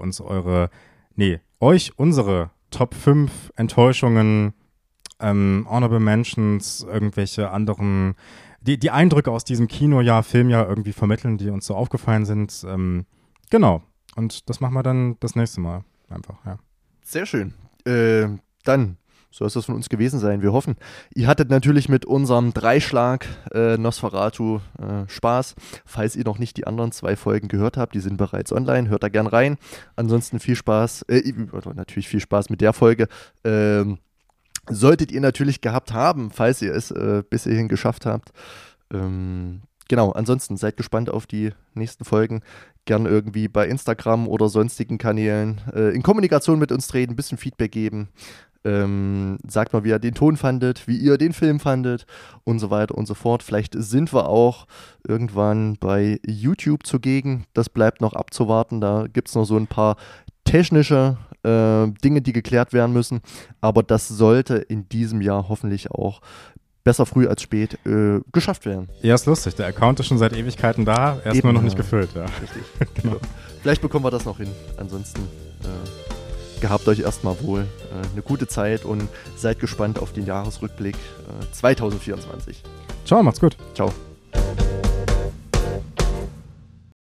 euch unsere Top 5 Enttäuschungen, Honorable Mentions, irgendwelche anderen, die Eindrücke aus diesem Kinojahr, Filmjahr irgendwie vermitteln, die uns so aufgefallen sind. Genau. Und das machen wir dann das nächste Mal einfach, ja. Sehr schön. Dann soll es das von uns gewesen sein. Wir hoffen, ihr hattet natürlich mit unserem Dreischlag Nosferatu Spaß. Falls ihr noch nicht die anderen 2 Folgen gehört habt, die sind bereits online, hört da gern rein. Ansonsten viel Spaß, natürlich viel Spaß mit der Folge. Solltet ihr natürlich gehabt haben, falls ihr es bis hierhin geschafft habt. Genau, ansonsten seid gespannt auf die nächsten Folgen. Gern irgendwie bei Instagram oder sonstigen Kanälen in Kommunikation mit uns treten, ein bisschen Feedback geben. Sagt mal, wie ihr den Ton fandet, wie ihr den Film fandet und so weiter und so fort. Vielleicht sind wir auch irgendwann bei YouTube zugegen. Das bleibt noch abzuwarten. Da gibt es noch so ein paar technische Dinge, die geklärt werden müssen. Aber das sollte in diesem Jahr hoffentlich auch besser früh als spät geschafft werden. Ja, ist lustig. Der Account ist schon seit Ewigkeiten da. Er ist nur noch nicht gefüllt. Ja. Richtig. Genau. Vielleicht bekommen wir das noch hin. Ansonsten gehabt euch erstmal wohl. Eine gute Zeit und seid gespannt auf den Jahresrückblick 2024. Ciao, macht's gut. Ciao.